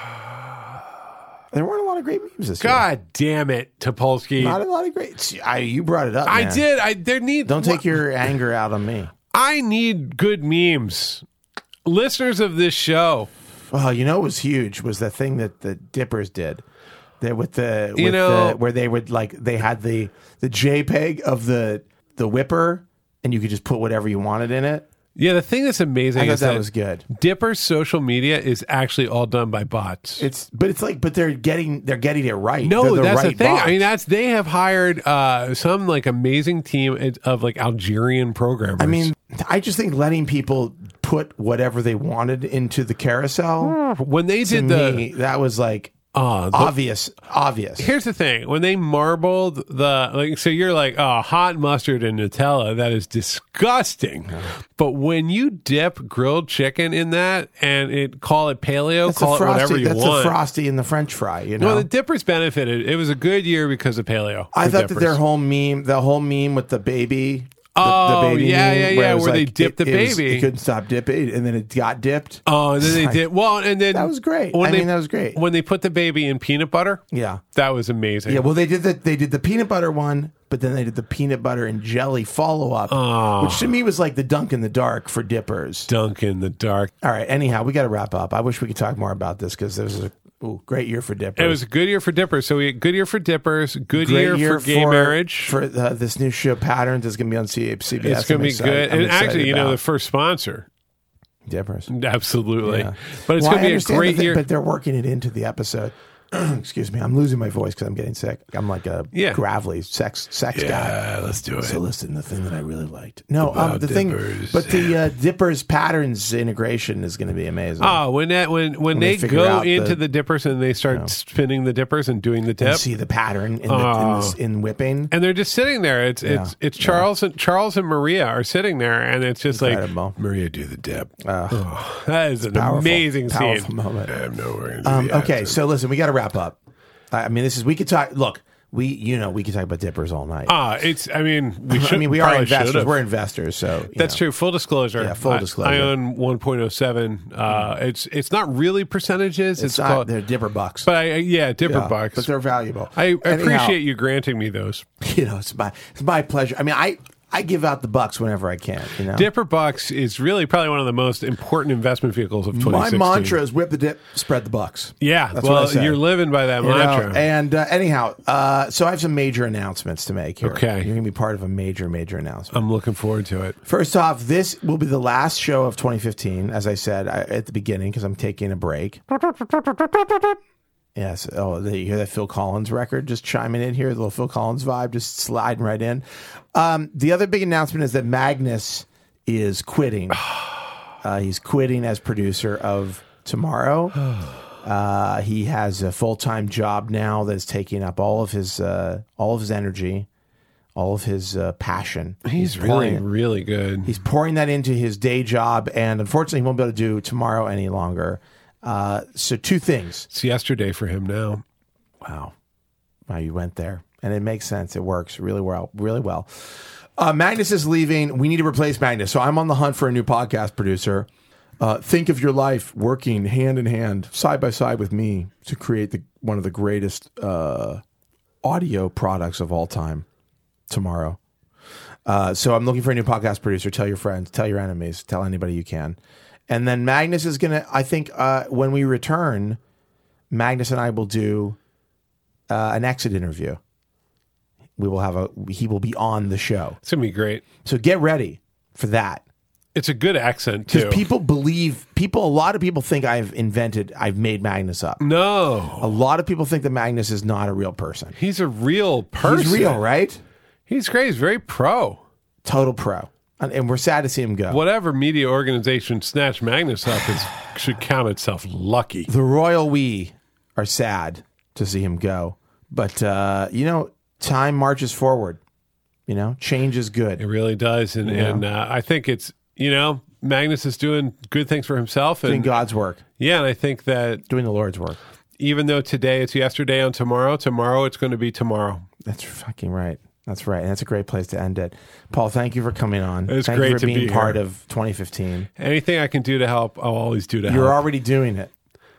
Speaker 1: There weren't a lot of great memes this year.
Speaker 2: God damn it, Topolsky.
Speaker 1: Not a lot of great. See, I, you brought it up.
Speaker 2: I
Speaker 1: man.
Speaker 2: did. I there need.
Speaker 1: Don't take
Speaker 2: wha-
Speaker 1: your anger out on me.
Speaker 2: I need good memes. Listeners of this show,
Speaker 1: Well, you know, what was huge was the thing that the Dippers did. There with the with
Speaker 2: You know-
Speaker 1: the, where they would like they had the the JPEG of the the whipper, and you could just put whatever you wanted in it.
Speaker 2: yeah. The thing that's amazing
Speaker 1: I thought
Speaker 2: is
Speaker 1: that
Speaker 2: that
Speaker 1: was good.
Speaker 2: Dipper's social media is actually all done by bots.
Speaker 1: It's but it's like but they're getting they're getting it right.
Speaker 2: No,
Speaker 1: They're the
Speaker 2: that's
Speaker 1: right
Speaker 2: the thing.
Speaker 1: bots.
Speaker 2: I mean, that's they have hired uh, some like amazing team of like Algerian programmers.
Speaker 1: I mean, I just think letting people put whatever they wanted into the carousel.
Speaker 2: when they
Speaker 1: To
Speaker 2: did the
Speaker 1: me, that was like
Speaker 2: uh, the
Speaker 1: obvious. Obvious.
Speaker 2: Here's the thing: when they marbled the like, so you're like, oh, hot mustard and Nutella, that is disgusting. But when you dip grilled chicken in that and it call it paleo,
Speaker 1: That's
Speaker 2: call
Speaker 1: a
Speaker 2: it
Speaker 1: frosty.
Speaker 2: whatever you
Speaker 1: that's
Speaker 2: want.
Speaker 1: a frosty in the French fry. You know.
Speaker 2: Well, the dippers benefited. It was a good year because of paleo.
Speaker 1: I
Speaker 2: for
Speaker 1: thought
Speaker 2: dippers.
Speaker 1: that their whole meme, the whole meme with the baby. The,
Speaker 2: Oh,
Speaker 1: the baby
Speaker 2: yeah,
Speaker 1: meme,
Speaker 2: yeah,
Speaker 1: it
Speaker 2: yeah,
Speaker 1: was
Speaker 2: where they
Speaker 1: like,
Speaker 2: dipped
Speaker 1: it-
Speaker 2: the
Speaker 1: it was-
Speaker 2: baby.
Speaker 1: It couldn't stop dipping, and then it got dipped.
Speaker 2: Oh, and then they
Speaker 1: Like,
Speaker 2: did well, and then
Speaker 1: That was great.
Speaker 2: when
Speaker 1: I
Speaker 2: they-
Speaker 1: mean, that was great.
Speaker 2: when they put the baby in peanut butter.
Speaker 1: Yeah,
Speaker 2: That was amazing.
Speaker 1: yeah. Well, they did the they did the peanut butter one, but then they did the peanut butter and jelly follow up,
Speaker 2: Oh.
Speaker 1: which to me was like the dunk in the dark for dippers.
Speaker 2: Dunk in the dark.
Speaker 1: All right. Anyhow, we got to wrap up. I wish we could talk more about this because this was a ooh, great year for dippers.
Speaker 2: It was a good year for dippers. So we good year for dippers, good
Speaker 1: Great
Speaker 2: year, for gay marriage.
Speaker 1: For uh, this new show, Patterns, is going to be on C B S.
Speaker 2: It's going to be
Speaker 1: I'm excited-
Speaker 2: good.
Speaker 1: I'm
Speaker 2: and
Speaker 1: excited
Speaker 2: actually, you know,
Speaker 1: about.
Speaker 2: the first sponsor.
Speaker 1: Dippers.
Speaker 2: Absolutely.
Speaker 1: Yeah.
Speaker 2: But it's
Speaker 1: Well,
Speaker 2: going to
Speaker 1: I
Speaker 2: be a
Speaker 1: understand
Speaker 2: great
Speaker 1: the thing,
Speaker 2: year.
Speaker 1: But they're working it into the episode. Excuse me. I'm losing my voice because I'm getting sick. I'm like a
Speaker 2: Yeah.
Speaker 1: gravelly sex sex guy.
Speaker 2: Yeah, let's do it.
Speaker 1: So listen, the thing that I really liked. No,
Speaker 2: About
Speaker 1: um, the
Speaker 2: Dippers.
Speaker 1: thing, but the uh, Dippers patterns integration is going to be amazing.
Speaker 2: Oh, when that when when,
Speaker 1: When they
Speaker 2: they,
Speaker 1: figure
Speaker 2: go
Speaker 1: out
Speaker 2: into
Speaker 1: the-
Speaker 2: the, dippers and they start
Speaker 1: you know.
Speaker 2: spinning the dippers and doing the
Speaker 1: You
Speaker 2: dip,
Speaker 1: see the pattern in, the,
Speaker 2: Oh.
Speaker 1: in, the, in whipping.
Speaker 2: and they're just sitting there. It's
Speaker 1: Yeah.
Speaker 2: it's it's Charles and Charles and Maria are sitting there, and it's just
Speaker 1: Incredible.
Speaker 2: like Maria, do the dip.
Speaker 1: Uh,
Speaker 2: Oh, that is an
Speaker 1: powerful,
Speaker 2: amazing
Speaker 1: powerful
Speaker 2: scene.
Speaker 1: moment.
Speaker 2: I have no way to do
Speaker 1: Um,
Speaker 2: the
Speaker 1: okay,
Speaker 2: accent.
Speaker 1: so listen, we got to wrap up. I I mean, this is we could talk. Look, we you know we could talk about Dippers all night.
Speaker 2: Ah, it's. I mean, we should.
Speaker 1: I mean, we are
Speaker 2: probably
Speaker 1: investors.
Speaker 2: should've.
Speaker 1: We're investors, so you
Speaker 2: That's
Speaker 1: know.
Speaker 2: true. Full disclosure.
Speaker 1: Yeah, full
Speaker 2: I-
Speaker 1: disclosure.
Speaker 2: I, own one point oh seven. Uh, it's it's not really percentages.
Speaker 1: It's,
Speaker 2: It's,
Speaker 1: not.
Speaker 2: called.
Speaker 1: They're Dipper bucks.
Speaker 2: But I, yeah, dipper
Speaker 1: Yeah,
Speaker 2: bucks.
Speaker 1: but they're valuable.
Speaker 2: I
Speaker 1: Anyhow,
Speaker 2: appreciate you granting me those.
Speaker 1: You know, it's my it's my pleasure. I mean, I I give out the bucks whenever I can. You know,
Speaker 2: Dipper bucks is really probably one of the most important investment vehicles of twenty
Speaker 1: my
Speaker 2: sixteen.
Speaker 1: mantra is whip the dip, spread the bucks.
Speaker 2: Yeah,
Speaker 1: That's what I
Speaker 2: well,
Speaker 1: say.
Speaker 2: you're living by that
Speaker 1: You know,
Speaker 2: mantra.
Speaker 1: and uh, anyhow, uh, so I have some major announcements to make here.
Speaker 2: Okay.
Speaker 1: You're going to be part of a major, major announcement.
Speaker 2: I'm looking forward to it.
Speaker 1: First off, this will be the last show of twenty fifteen, as I said I, at the beginning, because I'm taking a break. Yes. Oh, you hear that Phil Collins record just chiming in here? The little Phil Collins vibe just sliding right in. Um, the other big announcement is that Magnus is quitting. Uh, he's quitting as producer of Tomorrow. Uh, he has a full-time job now that's taking up all of his uh, all of his energy, all of his uh, passion.
Speaker 2: He's, really,
Speaker 1: pouring-
Speaker 2: really good.
Speaker 1: He's pouring that into his day job, and unfortunately, he won't be able to do Tomorrow any longer. Uh, so, two things.
Speaker 2: It's yesterday for him now.
Speaker 1: Wow, wow, you went there, and it makes sense. It works really well, really well. Uh, Magnus is leaving. We need to replace Magnus, so I'm on the hunt for a new podcast producer. Uh, think of your life working hand in hand, side by side with me to create the one of the greatest uh, audio products of all time. Tomorrow. Uh, so I'm looking for a new podcast producer. Tell your friends, tell your enemies, tell anybody you can. And then Magnus is going to, I think uh, when we return, Magnus and I will do uh, an exit interview. We will have a, he will be on the show.
Speaker 2: It's going to be great.
Speaker 1: So get ready for that.
Speaker 2: It's a good accent, too.
Speaker 1: Because people believe, people, a lot of people think I've invented, I've made Magnus up.
Speaker 2: No.
Speaker 1: A lot of people think that Magnus is not a real person.
Speaker 2: He's a real person.
Speaker 1: He's real, right?
Speaker 2: He's great. He's very pro.
Speaker 1: Total pro. And, and we're sad to see him go.
Speaker 2: Whatever media organization snatched Magnus up is, should count itself lucky.
Speaker 1: The royal we are sad to see him go. But, uh, you know, time marches forward. You know, change is good.
Speaker 2: It really does. And,
Speaker 1: Yeah.
Speaker 2: and uh, I think it's, you know, Magnus is doing good things for himself.
Speaker 1: Doing
Speaker 2: And
Speaker 1: God's work.
Speaker 2: yeah, and I think that
Speaker 1: Doing the Lord's work.
Speaker 2: even though today it's yesterday on tomorrow, tomorrow it's going to be tomorrow.
Speaker 1: That's fucking right. That's right. And that's a great place to end it. Paul, thank you for coming on.
Speaker 2: It's
Speaker 1: thank
Speaker 2: great
Speaker 1: you for
Speaker 2: to
Speaker 1: being
Speaker 2: be
Speaker 1: part
Speaker 2: here.
Speaker 1: of twenty fifteen.
Speaker 2: Anything I can do to help, I'll always do to
Speaker 1: You're
Speaker 2: help.
Speaker 1: already doing it.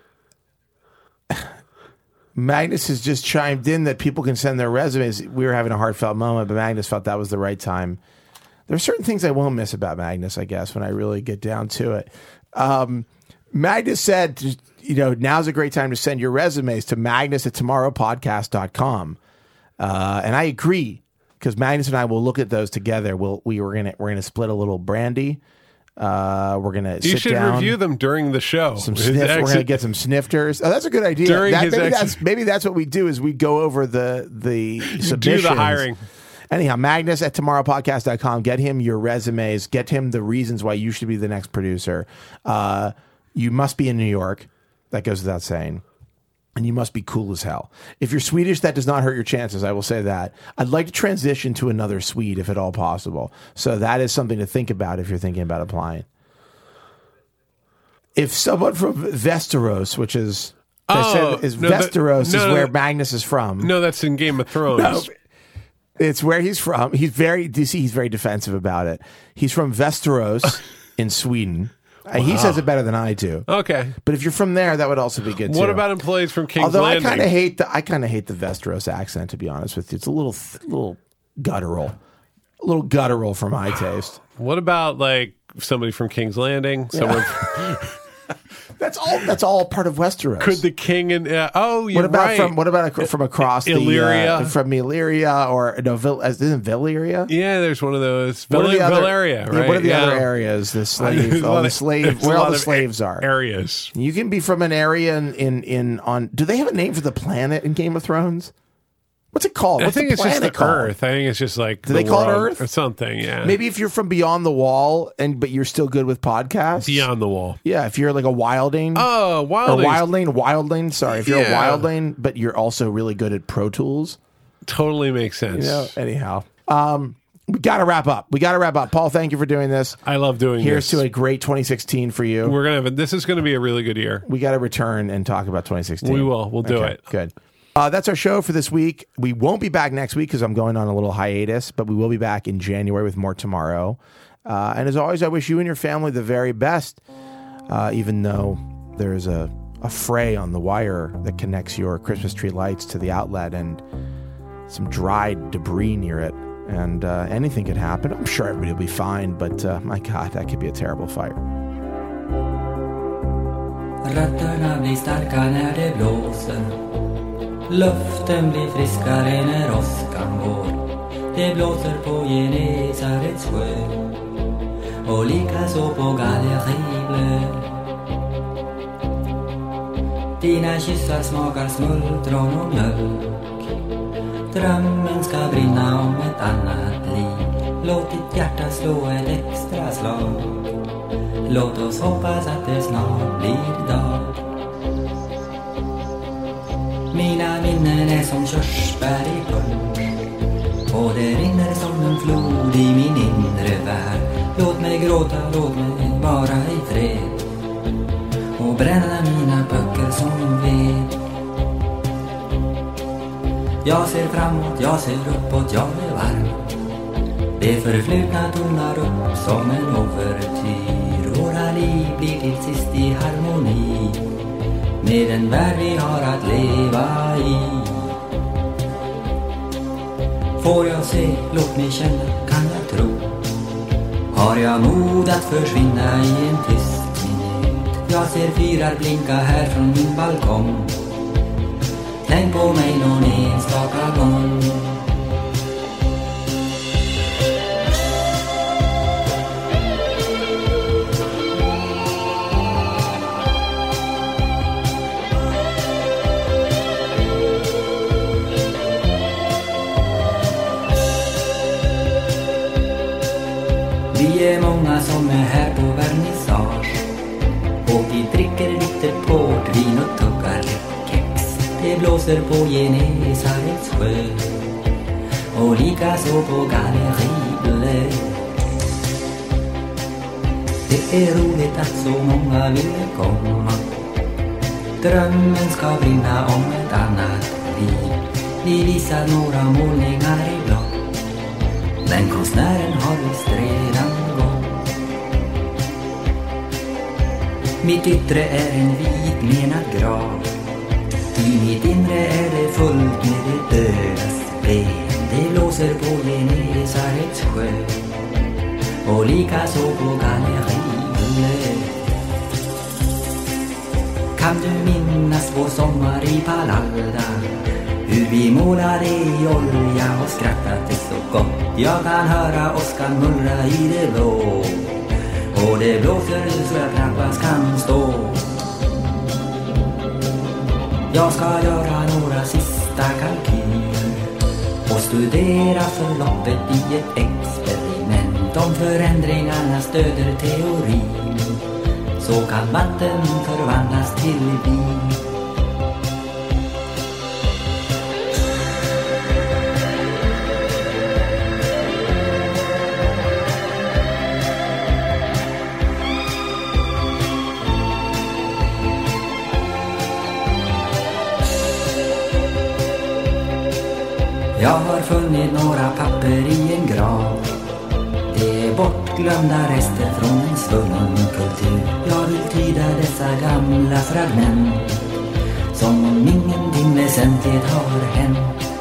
Speaker 1: Magnus has just chimed in that people can send their resumes. We were having a heartfelt moment, but Magnus felt that was the right time. There are certain things I won't miss about Magnus, I guess, when I really get down to it. Um, Magnus said, you know, now's a great time to send your resumes to Magnus at tomorrow podcast dot com. Uh, and I agree, because Magnus and I will look at those together. We'll, we were gonna we're gonna split a little brandy. Uh, we're gonna
Speaker 2: You
Speaker 1: sit
Speaker 2: should
Speaker 1: down.
Speaker 2: review them during the show.
Speaker 1: Some
Speaker 2: His
Speaker 1: sniff, we're
Speaker 2: exit-
Speaker 1: gonna get some snifters. Oh, that's a good idea.
Speaker 2: During
Speaker 1: That-
Speaker 2: his
Speaker 1: maybe
Speaker 2: exit-
Speaker 1: that's maybe that's what we do is we go over the the submissions.
Speaker 2: do the hiring.
Speaker 1: Anyhow, Magnus at tomorrow podcast dot com. Get him your resumes. Get him the reasons why you should be the next producer. Uh, you must be in New York. That goes without saying. And you must be cool as hell. If you're Swedish, that does not hurt your chances. I will say that. I'd like to transition to another Swede if at all possible. So that is something to think about if you're thinking about applying. If someone from Westeros, which is I
Speaker 2: Oh,
Speaker 1: said is
Speaker 2: no, that-
Speaker 1: Westeros
Speaker 2: no,
Speaker 1: is
Speaker 2: no,
Speaker 1: where
Speaker 2: no.
Speaker 1: Magnus is from.
Speaker 2: No, that's in Game of Thrones.
Speaker 1: No, it's where he's from. He's very. Do you see? He's very defensive about it. He's from Westeros in Sweden. Uh, He says it better than I do.
Speaker 2: Okay.
Speaker 1: But if you're from there, that would also be good too.
Speaker 2: What about employees from King's
Speaker 1: Although
Speaker 2: Landing?
Speaker 1: I kind of hate the I kind of hate the Westeros accent, to be honest with you. It's a little little guttural, a little guttural for my taste.
Speaker 2: What about like somebody from King's Landing? Someone
Speaker 1: That's all. That's all part of Westeros.
Speaker 2: Could the king and uh, oh, you're
Speaker 1: what about
Speaker 2: right.
Speaker 1: from what about from across
Speaker 2: Illyria?
Speaker 1: the uh, from Illyria or no? Vil, isn't Valyria?
Speaker 2: Yeah, there's one of those.
Speaker 1: What
Speaker 2: Val-
Speaker 1: are the other,
Speaker 2: Valeria, right?
Speaker 1: Yeah, what are the
Speaker 2: yeah.
Speaker 1: other areas? The slave, all the
Speaker 2: of,
Speaker 1: slave, where all the slaves are.
Speaker 2: Areas.
Speaker 1: You can be from an area in, in in on. Do they have a name for the planet in Game of Thrones? What's it called? What's
Speaker 2: I think
Speaker 1: the
Speaker 2: it's just the
Speaker 1: called?
Speaker 2: Earth. I think it's just like
Speaker 1: Do
Speaker 2: the
Speaker 1: they call it
Speaker 2: world
Speaker 1: Earth
Speaker 2: or something? Yeah.
Speaker 1: Maybe if you're from beyond the wall and but you're still good with podcasts.
Speaker 2: Beyond the wall.
Speaker 1: Yeah, if you're like a wilding.
Speaker 2: Oh,
Speaker 1: or
Speaker 2: wilding.
Speaker 1: wildling, wildling. Sorry, if you're
Speaker 2: Yeah.
Speaker 1: a wildling, but you're also really good at Pro Tools.
Speaker 2: Totally makes sense.
Speaker 1: You know, anyhow, um, we got to wrap up. We got to wrap up. Paul, thank you for doing this.
Speaker 2: I love doing
Speaker 1: Here's
Speaker 2: this.
Speaker 1: to a great twenty sixteen for you.
Speaker 2: We're gonna have a, this is going to be a really good year.
Speaker 1: We got to return and talk about twenty sixteen.
Speaker 2: We will. We'll do
Speaker 1: Okay,
Speaker 2: it.
Speaker 1: Good. Uh, that's our show for this week. We won't be back next week because I'm going on a little hiatus, but we will be back in January with more tomorrow. Uh, and as always, I wish you and your family the very best, uh, even though there's a, a fray on the wire that connects your Christmas tree lights to the outlet and some dried debris near it. And uh, anything could happen. I'm sure everybody will be fine, but uh, my God, that could be a terrible fire.
Speaker 3: Rötterna blir starka när det blåser. Luften blir friskare när åskan går. Det blåser på Genesarets sjö och likaså på Gallerivlö. Dina kyssar smakar smultron och mjölk. Drömmen ska brinna om ett annat liv. Låt ditt hjärta slå ett extra slag. Låt oss hoppas att det snart blir dag. Mina minnen är som körsbär i punsch och det rinner som en flod i min inre värld. Låt mig gråta, låt mig vara i fred och bränna mina böcker som ved. Jag ser framåt, jag ser uppåt, jag är varm. Det förflutna tonar upp som en overtyr. Våra liv blir till sist i harmoni med den värld vi har att leva i. Får jag se, låt mig känna, kan jag tro. Har jag mod att försvinna i en tyst minut. Jag ser fyrar blinka här från min balkong. Tänk på mig någon enstaka gång. Vi är många som är här på vernissage och vi dricker lite portvin och tuggar kex. Det blåser på Genesarets sjö och likaså på Gallerivlö. Det är roligt att så många vill komma. Drömmen ska brinna om ett annat liv. Vi visar några målningar i blå. Den konstnären har visst redan gått. Mitt yttre är en vit menad grav. I mitt inre är det fullt med det dödas ben. Det blåser på Genesarets sjö och likaså på Gallerivlö. Kan du minnas vår sommar i Palalda? Hur vi målade i olja och skrattade så gott. Jag kan höra åskan mullra i det blå och det blåser så jag knappast kan stå. Jag ska göra några sista kalkyler och studera förloppet i ett experiment. Om förändringarna stöder teorin så kan vatten förvandlas till vin. Jag har funnit några papper i en grav. Det är bortglömda rester från en svunnen kultur. Jag vill tyda dessa gamla fragment som om ingenting väsentligt har hänt.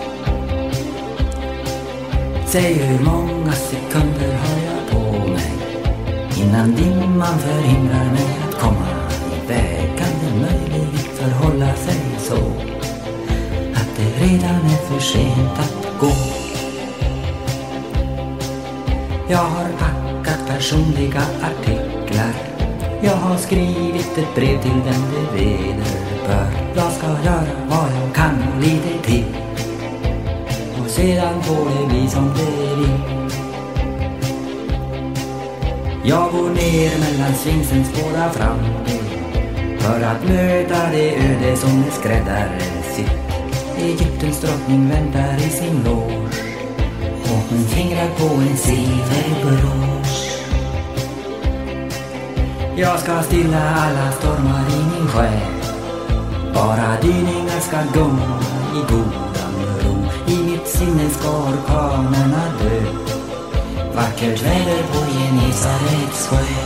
Speaker 3: Säg hur många sekunder har jag på mig innan dimman förhindrar mig att komma sent att gå. Jag har packat personliga artiklar. Jag har skrivit ett brev till den det vederbör. Jag ska göra vad jag kan och lite till. Och sedan får det bli som det vill. Jag går ner mellan sfinxens båda framdel för att möta det öde som är skräddarsytt. Egyptens drottning väntar i sin loge och hon fingrar på en silverbrosch. Jag ska stilla alla stormar i min själ. Bara dyningar ska gunga i godan ro. I mitt sinne ska orkanerna dö. Vackert väder på Genesarets sjö.